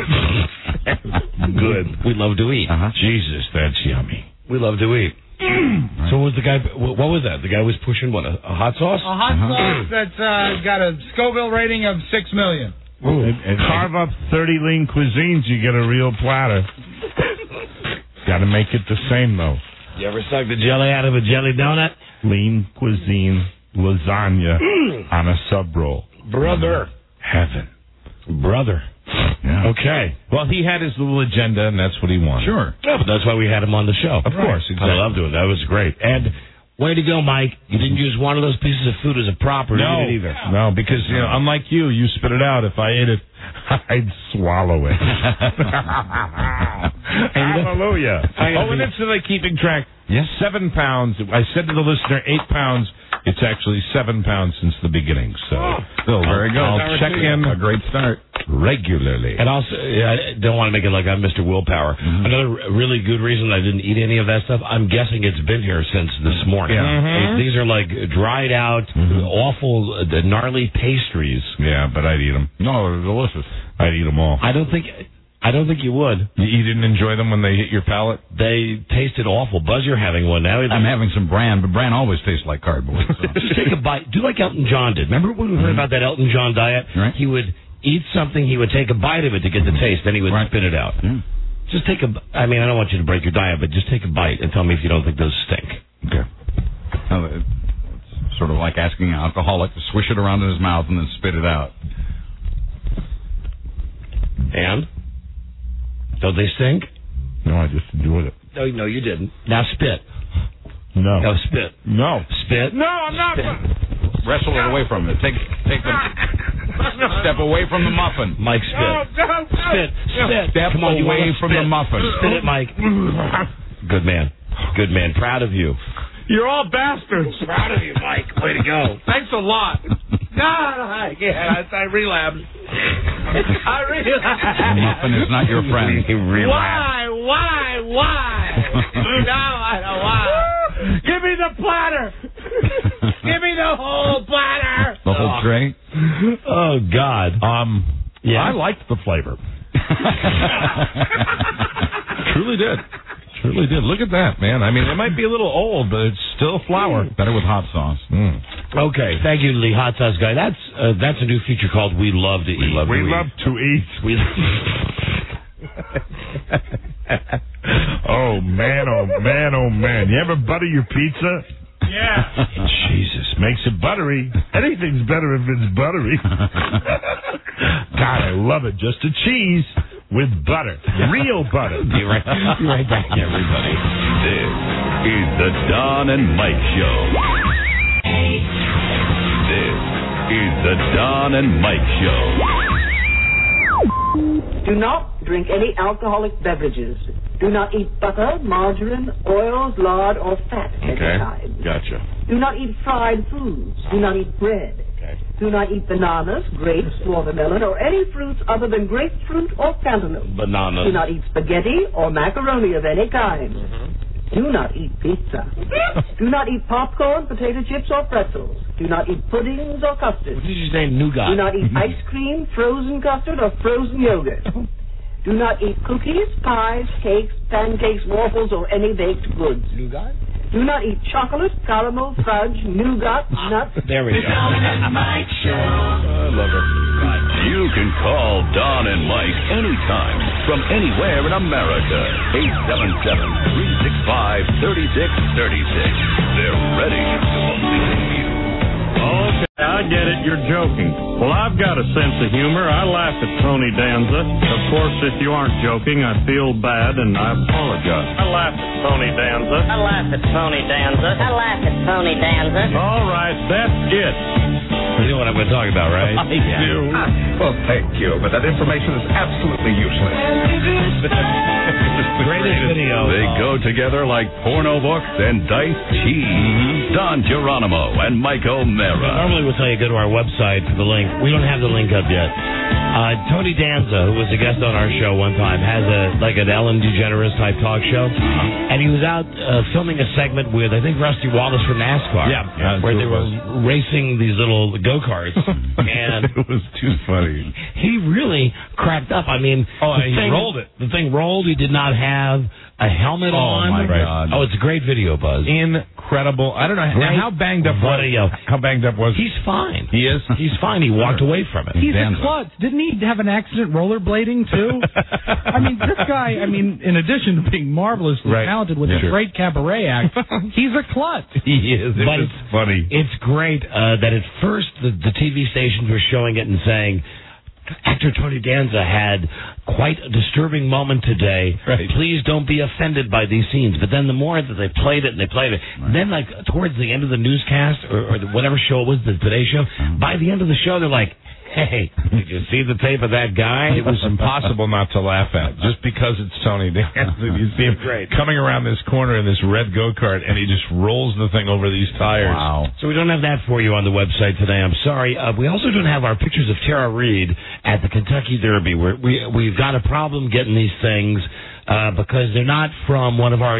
Good. We love to eat. Jesus, that's yummy. We love to eat. So was the guy? What was that? The guy was pushing what? A hot sauce? A hot sauce that's got a Scoville rating of 6 million. And carve up 30 lean cuisines, you get a real platter. Got to make it the same, though. You ever suck the jelly out of a jelly donut? Lean cuisine lasagna on a sub roll. Brother. Heaven. Brother. Yeah. Okay. Well, he had his little agenda, and that's what he wanted. Sure. Yeah, but that's why we had him on the show. Of course. Exactly. I loved it. That was great. And way to go, Mike. You didn't use one of those pieces of food as a prop or eat it either. No, because, unlike you spit it out. If I ate it, I'd swallow it. Hallelujah. And it's so they're keeping track. Yes. 7 pounds. I said to the listener, 8 pounds. It's actually 7 pounds since the beginning. So, very good. I'll check in. A great start. Regularly. And also, I don't want to make it like I'm Mr. Willpower. Another really good reason I didn't eat any of that stuff, I'm guessing it's been here since this morning. Yeah. These are like dried out, awful, gnarly pastries. Yeah, but I'd eat them. No, they're delicious. I'd eat them all. I don't think you would. You didn't enjoy them when they hit your palate? They tasted awful. Buzz, you're having one now. I'm having some bran, but bran always tastes like cardboard. So. Just take a bite. Do like Elton John did. Remember when we heard about that Elton John diet? Right. He would eat something, he would take a bite of it to get the taste, then he would spit it out. Yeah. Just take I don't want you to break your diet, but just take a bite and tell me if you don't think those stink. Okay. It's sort of like asking an alcoholic to swish it around in his mouth and then spit it out. And? Don't they stink? No, I just enjoyed it. No, you didn't. Now spit. No. No, spit. No. Spit. No, I'm not. Wrestle it away from it. Take the step away from the muffin. Mike, spit. No. Spit. Step Come on, away from the muffin. Spit it, Mike. Good man. Good man. Proud of you. You're all bastards. Proud of you, Mike. Way to go. Thanks a lot. I can't. I relapsed. I relapsed. The muffin is not your friend. Why? No, I don't want. Give me the platter. Give me the whole platter. The whole tray? Oh, God. Yeah. I liked the flavor. Truly did. Look at that, man. I mean, it might be a little old, but it's still flour. Better with hot sauce. Okay, thank you, Lee, hot sauce guy. That's a new feature called We Love to Eat. We love to eat. Oh man! You ever butter your pizza? Yeah. Jesus, makes it buttery. Anything's better if it's buttery. God, I love it. Just a cheese with butter. Real butter. Be right back, everybody. This is the Don and Mike Show. This is the Don and Mike Show. Do not drink any alcoholic beverages. Do not eat butter, margarine, oils, lard, or fat of any kind. Gotcha. Do not eat fried foods. Do not eat bread. Okay. Do not eat bananas, grapes, watermelon, or any fruits other than grapefruit or cantaloupe. Bananas. Do not eat spaghetti or macaroni of any kind. Do not eat pizza. Do not eat popcorn, potato chips, or pretzels. Do not eat puddings or custards. What did you say, nougat? Do not eat ice cream, frozen custard, or frozen yogurt. Do not eat cookies, pies, cakes, pancakes, waffles, or any baked goods. Nougat? Do not eat chocolate, caramel, fudge, nougat, nuts. There we go. Mike Show. I love it. You can call Don and Mike anytime from anywhere in America. 877-365-3636. They're ready to believe you. Okay, I get it. You're joking. Well, I've got a sense of humor. I laugh at Tony Danza. Of course, if you aren't joking, I feel bad and I apologize. I laugh at Tony Danza. I laugh at Tony Danza. I laugh at Tony Danza. All right, that's it. You know what I'm going to talk about, right? I do. Well, thank you, but that information is absolutely useless. Greatest video. They go together like porno books and diced cheese. Don Geronimo and Mike O'Mara. Normally we'll tell you go to our website for the link. We don't have the link up yet. Tony Danza, who was a guest on our show one time, has an Ellen DeGeneres type talk show, and he was out filming a segment with I think Rusty Wallace from NASCAR, where they were racing these little go-karts, and it was too funny. He really cracked up. I mean, he rolled it. The thing rolled. He did not have a helmet on. Oh my God! Oh, it's a great video, Buzz. Incredible. I don't know how banged up. How banged up was? He's fine. He is. He's fine. He walked away from it. He's a klutz. Didn't he have an accident rollerblading too? I mean, this guy. I mean, in addition to being marvelously talented with a great cabaret act, he's a klutz. He is. It's funny. It's great that at first the TV stations were showing it and saying, actor Tony Danza had quite a disturbing moment today. Right. Please don't be offended by these scenes. But then the more that they played it, then like towards the end of the newscast or whatever show it was, the Today Show, by the end of the show, they're like, hey, did you see the tape of that guy? It was impossible not to laugh at, just because it's Tony Danza. You see him coming around this corner in this red go-kart, and he just rolls the thing over these tires. Wow. So we don't have that for you on the website today. I'm sorry. We also don't have our pictures of Tara Reid at the Kentucky Derby. We've got a problem getting these things because they're not from one of our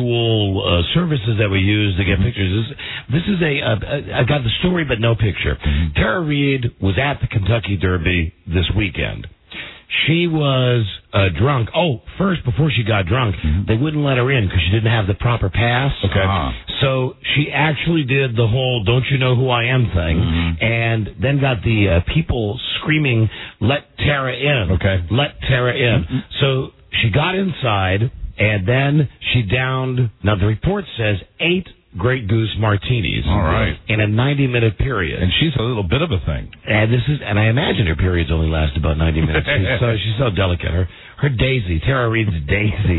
usual services that we use to get pictures. This is I got the story but no picture. Tara Reid was at the Kentucky Derby this weekend. She was drunk. Oh, first, before she got drunk, they wouldn't let her in because she didn't have the proper pass. Okay. So she actually did the whole "don't you know who I am" thing, and then got the people screaming, "Let Tara in." Okay. Let Tara in. So she got inside, and then she downed, now the report says, 8 Grey Goose martinis. All right. In a 90-minute period. And she's a little bit of a thing. And I imagine her periods only last about 90 minutes. She's so delicate. Her Daisy, Tara Reid's Daisy.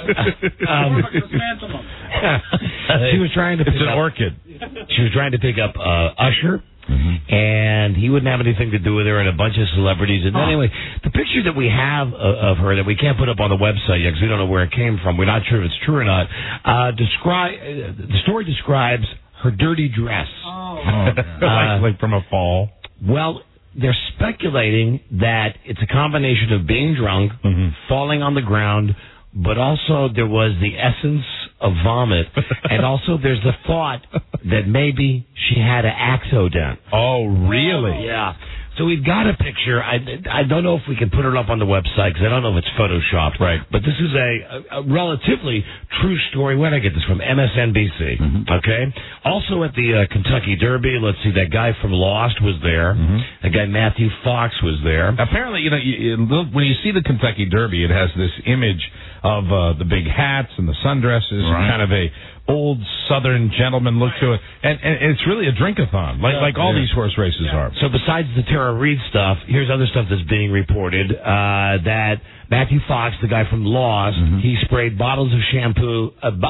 She was trying to pick It's an up, orchid. She was trying to pick up Usher. And he wouldn't have anything to do with her and a bunch of celebrities. And anyway, the picture that we have of her that we can't put up on the website yet because we don't know where it came from. We're not sure if it's true or not. The story describes her dirty dress. Like from a fall. Well, they're speculating that it's a combination of being drunk, falling on the ground, but also there was the essence of vomit, and also there's the thought that maybe she had an Axodent. Oh, really? Yeah. So we've got a picture. I don't know if we can put it up on the website because I don't know if it's photoshopped. Right. But this is a relatively true story. Where did I get this from? MSNBC. Okay. Also at the Kentucky Derby, let's see, that guy from Lost was there. That guy Matthew Fox was there. Apparently, when you see the Kentucky Derby, it has this image of the big hats and the sundresses and kind of a old Southern gentleman look to it, and it's really a drink-a-thon, like all these horse races are. So besides the Tara Reid stuff, here's other stuff that's being reported, that Matthew Fox, the guy from Lost, he sprayed bottles of champagne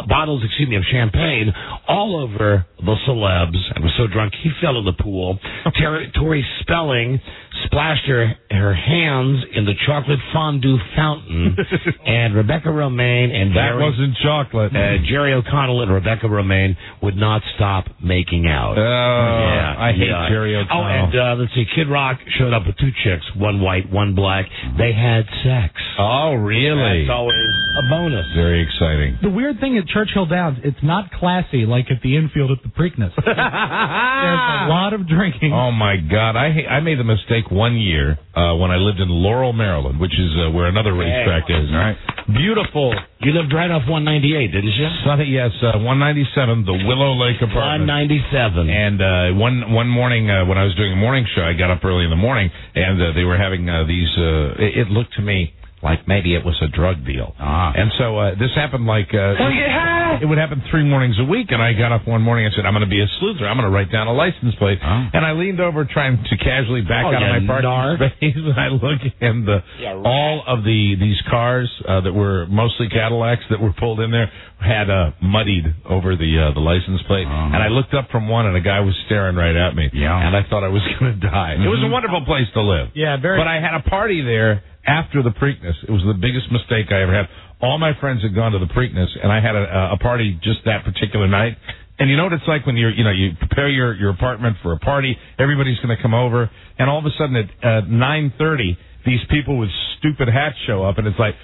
all over the celebs and was so drunk he fell in the pool. Tori Spelling splashed her hands in the chocolate fondue fountain, and Rebecca Romaine and that wasn't chocolate. Jerry O'Connell and Rebecca Romaine would not stop making out. I hate Jerry O'Connell. Oh, and let's see, Kid Rock showed up with two chicks, one white, one black. They had sex. Oh, really? That's always a bonus. Very exciting. The weird thing at Churchill Downs, it's not classy like at the infield at the Preakness. There's a lot of drinking. Oh, my God. I made the mistake one year when I lived in Laurel, Maryland, which is where another racetrack is. All right. Beautiful. You lived right off 198, didn't you? Yes, 197, the Willow Lake apartment. 197. And one morning when I was doing a morning show, I got up early in the morning, and they were having these, it looked to me like maybe it was a drug deal. And so this happened it would happen 3 mornings a week, and I got up one morning and said, I'm going to be a sleuther. I'm going to write down a license plate. And I leaned over trying to casually back out of my parking space, and I look, and all of these cars that were mostly Cadillacs that were pulled in there had muddied over the license plate. And I looked up from one, and a guy was staring right at me. And I thought I was going to die. It was a wonderful place to live. Yeah, very. But I had a party there after the Preakness. It was the biggest mistake I ever had. All my friends had gone to the Preakness, and I had a party just that particular night. And you know what it's like when you prepare your apartment for a party, everybody's going to come over, and all of a sudden at 9:30, these people with stupid hats show up, and it's like,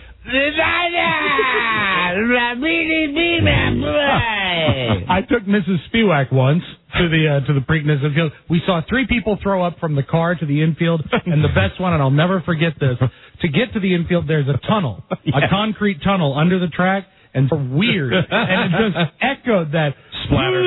I took Mrs. Spiewak once to the Preakness infield. We saw 3 people throw up from the car to the infield, and the best one, and I'll never forget this, to get to the infield, there's a tunnel, a concrete tunnel under the track, and it's weird, and it just echoed that splatter.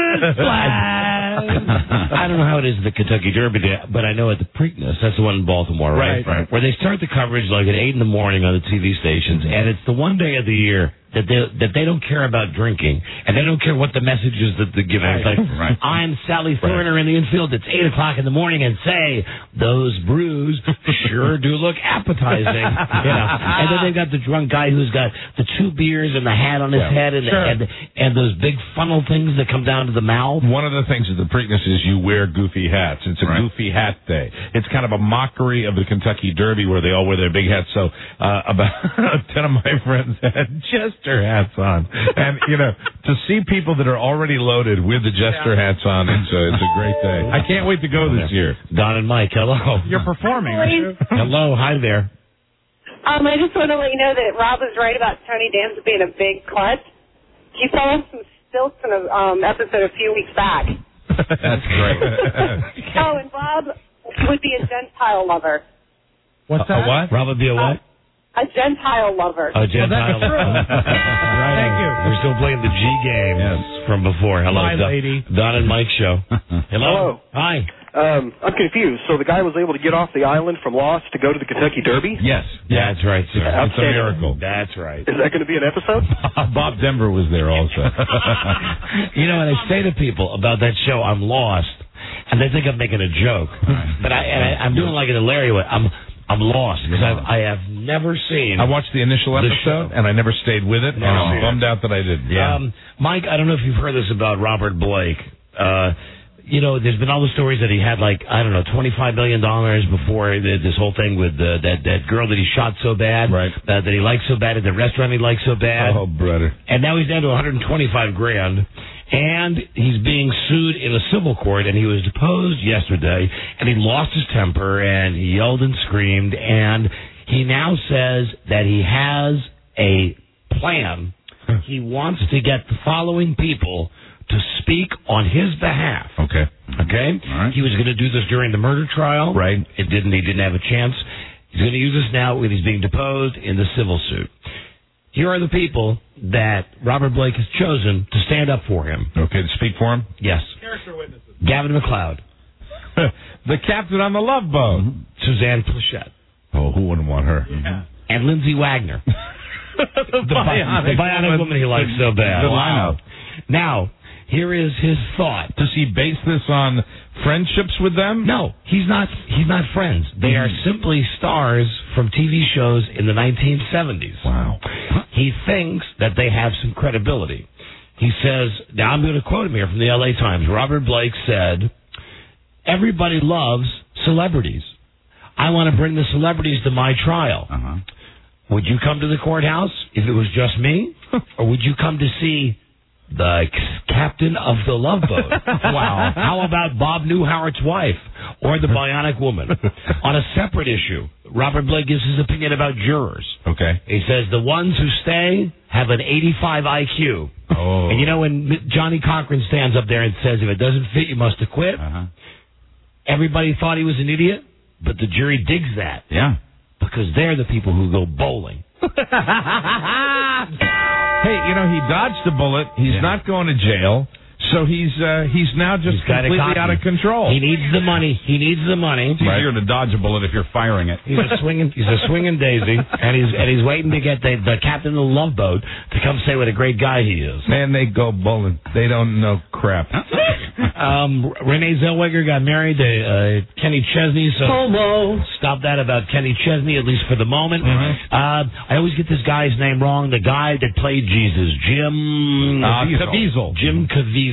I don't know how it is at the Kentucky Derby, but I know at the Preakness, that's the one in Baltimore, right? Where they start the coverage like at 8 in the morning on the TV stations, and it's the one day of the year that they don't care about drinking, and they don't care what the message is that they're giving. It's like, I'm Sally Thorner in the infield. It's 8 o'clock in the morning, and say those brews sure do look appetizing. And then they've got the drunk guy who's got the 2 beers and the hat on his head, and those big funnel things that come down to the mouth. One of the things at the Preakness is you wear goofy hats. It's a goofy hat day. It's kind of a mockery of the Kentucky Derby where they all wear their big hats. So about 10 of my friends had Jester hats on, and to see people that are already loaded with the Jester hats on, it's a great day. I can't wait to go this year. Don and Mike, hello. You're performing, aren't you? Hello, hi there. I just want to let you know that Rob was right about Tony Danza being a big klutz. He fell off some stilts in an episode a few weeks back. That's great. And Rob would be a Gentile lover. What's that? A what? Rob would be a what? A Gentile lover. A Gentile lover. Right. Thank you. We're still playing the G game from before. Hello, My lady. Don and Mike show. Hello. Hi. I'm confused. So the guy was able to get off the island from Lost to go to the Kentucky Derby? Yes. Yeah, that's right, sir. It's a miracle. That's right. Is that going to be an episode? Bob Denver was there also. And I say to people about that show, I'm lost, and they think I'm making a joke. But I'm doing like an Larry way. I'm lost because I have never seen. I watched the initial episode and I never stayed with it, and I'm bummed out that I didn't. Yeah. Mike, I don't know if you've heard this about Robert Blake. There's been all the stories that he had $25 million before this whole thing with that girl that he shot so bad, that he liked so bad at the restaurant he liked so bad. Oh, brother! And now he's down to $125,000. And he's being sued in a civil court, and he was deposed yesterday, and he lost his temper, and he yelled and screamed, and he now says that he has a plan. He wants to get the following people to speak on his behalf. Okay. Right. He was going to do this during the murder trial. Right. He didn't have a chance. He's going to use this now when he's being deposed in the civil suit. Here are the people that Robert Blake has chosen to stand up for him. Okay, to speak for him? Yes. Character witnesses. Gavin McLeod. The captain on the Love Boat. Suzanne Plachette. Oh, who wouldn't want her? Yeah. And Lindsay Wagner. the bionic woman he likes so bad. Wow. Now, here is his thought. Does he base this on friendships with them? No, he's not friends. They are simply stars from TV shows in the 1970s. Wow. He thinks that they have some credibility. He says, now I'm going to quote him here from the LA Times. Robert Blake said, "Everybody loves celebrities. I want to bring the celebrities to my trial. Would you come to the courthouse if it was just me? Or would you come to see the captain of the Love Boat? Wow. How about Bob Newhart's wife or the Bionic Woman?" On a separate issue, Robert Blake gives his opinion about jurors. Okay. He says the ones who stay have an 85 IQ. Oh. And you know when Johnny Cochran stands up there and says, if it doesn't fit, you must acquit? Everybody thought he was an idiot, but the jury digs that. Yeah. Because they're the people who go bowling. Hey, he dodged a bullet. He's not going to jail. So he's now just completely out of control. He needs the money. It's easier to dodge a bullet if you're firing it. He's a swinging daisy, and he's waiting to get the captain of the Love Boat to come say what a great guy he is. Man, they go bowling. They don't know crap. Renee Zellweger got married to Kenny Chesney, so stop that about Kenny Chesney, at least for the moment. I always get this guy's name wrong. The guy that played Jesus, Jim Caviezel. Jim Caviezel.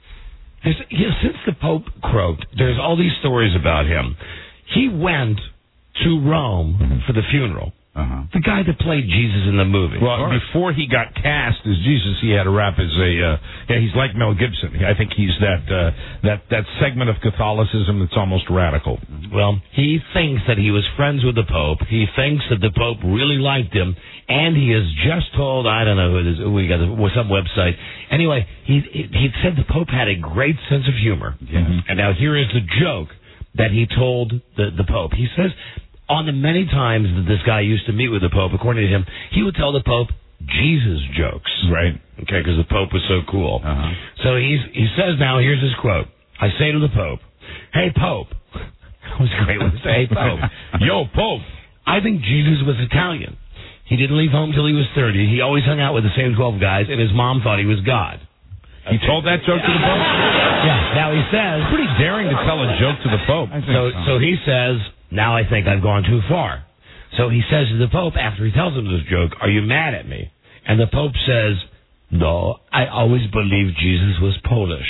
Since the Pope croaked, there's all these stories about him. He went to Rome for the funeral. The guy that played Jesus in the movie. Well, before he got cast as Jesus, he had a rap as he's like Mel Gibson. I think he's that segment of Catholicism that's almost radical. Well, he thinks that he was friends with the Pope. He thinks that the Pope really liked him, and he has just told, I don't know who it is, we got some website. Anyway, he said the Pope had a great sense of humor. And now here is the joke that he told the Pope. He says, on the many times that this guy used to meet with the Pope, according to him, he would tell the Pope Jesus jokes. Right. Okay, because the Pope was so cool. So he says now, here's his quote. I say to the Pope, "Hey, Pope." That was a great one to say, "Hey, Pope." Yo, Pope. I think Jesus was Italian. He didn't leave home till he was 30. He always hung out with the same 12 guys, and his mom thought he was God. He told that joke to the Pope? Yeah. Now he says... Pretty daring to tell a joke to the Pope. So he says... Now I think I've gone too far. So he says to the Pope, after he tells him this joke, "Are you mad at me?" And the Pope says, "No, I always believed Jesus was Polish."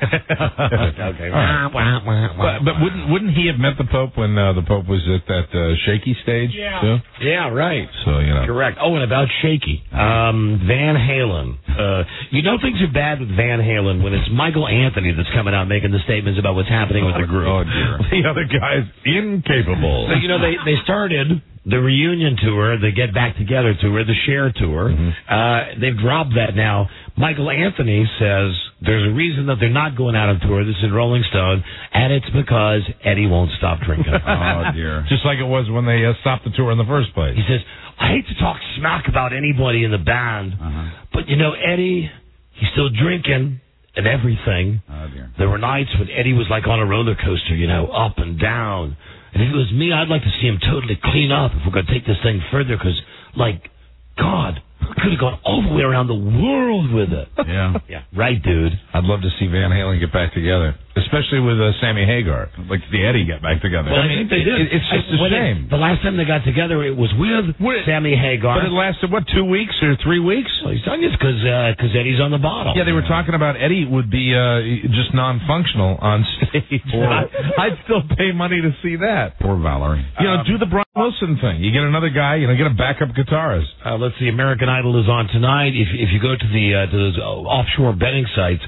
Okay. But wouldn't he have met the Pope when the Pope was at that shaky stage? Yeah. Too? Yeah, right. So, Correct. Oh, and about shaky. Van Halen. Things are bad with Van Halen when it's Michael Anthony that's coming out making the statements about what's happening with the group. Oh, dear. The other guy's incapable. So, they started the reunion tour, the Get Back Together tour, the Share tour. They've dropped that now. Michael Anthony says there's a reason that they're not going out on tour. This is Rolling Stone, and it's because Eddie won't stop drinking. Oh, dear. Just like it was when they stopped the tour in the first place. He says, "I hate to talk smack about anybody in the band, but, Eddie, he's still drinking and everything. Oh, dear. There were nights when Eddie was like on a roller coaster, up and down. And if it was me, I'd like to see him totally clean up if we're going to take this thing further, because, God, could have gone all the way around the world with it." Yeah. Yeah. Right, dude. I'd love to see Van Halen get back together, especially with Sammy Hagar. Like the Eddie get back together. Well, I think they did. It's just a shame. The last time they got together, it was with Sammy Hagar. But it lasted, 2 weeks or 3 weeks? Well, he's telling you it's because Eddie's on the bottle. Yeah, they were talking about Eddie would be just non-functional on stage. I'd still pay money to see that. Poor Valerie. Do the Brian Wilson thing. You get another guy, get a backup guitarist. Let's see, American Idol is on tonight. If you go to those offshore betting sites,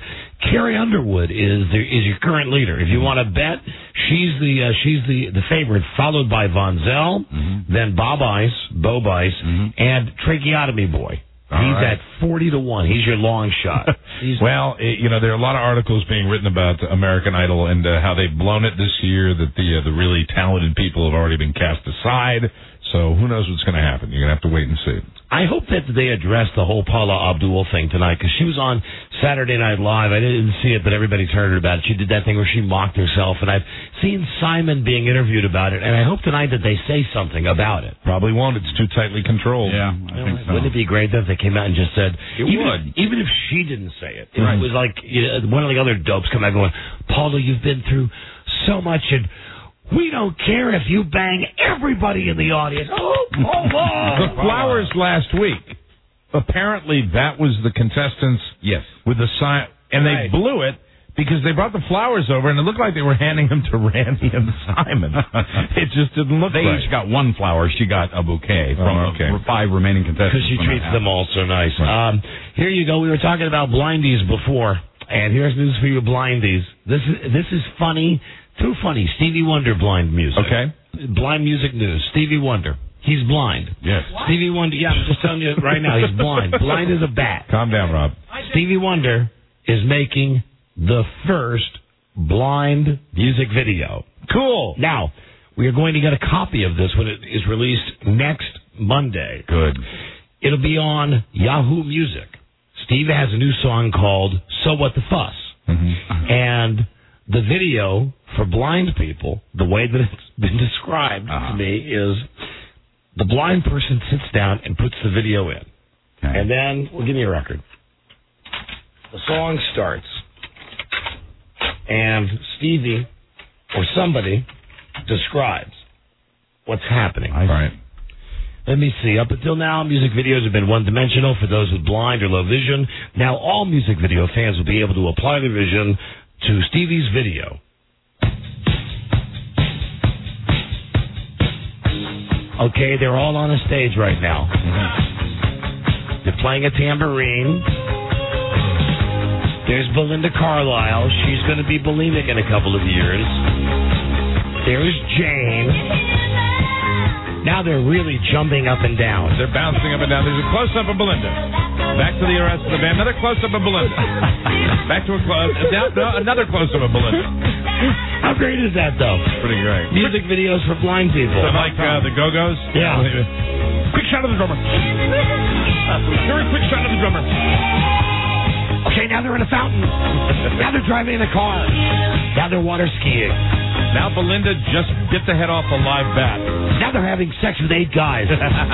Carrie Underwood is your current leader. If you want to bet, she's the favorite, followed by Von Zell, then Bo Bice, and Tracheotomy Boy. He's at 40-1. He's your long shot. Well, there are a lot of articles being written about American Idol and how they've blown it this year, that the really talented people have already been cast aside. So who knows what's going to happen? You're going to have to wait and see. I hope that they address the whole Paula Abdul thing tonight, because she was on Saturday Night Live. I didn't see it, but everybody's heard about it. She did that thing where she mocked herself, and I've seen Simon being interviewed about it, and I hope tonight that they say something about it. Probably won't. It's too tightly controlled. Yeah, I think so. Wouldn't it be great if they came out and just said... Even if she didn't say it. It was like one of the other dopes come out going, Paula, you've been through so much, and... we don't care if you bang everybody in the audience. Oh, the flowers last week. Apparently, that was the contestants. Yes. With the sign, and they blew it because they brought the flowers over, and it looked like they were handing them to Randy and Simon. It just didn't look They right. each got one flower. She got a bouquet from 5 remaining contestants. Because she treats them all so nice. Right. Here you go. We were talking about blindies before, and here's news for you blindies. This is funny. Too funny. Stevie Wonder blind music. Okay. Blind music news. Stevie Wonder. He's blind. Yes. What? Stevie Wonder. Yeah, I'm just telling you right now. He's blind. Blind as a bat. Calm down, Rob. Stevie Wonder is making the first blind music video. Cool. Now, we are going to get a copy of this when it is released next Monday. Good. It'll be on Yahoo Music. Steve has a new song called So What the Fuss. And the video for blind people, the way that it's been described to me, is the blind person sits down and puts the video in. Okay. And then, well, give me a record. The song starts. And Stevie, or somebody, describes what's happening. All right. Let me see. Up until now, music videos have been one-dimensional for those with blind or low vision. Now all music video fans will be able to apply their vision to Stevie's video. Okay, they're all on a stage right now. They're playing a tambourine. There's Belinda Carlisle. She's going to be bulimic in a couple of years. There's Jane. Now they're really jumping up and down. They're bouncing up and down. There's a close-up of Belinda. Back to the rest of the band. Another close-up of Belinda. Back to another close-up of Belinda. How great is that, though? Pretty great. Music videos for blind people. So like the Go-Go's? Yeah. Quick shot of the drummer. Very quick shot of the drummer. Okay, now they're in a fountain. Now they're driving in a car. Now they're water skiing. Now Belinda just bit the head off a live bat. Now they're having sex with 8 guys.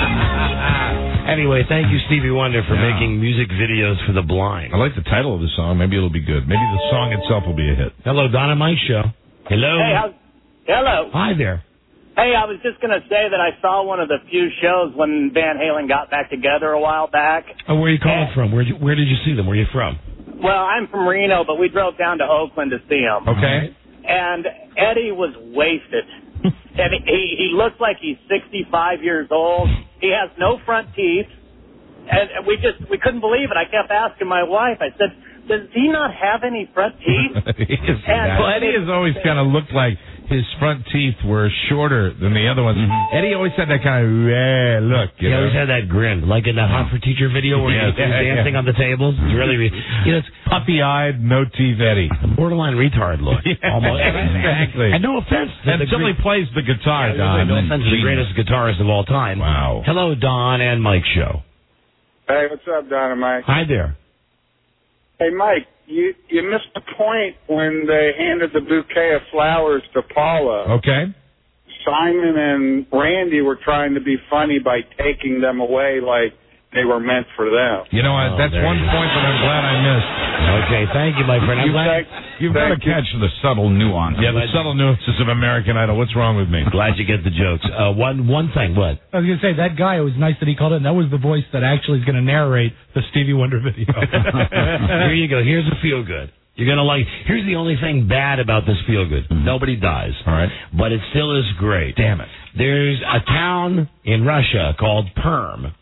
Anyway, thank you, Stevie Wonder, for making music videos for the blind. I like the title of the song. Maybe it'll be good. Maybe the song itself will be a hit. Hello, Don and Mike Show. Hello. Hey, hello. Hi there. Hey, I was just going to say that I saw one of the few shows when Van Halen got back together a while back. Oh, where are you calling from? Where did you see them? Where are you from? Well, I'm from Reno, but we drove down to Oakland to see them. Okay. And Eddie was wasted. And he looks like he's 65 years old. He has no front teeth. And we couldn't believe it. I kept asking my wife, I said, does he not have any front teeth? Well, Eddie has always kind of looked like his front teeth were shorter than the other ones. Eddie always had that kind of look. He always had that grin, like in that Hot for Teacher video where he was dancing on the tables. It's really, it's puffy-eyed, no teeth Eddie. A borderline retard look. Almost. Exactly. And no offense. Until he plays the guitar, Don. No offense to the greatest guitarist of all time. Wow. Hello, Don and Mike Show. Hey, what's up, Don and Mike? Hi there. Hey, Mike, you missed the point when they handed the bouquet of flowers to Paula. Okay. Simon and Randy were trying to be funny by taking them away like they were meant for them. You know what? That's one point that I'm glad I missed. Okay, thank you, my friend. You've got to catch the subtle nuance. Yeah, the subtle nuances of American Idol. What's wrong with me? Glad you get the jokes. One thing, what? I was going to say, that guy, it was nice that he called in. That was the voice that actually is going to narrate the Stevie Wonder video. Here you go. Here's a feel-good. You're going to like... Here's the only thing bad about this feel-good. Nobody dies. All right. But it still is great. Damn it. There's a town in Russia called Perm.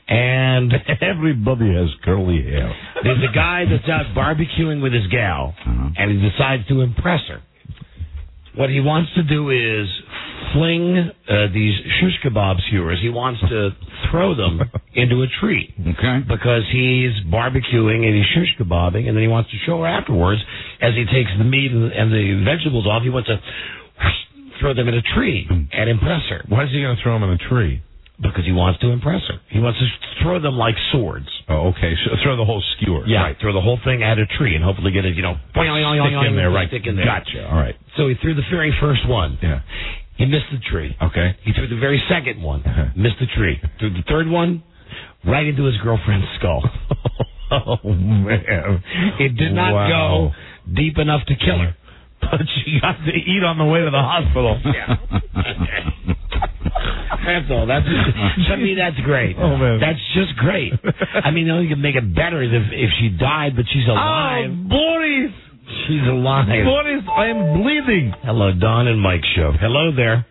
And everybody has curly hair. There's a guy that's out barbecuing with his gal, and he decides to impress her. What he wants to do is fling these shish kebab skewers. He wants to throw them into a tree. Okay. Because he's barbecuing and he's shish kebabbing, and then he wants to show her afterwards, as he takes the meat and the vegetables off, he wants to throw them in a tree and impress her. Why is he going to throw them in a tree? Because he wants to impress her. He wants to throw them like swords. Oh, okay. So throw the whole skewer. Yeah, Right. throw the whole thing at a tree and hopefully get it, Stick in there, right. Stick in there. Gotcha. All right. So he threw the very first one. Yeah. He missed the tree. Okay. He threw the very second one. Missed the tree. Threw the third one right into his girlfriend's skull. Oh, man. It did not go deep enough to kill her. But she got to eat on the way to the hospital. Yeah. That's all. To me, that's great. Oh, man. That's just great. I mean, you can make it better if she died, but she's alive. Oh, Boris! She's alive. Boris, I'm bleeding. Hello, Don and Mike Show. Hello there.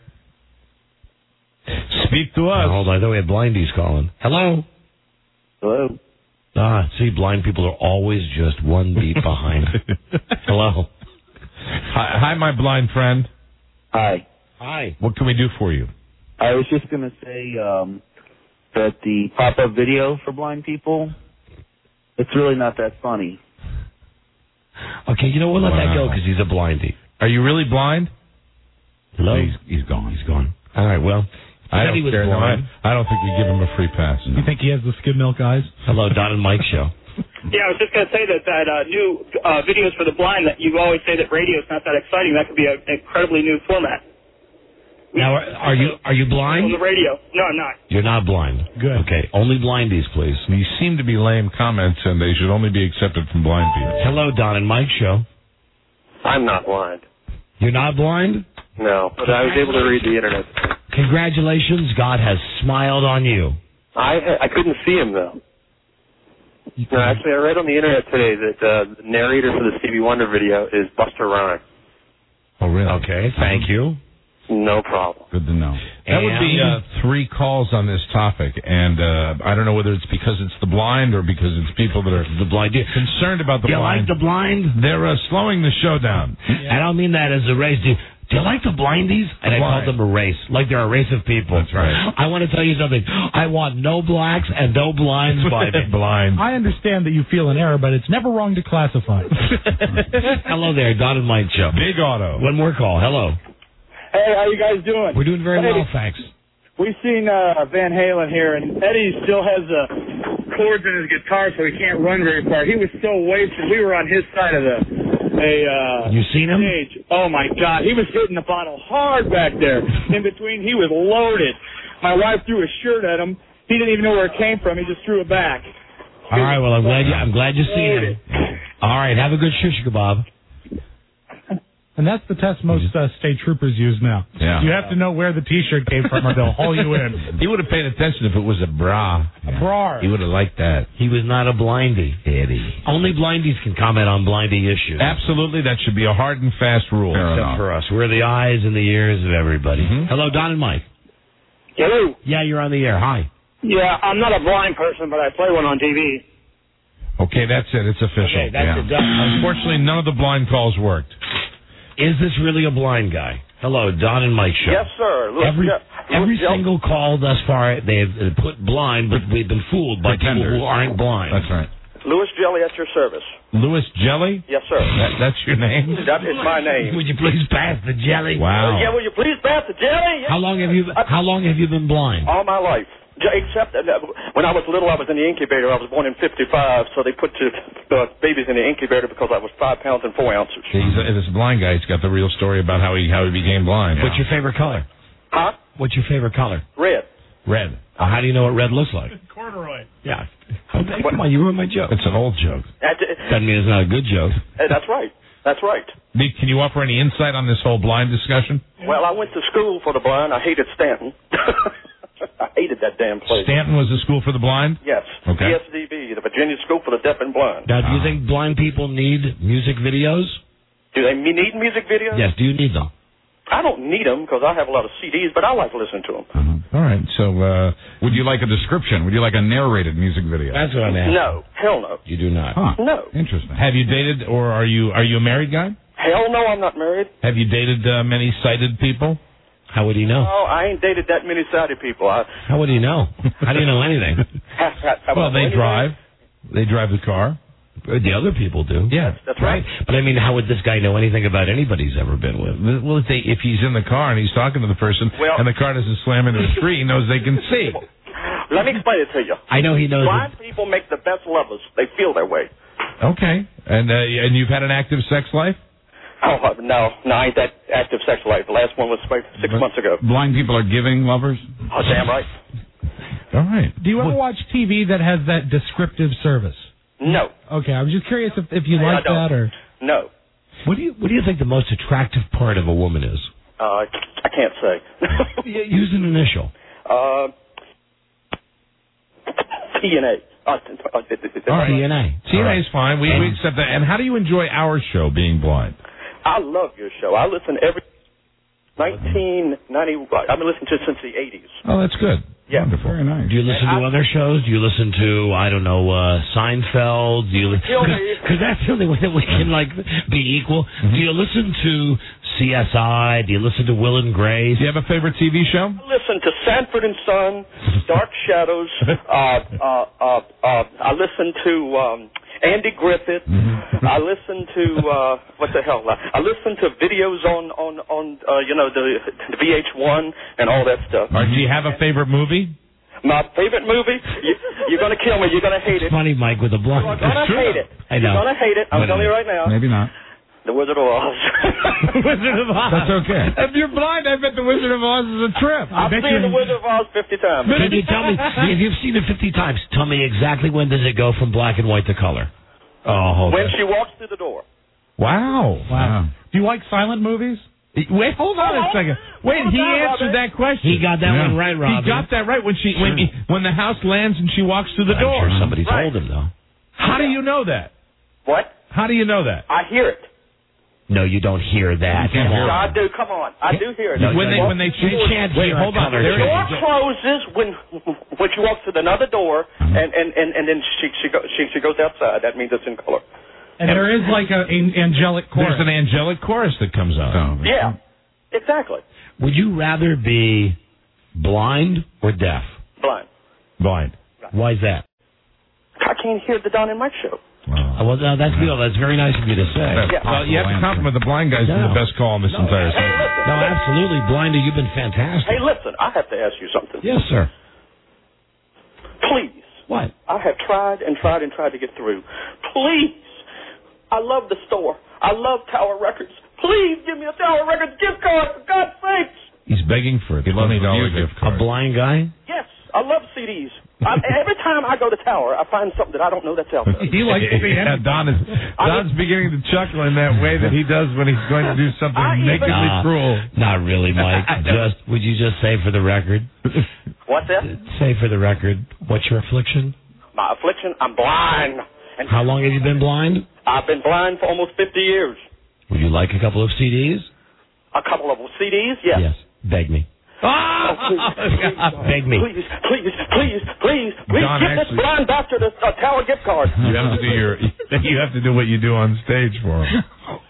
Speak to us. Hold on, I thought we had blindies calling. Hello. Hello. See, blind people are always just one beat behind. Hello. Hi, my blind friend. Hi. Hi. What can we do for you? I was just going to say that the pop-up video for blind people, it's really not that funny. Okay, we'll let that go because he's a blindie. Are you really blind? Hello? He's gone. He's gone. All right, well, I don't he was care. No, blind. I don't think we give him a free pass. You think he has the skim milk eyes? Hello, Don and Mike Show. Yeah, I was just going to say that new videos for the blind, that you always say that radio is not that exciting. That could be an incredibly new format. Now, are you blind? On the radio. No, I'm not. You're not blind. Good. Okay, only blindies, please. These seem to be lame comments, and they should only be accepted from blind people. Hello, Don and Mike Show. I'm not blind. You're not blind? No, but I was able to read the internet. Congratulations, God has smiled on you. I couldn't see him, though. No, actually, I read on the internet today that the narrator for the Stevie Wonder video is Buster Rhymes. Oh, really? Okay, thank you. No problem. Good to know. That would be 3 calls on this topic, and I don't know whether it's because it's the blind or because it's people that are the blind concerned about the blind. blind. Do you like the blind? They're slowing the show down. Yeah. I don't mean that as a race. Do you like the blindies? And I call them a race, like they're a race of people. That's right. I want to tell you something. I want no blacks and no blinds by me. Blind. I understand that you feel an error, but it's never wrong to classify. Hello there, Don and Mike Show. Big Auto. One more call. Hello. Hey, how you guys doing? We're doing very well, thanks. We've seen Van Halen here, and Eddie still has the chords in his guitar, so he can't run very far. He was so wasted. We were on his side of the you seen him? stage. Oh, my God. He was hitting the bottle hard back there. In between, he was loaded. My wife threw a shirt at him. He didn't even know where it came from. He just threw it back. All right, well, I'm glad you seen him. All right, have a good shish kebab. And that's the test most state troopers use now. Yeah. You have to know where the T-shirt came from, or they'll haul you in. He would have paid attention if it was a bra. A bra. He would have liked that. He was not a blindie. Eddie. Only blindies can comment on blindie issues. Absolutely, that should be a hard and fast rule. Except for us. We're the eyes and the ears of everybody. Mm-hmm. Hello, Don and Mike. Hello. Yeah, you're on the air. Hi. Yeah, I'm not a blind person, but I play one on TV. Okay, that's it. It's official. Okay, that's it done. Unfortunately, none of the blind calls worked. Is this really a blind guy? Hello, Don and Mike Show. Yes, sir. Every single call thus far, they've put blind, but we've been fooled by people who aren't blind. That's right. Louis Jelly at your service. Louis Jelly? Yes, sir. That's your name? That is my name. Would you please pass the jelly? Wow. Yeah, will you please pass the jelly? How long have you been blind? All my life. Except when I was little, I was in the incubator. I was born in '55, so they put the babies in the incubator because I was 5 pounds and 4 ounces. This blind guy, he's got the real story about how he became blind. What's your favorite color? Huh? What's your favorite color? Red. Red. How do you know what red looks like? Corduroy. Yeah. Come on, you ruined my joke. It's an old joke. Doesn't mean it's not a good joke. That's right. That's right. Can you offer any insight on this whole blind discussion? Well, I went to school for the blind. I hated Stanton. I hated that damn place. Stanton was the school for the blind? Yes. Okay. VSDB, the Virginia School for the Deaf and Blind. Now, do you think blind people need music videos? Do they need music videos? Yes. Do you need them? I don't need them because I have a lot of CDs, but I like to listen to them. All right. So, would you like a description? Would you like a narrated music video? That's what I'm asking. No. Hell no. You do not. Huh. No. Interesting. have you dated, or are you a married guy? Hell no, I'm not married. Have you dated many sighted people? How would he know? No, I ain't dated that many sighted people. How would he know? How do you know anything? Well, they drive. They drive the car. The other people do. Yeah, that's right. But I mean, how would this guy know anything about anybody he's ever been with? Well, if he's in the car and he's talking to the person, and the car doesn't slam into a tree, he knows they can see. Let me explain it to you. I know he knows. Blind people make the best lovers. They feel their way. Okay. And you've had an active sex life? Oh, no, I ain't that active sex life. The last one was 6 months ago. Blind people are giving lovers? Oh, damn right. All right. Do you ever watch TV that has that descriptive service? No. Okay, I was just curious if you like that or... No. What do you think the most attractive part of a woman is? I can't say. Use an initial. TNA. TNA. TNA is fine. We accept that. And how do you enjoy our show, Being Blind? I love your show. I listen every 1990. I've been listening to it since the 80s. Oh, that's good. Yeah. Wonderful. Very nice. Do you listen to other shows? Do you listen to, I don't know, Seinfeld? Because that's the only way that we can, be equal. Do you listen to CSI? Do you listen to Will and Grace? Do you have a favorite TV show? I listen to Sanford and Son, Dark Shadows. I listen to Andy Griffith. I listen to what the hell? I listen to videos on the VH1 and all that stuff. Do you have a favorite movie? My favorite movie? You're going to kill me. You're going to hate it. It's funny, Mike, with a blind. You're going to hate it. I know. You're going to hate it. I'm telling you right now. Maybe not. The Wizard of Oz. Wizard of Oz. That's okay. If you're blind, I bet the Wizard of Oz is a trip. I've seen the Wizard of Oz 50 times. Can you tell me, if you've seen it 50 times, tell me exactly when does it go from black and white to color? Oh, when she walks through the door. Wow. Do you like silent movies? Wait, hold on a second. Wait, he answered that question. He got that one right, Rob. He got that right when the house lands and she walks through the door. I'm sure somebody told him, though. How do you know that? What? How do you know that? I hear it. No, you don't hear that. Come on. I do. Come on. I do hear it. No, when they change, you can't hear hold on. The door closes when she walks to another door, and then she goes outside. That means it's in color. And there is an angelic chorus. There's an angelic chorus that comes on. Yeah, exactly. Would you rather be blind or deaf? Blind. Blind. Why is that? I can't hear the Don and Mike show. Well, that's good. That's very nice of you to say. Well, you have to compliment the blind guys for the best call in this entire thing. No, absolutely. Blinder, you've been fantastic. Hey, listen, I have to ask you something. Yes, sir. Please. What? I have tried and tried and tried to get through. Please. I love the store. I love Tower Records. Please give me a Tower Records gift card, for God's sakes. He's begging for a $20 gift card. A blind guy? Yes, I love CDs. Every time I go to Tower, I find something that I don't know that's out there. He likes to be Don's beginning to chuckle in that way that he does when he's going to do something nakedly cruel. Not really, Mike. Would you just say for the record? What's that? Say for the record, what's your affliction? My affliction? I'm blind. And how long have you been blind? I've been blind for almost 50 years. Would you like a couple of CDs? A couple of CDs? Yes. Yes. Beg me. Beg me. Please, Don, give this blind bastard a Tower gift card. You have to do what you do on stage for him.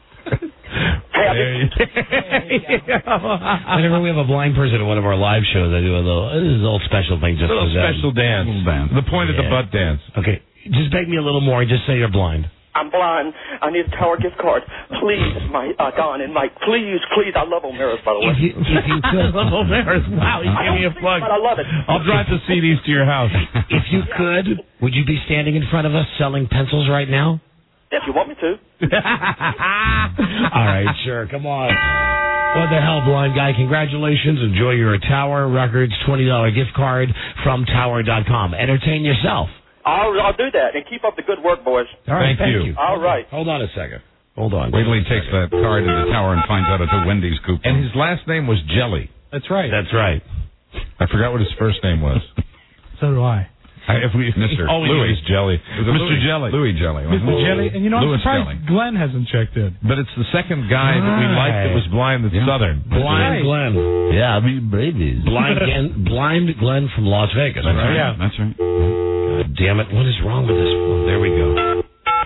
Whenever we have a blind person at one of our live shows, I do a little special thing just for them. Special dance. The point of the butt dance. Okay. Just beg me a little more and just say you're blind. I'm blind. I need a Tower gift card. Please, Don and Mike. Please. I love O'Mara's, by the way. If you could. I love O'Mara's. Wow, you gave me a plug. But I love it. I'll drive the CDs to your house. If you could, would you be standing in front of us selling pencils right now? If you want me to. All right, sure. Come on. What the hell, blind guy? Congratulations. Enjoy your Tower Records $20 gift card from Tower.com. Entertain yourself. I'll do that. And keep up the good work, boys. All right, thank you. All right. Hold on a second. Hold on. Wait till he takes that card to the Tower and finds out it's a Wendy's coupon. And his last name was Jelly. That's right. That's right. I forgot what his first name was. So do I. Mr. Louis Jelly. Mr. Jelly. Louis Jelly. Mr. Jelly. And you know, I'm Louis surprised Jelly. Glenn hasn't checked in. But it's the second guy that we liked that was blind that's Southern. Blind Glenn. Yeah, I mean, babies. Blind Glenn from Las Vegas. That's right? right. Yeah. That's right. God damn it. What is wrong with this phone? There we go.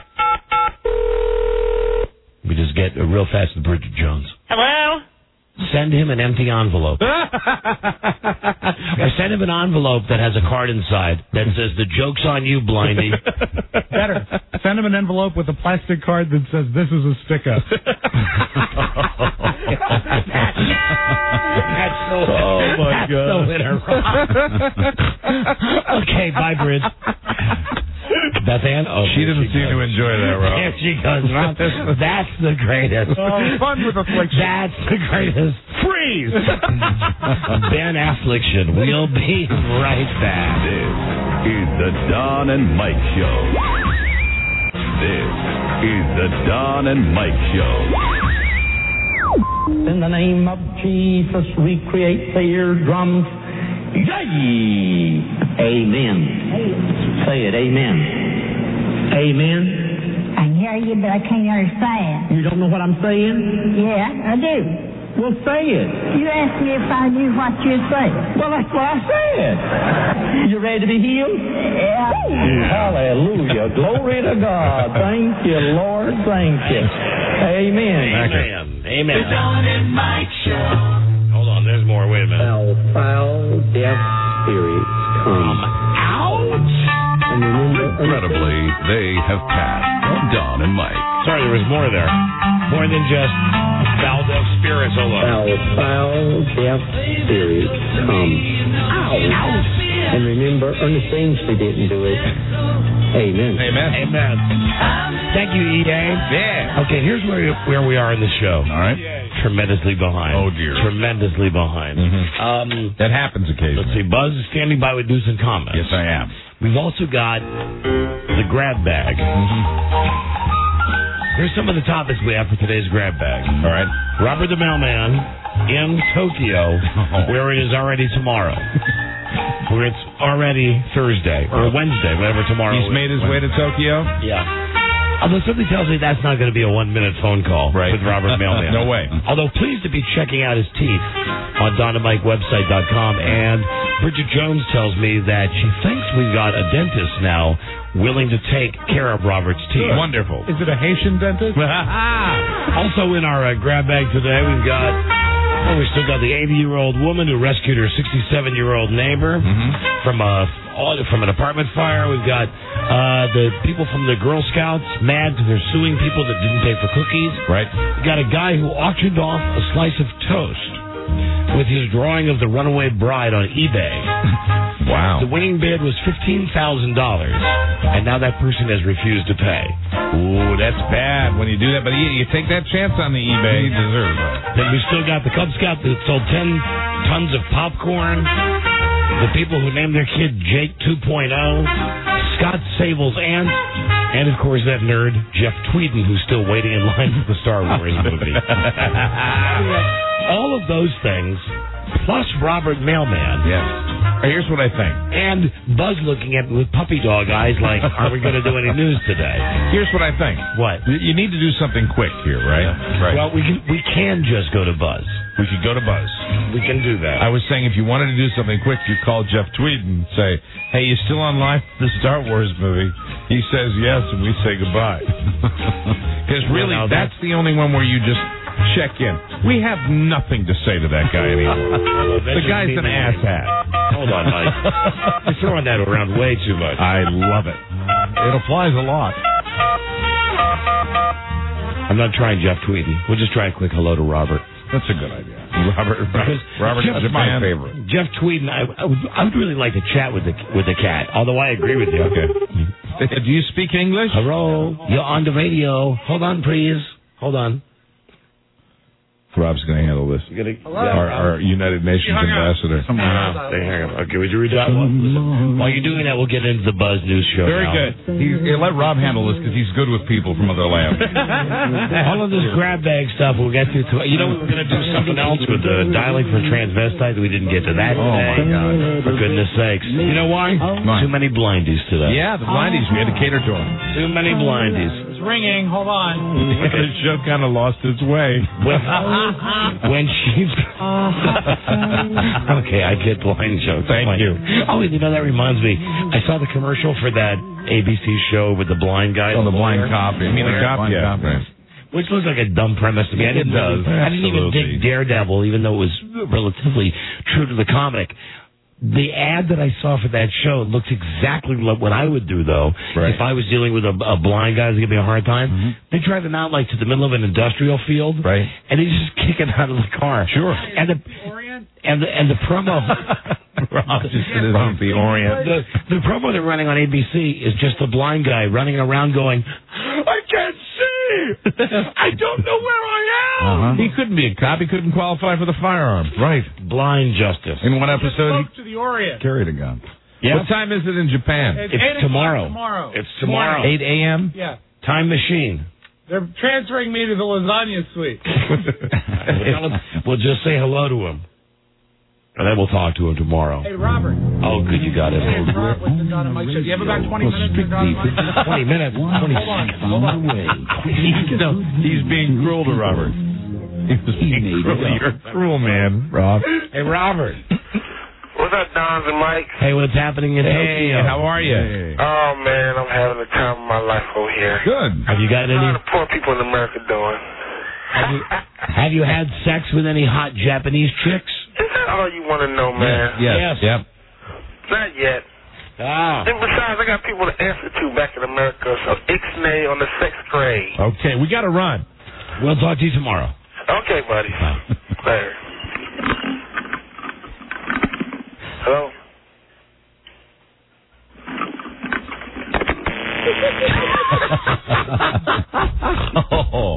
We just get real fast to Bridget Jones. Hello? Send him an empty envelope. Send him an envelope that has a card inside that says, "The joke's on you, Blindy." Better. Send him an envelope with a plastic card that says, "This is a stick-up." Oh, my God. The winner. Okay, bye, Bridge. Beth Ann? Oh, she doesn't seem to enjoy that, Rob. There she goes, Rob. That's the greatest. Oh, fun with affliction. That's the greatest. Freeze! Ben Affliction. We'll be right back. This is the Don and Mike Show. This is the Don and Mike Show. In the name of Jesus, we create the eardrums. Yay! Amen. Say it, amen. Amen. I can hear you, but I can't understand. You don't know what I'm saying? Yeah, I do. Well, say it. You asked me if I knew what you'd say. Well, that's what I said. You ready to be healed? Yeah. Hallelujah. Glory to God. Thank you, Lord. Thank you. Amen. Amen. The Don and Mike Show. Hold on, there's more. Wait a minute. Foul, deaf spirits come. Ouch! Incredibly, they have passed. Don and Mike. Sorry, there was more there. More than just foul deaf spirits. Hold on. Foul, deaf spirits come. Ouch! And remember, Ernest Ainsley didn't do it. Amen. Amen. Thank you, EA. Yeah. Okay, here's where we are in the show. All right. Tremendously behind. Oh, dear. Tremendously behind. Mm-hmm. That happens occasionally. Let's see. Buzz is standing by with news and comments. Yes, I am. We've also got the grab bag. Here's some of the topics we have for today's grab bag. All right. Robert the Mailman in Tokyo, where it is already tomorrow. Where it's already Thursday or Wednesday, whatever tomorrow is. He's made his way to Tokyo? Yeah. Although something tells me that's not going to be a 1-minute phone call with Robert Mailman. No way. Although pleased to be checking out his teeth on DonandMikeWebsite.com. And Bridget Jones tells me that she thinks we've got a dentist now willing to take care of Robert's teeth. Wonderful. Is it a Haitian dentist? Also in our grab bag today, we've still got the 80-year-old woman who rescued her 67-year-old neighbor from an apartment fire. We've got the people from the Girl Scouts mad because they're suing people that didn't pay for cookies. Right. We've got a guy who auctioned off a slice of toast with his drawing of the runaway bride on eBay. Wow. The winning bid was $15,000, and now that person has refused to pay. Ooh, that's bad when you do that. But you take that chance on the eBay. You deserve it. Then we still got the Cub Scout that sold 10 tons of popcorn. The people who named their kid Jake 2.0. Scott Sable's aunt. And, of course, that nerd, Jeff Tweeden, who's still waiting in line for the Star Wars movie. All of those things, plus Robert Mailman. Yes. Here's what I think. And Buzz looking at me with puppy dog eyes like, are we going to do any news today? Here's what I think. What? You need to do something quick here, right? Right. Well, we can just go to Buzz. We could go to Buzz. We can do that. I was saying if you wanted to do something quick, you call Jeff Tweeden and say, hey, you still on line for the Star Wars movie? He says yes, and we say goodbye. Because really, that's the only one where you just check in. We have nothing to say to that guy anymore. The guy's an asshat. Hold on, Mike. You're throwing that around way too much. I love it. It applies a lot. I'm not trying Jeff Tweedy. We'll just try a quick hello to Robert. That's a good idea. Robert is my favorite. Jeff Tweeden, I would really like to chat with the cat, although I agree with you. Okay. Do you speak English? Hello. You're on the radio. Hold on, please. Hold on. Rob's going to handle this. Our United Nations ambassador. Okay, would you read that one? Listen, while you're doing that, we'll get into the Buzz News Show. Very good. Let Rob handle this because he's good with people from other lands. All of this grab bag stuff we'll get to. We were going to do something else with dialing for transvestite. We didn't get to that today. My God. For goodness sakes. You know why? Too many blindies today. Yeah, the blindies. We had to cater to them. Too many blindies. It's ringing. Hold on. The show kind of lost its way. When she's... Okay, I get blind jokes. Thank you. Oh, that reminds me. I saw the commercial for that ABC show with the blind guy. Oh, the blind cop. You mean the cop? Yeah. Which looks like a dumb premise to me. I didn't even dig Daredevil, even though it was relatively true to the comic. The ad that I saw for that show looks exactly like what I would do, though. Right. If I was dealing with a blind guy who's giving me a hard time, they drive him out like to the middle of an industrial field, right? And he's just kicking out of the car. Sure. And the promo. Rob just said it on the Orient. The promo they're running on ABC is just a blind guy running around going, I can't see. I don't know where I am. He couldn't be a cop. He couldn't qualify for the firearms. Right. Blind justice. In one episode, he to the Orient. Carried a gun. Yeah. What time is it in Japan? It's tomorrow. It's tomorrow. 8 a.m.? Yeah. Time machine. They're transferring me to the lasagna suite. We'll just say hello to him. And then we'll talk to him tomorrow. Hey, Robert. Oh, good, you got it. Hey, it's Robert with the Don and Mike Show. You have about 20 minutes? 20 minutes? 20 seconds. Hold on. He's being cruel to Robert. You're a cruel man, Rob. Hey, Robert. What's up, Dons and Mike? Hey, what's happening in Tokyo? How are you? Hey. Oh, man, I'm having the time of my life over here. Good. Have you got any? How are the poor people in America doing? Have you had sex with any hot Japanese chicks? Is that all you want to know, man? Yes. Yep. Not yet. And besides, I got people to answer to back in America, so ixnay on the sex grade. Okay, we got to run. We'll talk to you tomorrow. Okay, buddy. Later. Hello? Oh,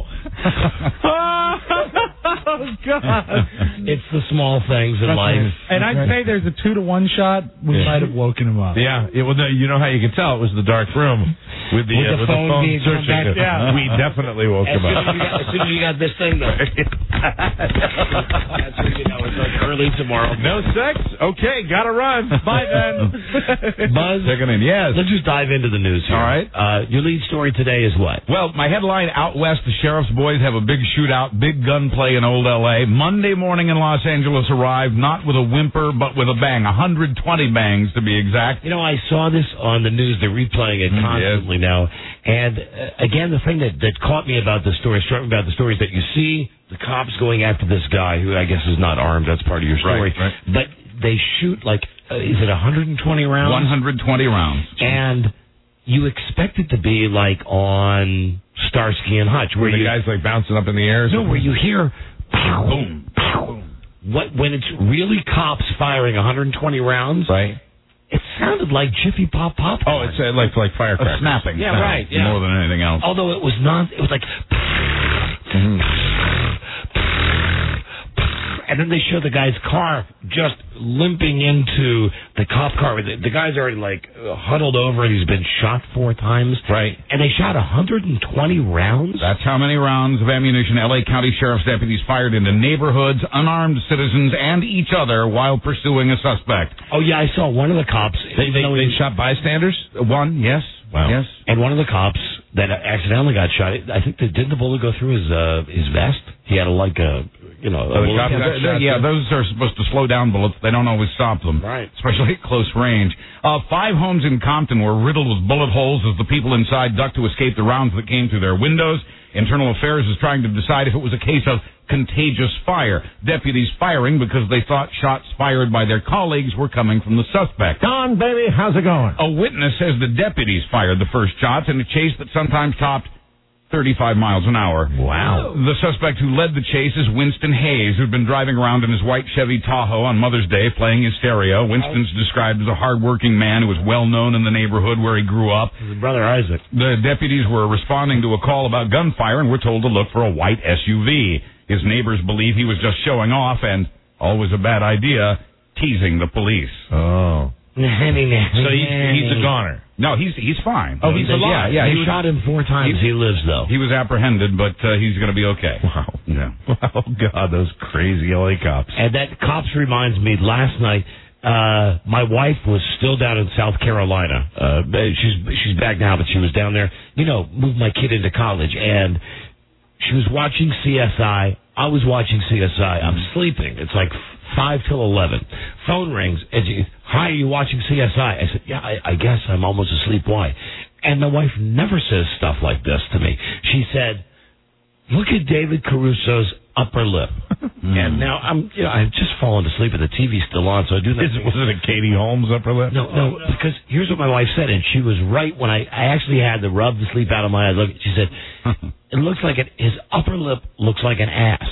God. It's the small things in life. And I'd say there's a 2-to-1 shot. We might have woken him up. Yeah. You know how you can tell it was the dark room with the phone being searching. Yeah. We definitely woke him up. As soon as you got this thing, though. That's when you know it's like early tomorrow. No sex? Okay, gotta run. Bye then. Buzz, checking in. Yes. Let's just dive into the news here. All right. Your lead story today is what? Well, my headline, out west, the sheriff's boys have a big shootout, big gunplay in Old L.A. Monday morning in Los Angeles arrived not with a whimper, but with a bang. 120 bangs, to be exact. You know, I saw this on the news. They're replaying it constantly now. And, again, the thing that caught me about the story, struck me about the story, is that you see the cops going after this guy, who I guess is not armed. That's part of your story. Right. But they shoot, is it 120 rounds? 120 rounds. And you expect it to be like on Starsky and Hutch, where the guy's like bouncing up in the air. No, where you hear pow, boom, pow. When it's really cops firing 120 rounds, right? It sounded like Jiffy Pop popcorn. Oh, it's like firecrackers. A snapping. Yeah, right. Yeah. More than anything else. Although it was not. It was like. And then they show the guy's car just limping into the cop car. The guy's already huddled over and he's been shot 4 times. Right. And they shot 120 rounds? That's how many rounds of ammunition L.A. County Sheriff's deputies fired into neighborhoods, unarmed citizens, and each other while pursuing a suspect. Oh, yeah, I saw one of the cops. They shot bystanders? One, yes. Wow. Yes. And one of the cops that accidentally got shot, I think, didn't the bullet go through his vest? He had those are supposed to slow down bullets. They don't always stop them. Right. Especially at close range. 5 homes in Compton were riddled with bullet holes as the people inside ducked to escape the rounds that came through their windows. Internal Affairs is trying to decide if it was a case of contagious fire. Deputies firing because they thought shots fired by their colleagues were coming from the suspect. Don, baby, how's it going? A witness says the deputies fired the first shots in a chase that sometimes topped 35 miles an hour. Wow. The suspect who led the chase is Winston Hayes, who'd been driving around in his white Chevy Tahoe on Mother's Day playing his stereo. Winston's described as a hard-working man who was well-known in the neighborhood where he grew up. His brother Isaac. The deputies were responding to a call about gunfire and were told to look for a white SUV. His neighbors believe he was just showing off and, always a bad idea, teasing the police. Oh. So he's a goner. No, he's fine. Oh, he's alive. Yeah, he shot him 4 times. He lives, though. He was apprehended, but he's going to be okay. Wow. Yeah. Oh, God, those crazy LA cops. And that cops reminds me, last night, my wife was still down in South Carolina. She's back now, but she was down there, moved my kid into college, and she was watching CSI. I was watching CSI. I'm sleeping. It's like 5 till 11. Phone rings. And hi, are you watching CSI? I said, yeah, I guess I'm almost asleep. Why? And my wife never says stuff like this to me. She said, look at David Caruso's upper lip. And now I've just fallen asleep and the TV's still on, so I do that. Was it a Katie Holmes upper lip? No, because here's what my wife said, and she was right when I actually had to rub the sleep out of my eyes. Look, she said, it looks like his upper lip looks like an ass.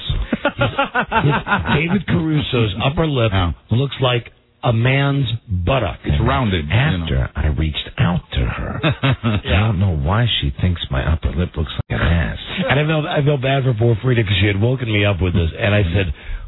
David Caruso's upper lip looks like a man's buttock. It's rounded. After I reached out to her, I don't know why she thinks my upper lip looks like an ass. And I felt bad for poor Frida because she had woken me up with this, and I said,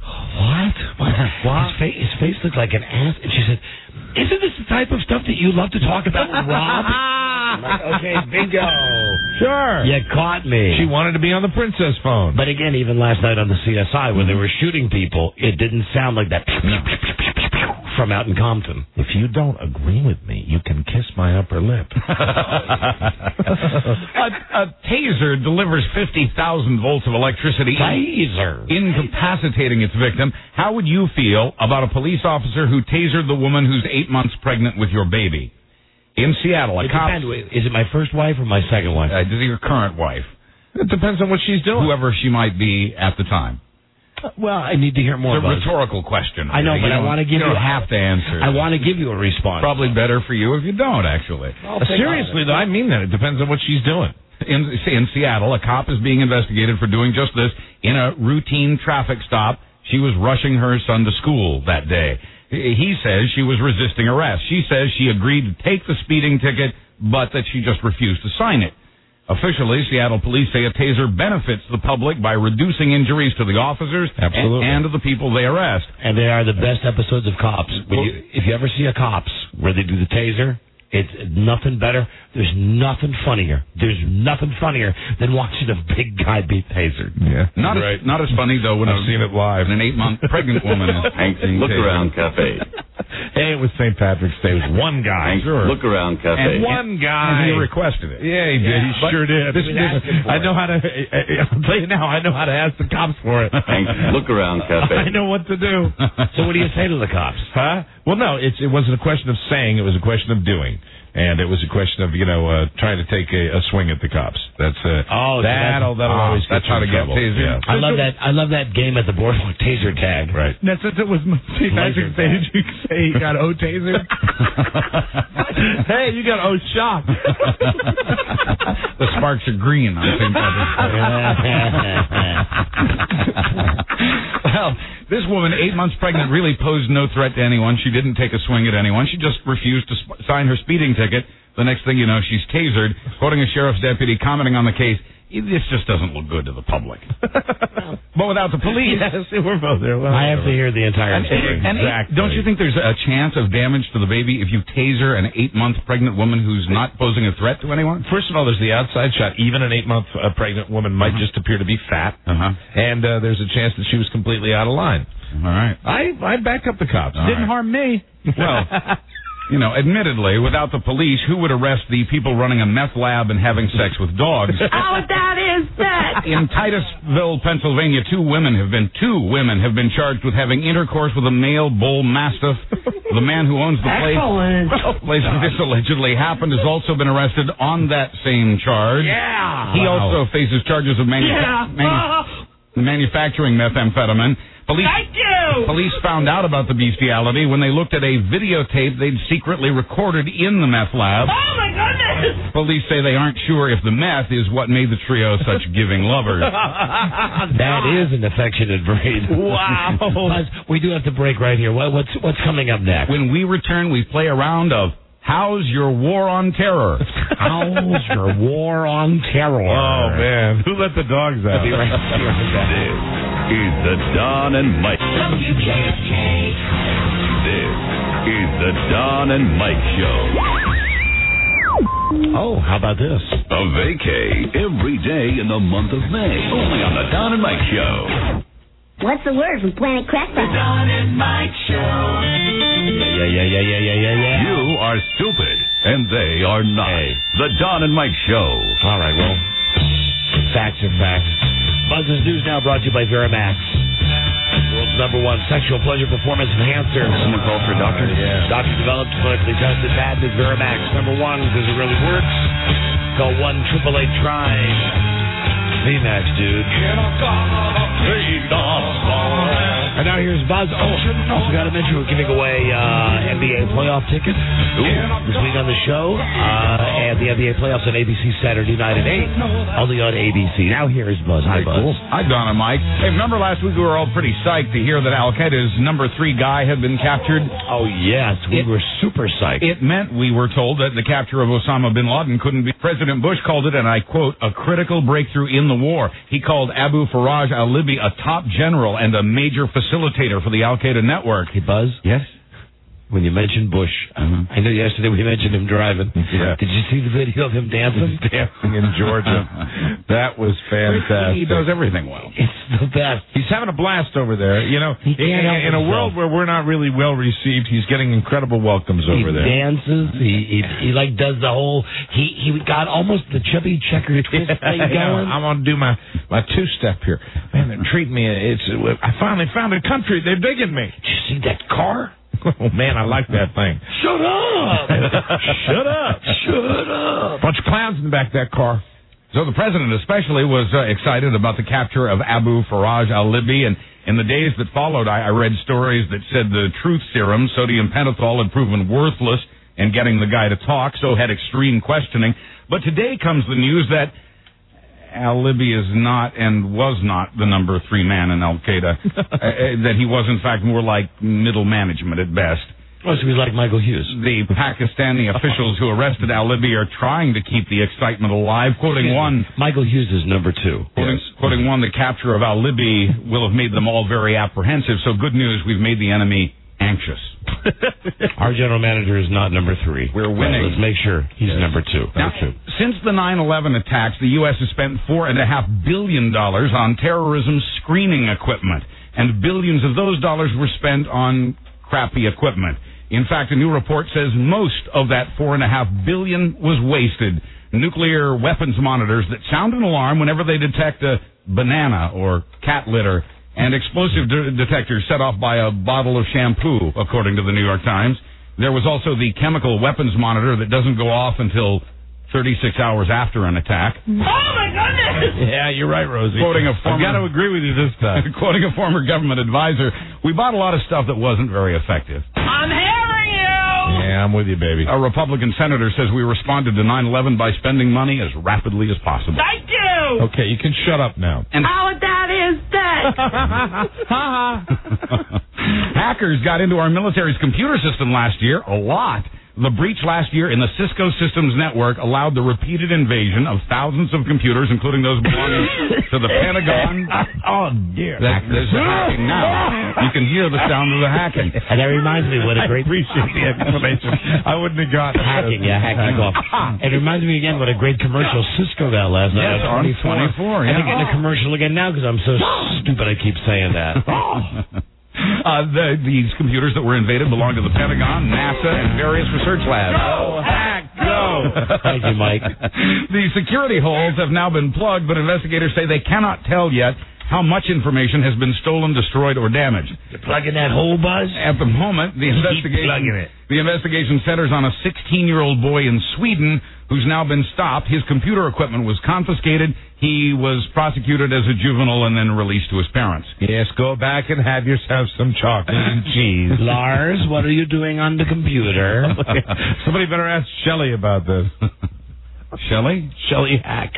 What? His face looked like an ass. And she said, isn't this the type of stuff that you love to talk about with Rob? I'm like, okay, bingo. Sure. You caught me. She wanted to be on the princess phone. But again, even last night on the CSI, when they were shooting people, it didn't sound like that from out in Compton. If you don't agree with me, you can kiss my upper lip. A taser delivers 50,000 volts of electricity, incapacitating its victim. How would you feel about a police officer who tasered the woman who's 8 months pregnant with your baby? In Seattle, a cop... Is it my first wife or my second wife? This is your current wife. It depends on what she's doing. Whoever she might be at the time. Well, I need to hear more about it. It's a rhetorical question. I know, but I want to give you... You don't have to answer. I want to give you a response. Probably better for you if you don't, actually. Seriously, though, I mean that. It depends on what she's doing. In Seattle, a cop is being investigated for doing just this in a routine traffic stop. She was rushing her son to school that day. He says she was resisting arrest. She says she agreed to take the speeding ticket, but that she just refused to sign it. Officially, Seattle police say a taser benefits the public by reducing injuries to the officers and to the people they arrest. And they are the best episodes of Cops. If you ever see a Cops where they do the taser, it's nothing better. There's nothing funnier. There's nothing funnier than watching a big guy be tasered. Yeah, not as funny though when I've seen it live. When an 8-month pregnant woman is being Look tasered. Around Cafe. Hey, it was St. Patrick's Day. It was one guy. Look Around Cafe. And one guy. And he requested it. Yeah, he did. He sure did. I know how to. I'll tell you now. I know how to ask the cops for it. Look Around Cafe. I know what to do. So what do you say to the cops? Huh? Well, no. It wasn't a question of saying. It was a question of doing. And it was a question of, trying to take a swing at the cops. That's that'll always get that's how to get tasered. Yeah. I love that game at the boardwalk, taser tag. Right. Now, since it was St. Patrick's Day, did you say you got O taser? Hey, you got O shot. The sparks are green on St. Patrick's Day. Well, this woman, 8 months pregnant, really posed no threat to anyone. She didn't take a swing at anyone. She just refused to sign her speeding ticket. The next thing you know, she's tasered. Quoting a sheriff's deputy commenting on the case, this just doesn't look good to the public. But without the police... Yes, we're both there. Well, I have to hear the entire story. Exactly. Don't you think there's a chance of damage to the baby if you taser an 8-month pregnant woman who's not posing a threat to anyone? First of all, there's the outside shot. Even an 8-month pregnant woman might just appear to be fat. And there's a chance that she was completely out of line. All right. I back up the cops. Didn't harm me. Well... admittedly, without the police, who would arrest the people running a meth lab and having sex with dogs? Oh, that is that. In Titusville, Pennsylvania, two women have been charged with having intercourse with a male bull mastiff. The man who owns the place where this allegedly happened has also been arrested on that same charge. Yeah. He also faces charges of manufacturing methamphetamine. Police found out about the bestiality when they looked at a videotape they'd secretly recorded in the meth lab. Oh, my goodness! Police say they aren't sure if the meth is what made the trio such giving lovers. That is an affectionate breed. Wow. We do have to break right here. What's coming up next? When we return, we play a round of How's Your War on Terror? How's Your War on Terror? Oh, man. Who let the dogs out? Be right back. is the Don and Mike. WKFK. This is the Don and Mike Show. Oh, how about this? A vacay every day in the month of May. Only on the Don and Mike Show. What's the word from Planet Crackpot? The Don and Mike Show. Yeah. You are stupid, and they are not. Hey. The Don and Mike Show. All right, well, facts are facts. Buzz's News now brought to you by Verimax. World's #1 sexual pleasure performance enhancer. Someone called for a doctor? Yeah. Doctor developed, clinically tested, patented Verimax. #1, because it really works. Call 1-888-TRY. VMAX, dude. And now here's Buzz. Also got to mention we're giving away NBA playoff tickets this week on the show. And the NBA playoffs on ABC Saturday night at 8. Only on ABC. Now here's Buzz. Hi, Buzz. Cool. Hi, Don and Mike. Hey, remember last week we were all pretty psyched to hear that Al-Qaeda's #3 guy had been captured? Oh, yes. We were super psyched. It meant, we were told, that the capture of Osama bin Laden couldn't be. President Bush called it, and I quote, a critical breakthrough in the war. He called Abu Faraj al-Libi a top general and a major facilitator for the Al-Qaeda network. Hey, Buzz? Yes? When you mentioned Bush, I know yesterday we mentioned him driving. Yeah. Did you see the video of him dancing? Dancing in Georgia. That was fantastic. He does everything well. It's the best. He's having a blast over there. You know, He can't help in a himself. world where we're not really well received, he's getting incredible welcomes over there. He dances. He like does the whole. He got almost the chubby checker twist thing going. I'm gonna do my two-step here. Man, they're treating me. I finally found a country. They're digging me. Did you see that car? Oh man, I like that thing. Shut up! Shut up! Shut up! Bunch of clowns in the back of that car. So the president especially was excited about the capture of Abu Faraj al-Libi, and in the days that followed, I read stories that said the truth serum, sodium pentothal, had proven worthless in getting the guy to talk, so had extreme questioning. But today comes the news that al-Libi is not and was not the #3 man in Al-Qaeda, that he was, in fact, more like middle management at best. Well, so he's like Michael Hughes. The Pakistani officials who arrested al-Libi are trying to keep the excitement alive, quoting one. Michael Hughes is #2. Quoting one, the capture of al-Libi will have made them all very apprehensive, so good news, we've made the enemy anxious. Our general manager is not #3. We're winning. Let's make sure he's #2. Now, since the 9/11 attacks, the U.S. has spent $4.5 billion on terrorism screening equipment, and billions of those dollars were spent on crappy equipment. In fact, a new report says most of that $4.5 billion was wasted. Nuclear weapons monitors that sound an alarm whenever they detect a banana or cat litter, and explosive detectors set off by a bottle of shampoo, according to the New York Times. There was also the chemical weapons monitor that doesn't go off until 36 hours after an attack. Oh, my goodness! Yeah, you're right, Rosie. Quoting a I've got to agree with you this time. Quoting a former government advisor, we bought a lot of stuff that wasn't very effective. I'm hearing you! Yeah, I'm with you, baby. A Republican senator says we responded to 9/11 by spending money as rapidly as possible. Thank you! Okay, you can shut up now. And Our dad is dead! hackers got into our military's computer system last year, a lot. The breach last year in the Cisco Systems network allowed the repeated invasion of thousands of computers, including those belonging to the Pentagon. Oh, dear. There's the hacking now. You can hear the sound of the hacking. And that reminds me what a great... I appreciate the explanation. I wouldn't have gotten hacking off. It reminds me again what a great commercial Cisco got last night. Yes, on 24, I yeah. think getting a commercial again now because I'm so stupid I keep saying that. These computers that were invaded belong to the Pentagon, NASA, and various research labs. Go, hack, go! Thank you, Mike. The security holes have now been plugged, but investigators say they cannot tell yet how much information has been stolen, destroyed, or damaged. You're plugging that hole, Buzz? At the moment, the investigation centers on a 16-year-old boy in Sweden who's now been stopped. His computer equipment was confiscated. He was prosecuted as a juvenile and then released to his parents. Yes, go back and have yourself some chocolate and cheese. Lars, what are you doing on the computer? Somebody better ask Shelley about this. Shelley? Shelley Hack.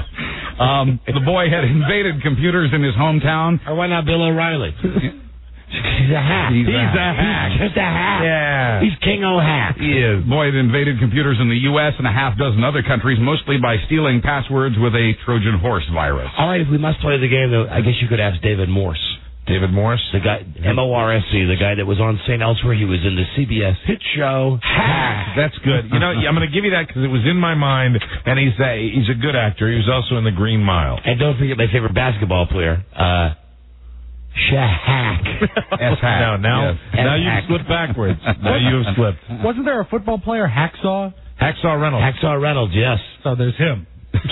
The boy had invaded computers in his hometown. Or why not Bill O'Reilly? He's a hack. He's a hack. He's just a hack. Yeah. He's king o' hacks. He is. Boy, it invaded computers in the U.S. and a half dozen other countries, mostly by stealing passwords with a Trojan horse virus. All right, if we must play the game, though, I guess you could ask David Morse. David Morse? The guy, M-O-R-S-E, the guy that was on St. Elsewhere. He was in the CBS hit show. Hack. That's good. You know, I'm going to give you that because it was in my mind, and he's a good actor. He was also in The Green Mile. And don't forget my favorite basketball player, Shaq. S-Hack. Now you've slipped backwards. Now you have slipped. Wasn't there a football player, Hacksaw? Hacksaw Reynolds. Hacksaw Reynolds, yes. So there's him.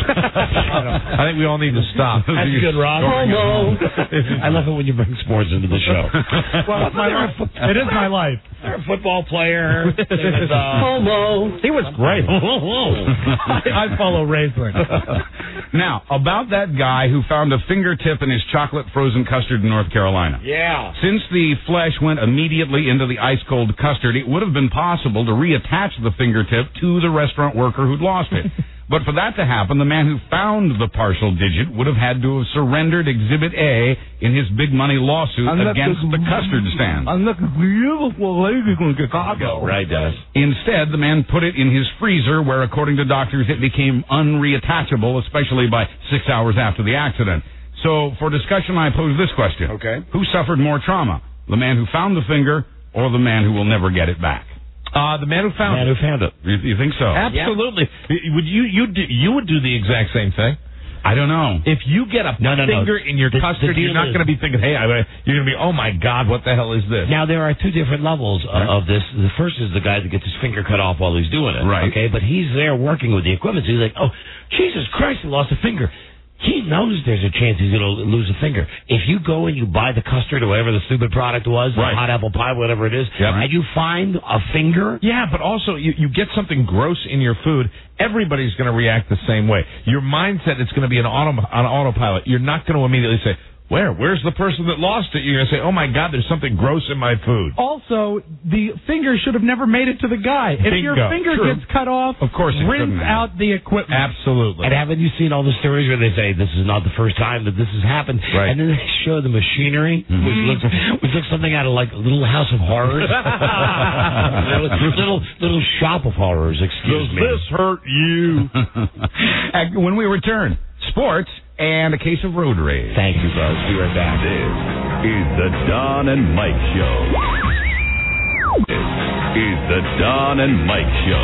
I think we all need to stop. That's good, Rob. I love it when you bring sports into the show. Well, it's my life. It is my life. They're a football player. Homo. He was great. I follow Raisler. Now, about that guy who found a fingertip in his chocolate frozen custard in North Carolina. Yeah. Since the flesh went immediately into the ice-cold custard, it would have been possible to reattach the fingertip to the restaurant worker who'd lost it. But for that to happen, the man who found the partial digit would have had to have surrendered Exhibit A in his big money lawsuit against the custard stand. I'm looking beautiful lady from Chicago. Right, Dennis. Instead, the man put it in his freezer where, according to doctors, it became unreattachable, especially by 6 hours after the accident. So, for discussion, I pose this question. Okay. Who suffered more trauma? The man who found the finger or the man who will never get it back? The man who found it. You think so? Absolutely. Yeah. Would you would do the exact same thing? I don't know. If you get a finger in your custard, you're not going to be thinking, hey, you're going to be, oh my God, what the hell is this? Now, there are two different levels of this. The first is the guy that gets his finger cut off while he's doing it. Right. Okay, but he's there working with the equipment. So he's like, oh, Jesus Christ, I lost a finger. He knows there's a chance he's going to lose a finger. If you go and you buy the custard or whatever the stupid product was, the hot apple pie, whatever it is, and you find a finger. Yeah, but also you get something gross in your food, everybody's going to react the same way. Your mindset is going to be on autopilot. You're not going to immediately say, Where's the person that lost it? You're going to say, oh, my God, there's something gross in my food. Also, the finger should have never made it to the guy. If your finger gets cut off, of course rinse out the equipment. Absolutely. And haven't you seen all the stories where they say, this is not the first time that this has happened? Right. And then they show the machinery, which looks something out of like a little house of horrors. little shop of horrors, excuse me. Does this hurt you? When we return, sports and a case of road rage. Thank you, Buzz. Be right back. This is the Don and Mike Show. This is the Don and Mike Show.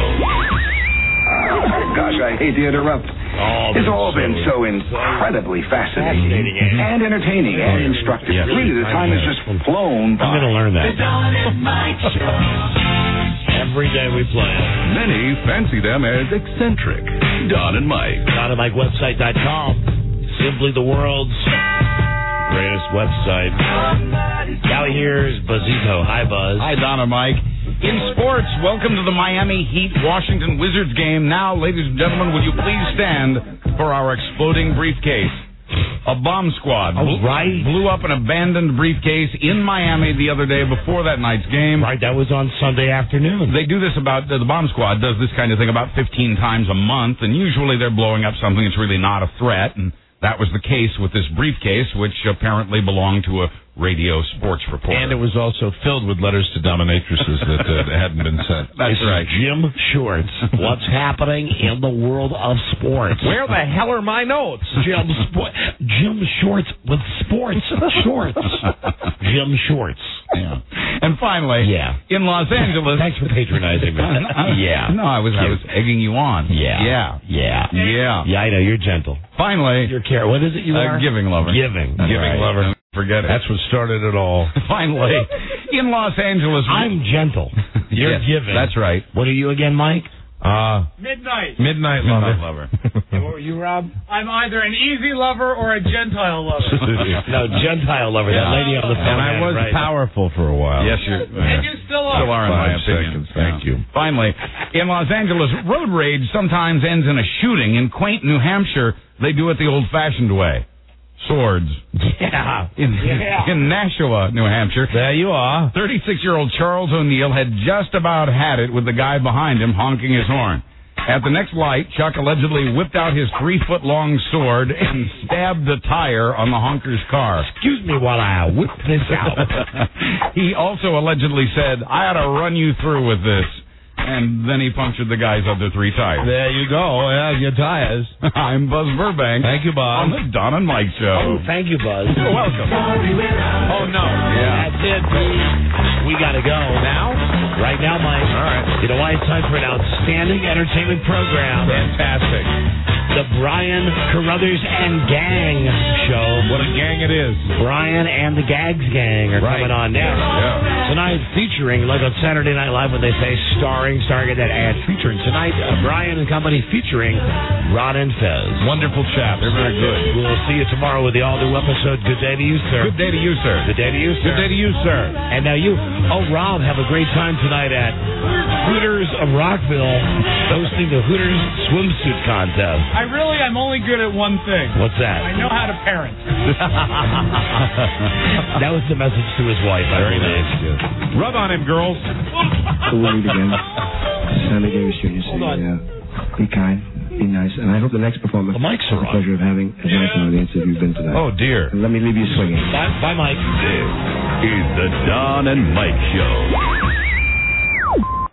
Gosh, I hate to interrupt. It's all been so incredibly fascinating and entertaining and instructive. Yes. Really, the time has just flown by. I'm going to learn that. The Don and Mike Show. Every day we play it. Many fancy them as eccentric. Don and Mike. DonandMikeWebsite.com. Simply the world's greatest website. Now here's Buzzito. Hi, Buzz. Hi, Don and Mike. In sports, welcome to the Miami Heat Washington Wizards game. Now, ladies and gentlemen, will you please stand for our exploding briefcase? A bomb squad blew up an abandoned briefcase in Miami the other day before that night's game. Right, that was on Sunday afternoon. They do this about, the bomb squad does this kind of thing about 15 times a month, and usually they're blowing up something that's really not a threat, and that was the case with this briefcase, which apparently belonged to a radio sports reporter. And it was also filled with letters to dominatrices that hadn't been sent. That's right. Jim Shorts. What's happening in the world of sports? Where the hell are my notes? Jim Shorts with sports shorts. Jim Shorts. Yeah. And finally, in Los Angeles. Thanks for patronizing me. No, I was egging you on. Yeah, I know, you're gentle. Finally, you're what is it you are? Giving lover. Giving Right. Lover. Forget it. That's what started it all. Finally, in Los Angeles. I'm gentle. You're giving. That's right. What are you again, Mike? Midnight lover. And what were you, Rob? I'm either an easy lover or a Gentile lover. No, Gentile lover. That lady on the phone. And I was powerful for a while. Yes, you and you still are. Still are, in my opinion. Thank you. Finally, in Los Angeles, road rage sometimes ends in a shooting. In quaint New Hampshire, they do it the old-fashioned way. Swords. Yeah. In Nashua, New Hampshire. There you are. 36-year-old Charles O'Neill had just about had it with the guy behind him honking his horn. At the next light, Chuck allegedly whipped out his 3-foot-long sword and stabbed the tire on the honker's car. Excuse me while I whip this out. He also allegedly said, I ought to run you through with this. And then he punctured the guy's other 3 tires. There you go. Yeah, your tires. I'm Buzz Burbank. Thank you, Bob. On the Don and Mike Show. Oh, thank you, Buzz. You're welcome. Oh, no. Yeah. That's it. We got to go. Now? Right now, Mike. All right. You know why? It's time for an outstanding entertainment program. Fantastic. The Brian Carruthers and Gang Show. What a gang it is. Brian and the Gags Gang are coming on now. Yeah. Tonight featuring, like on Saturday Night Live when they say starring get that ad featuring. Tonight, Brian and Company featuring Ron and Fez. Wonderful chap. They're very good. We'll see you tomorrow with the all-new episode. Good day to you, sir. Good day to you, sir. Good day to you, sir. Good day to you, sir. And now you. Oh, Rob, have a great time tonight at Hooters of Rockville hosting the Hooters swimsuit contest. I'm only good at one thing. What's that? I know how to parent. That was the message to his wife. Very nice. Rub on him, girls. We'll meet again. Sunday Davis Jr. City. Be kind, be nice, and I hope the next performer The mics are has the on. pleasure of having as nice an audience as you've been tonight. Oh, dear. And let me leave you swinging. Bye, Mike. This is the Don and Mike Show.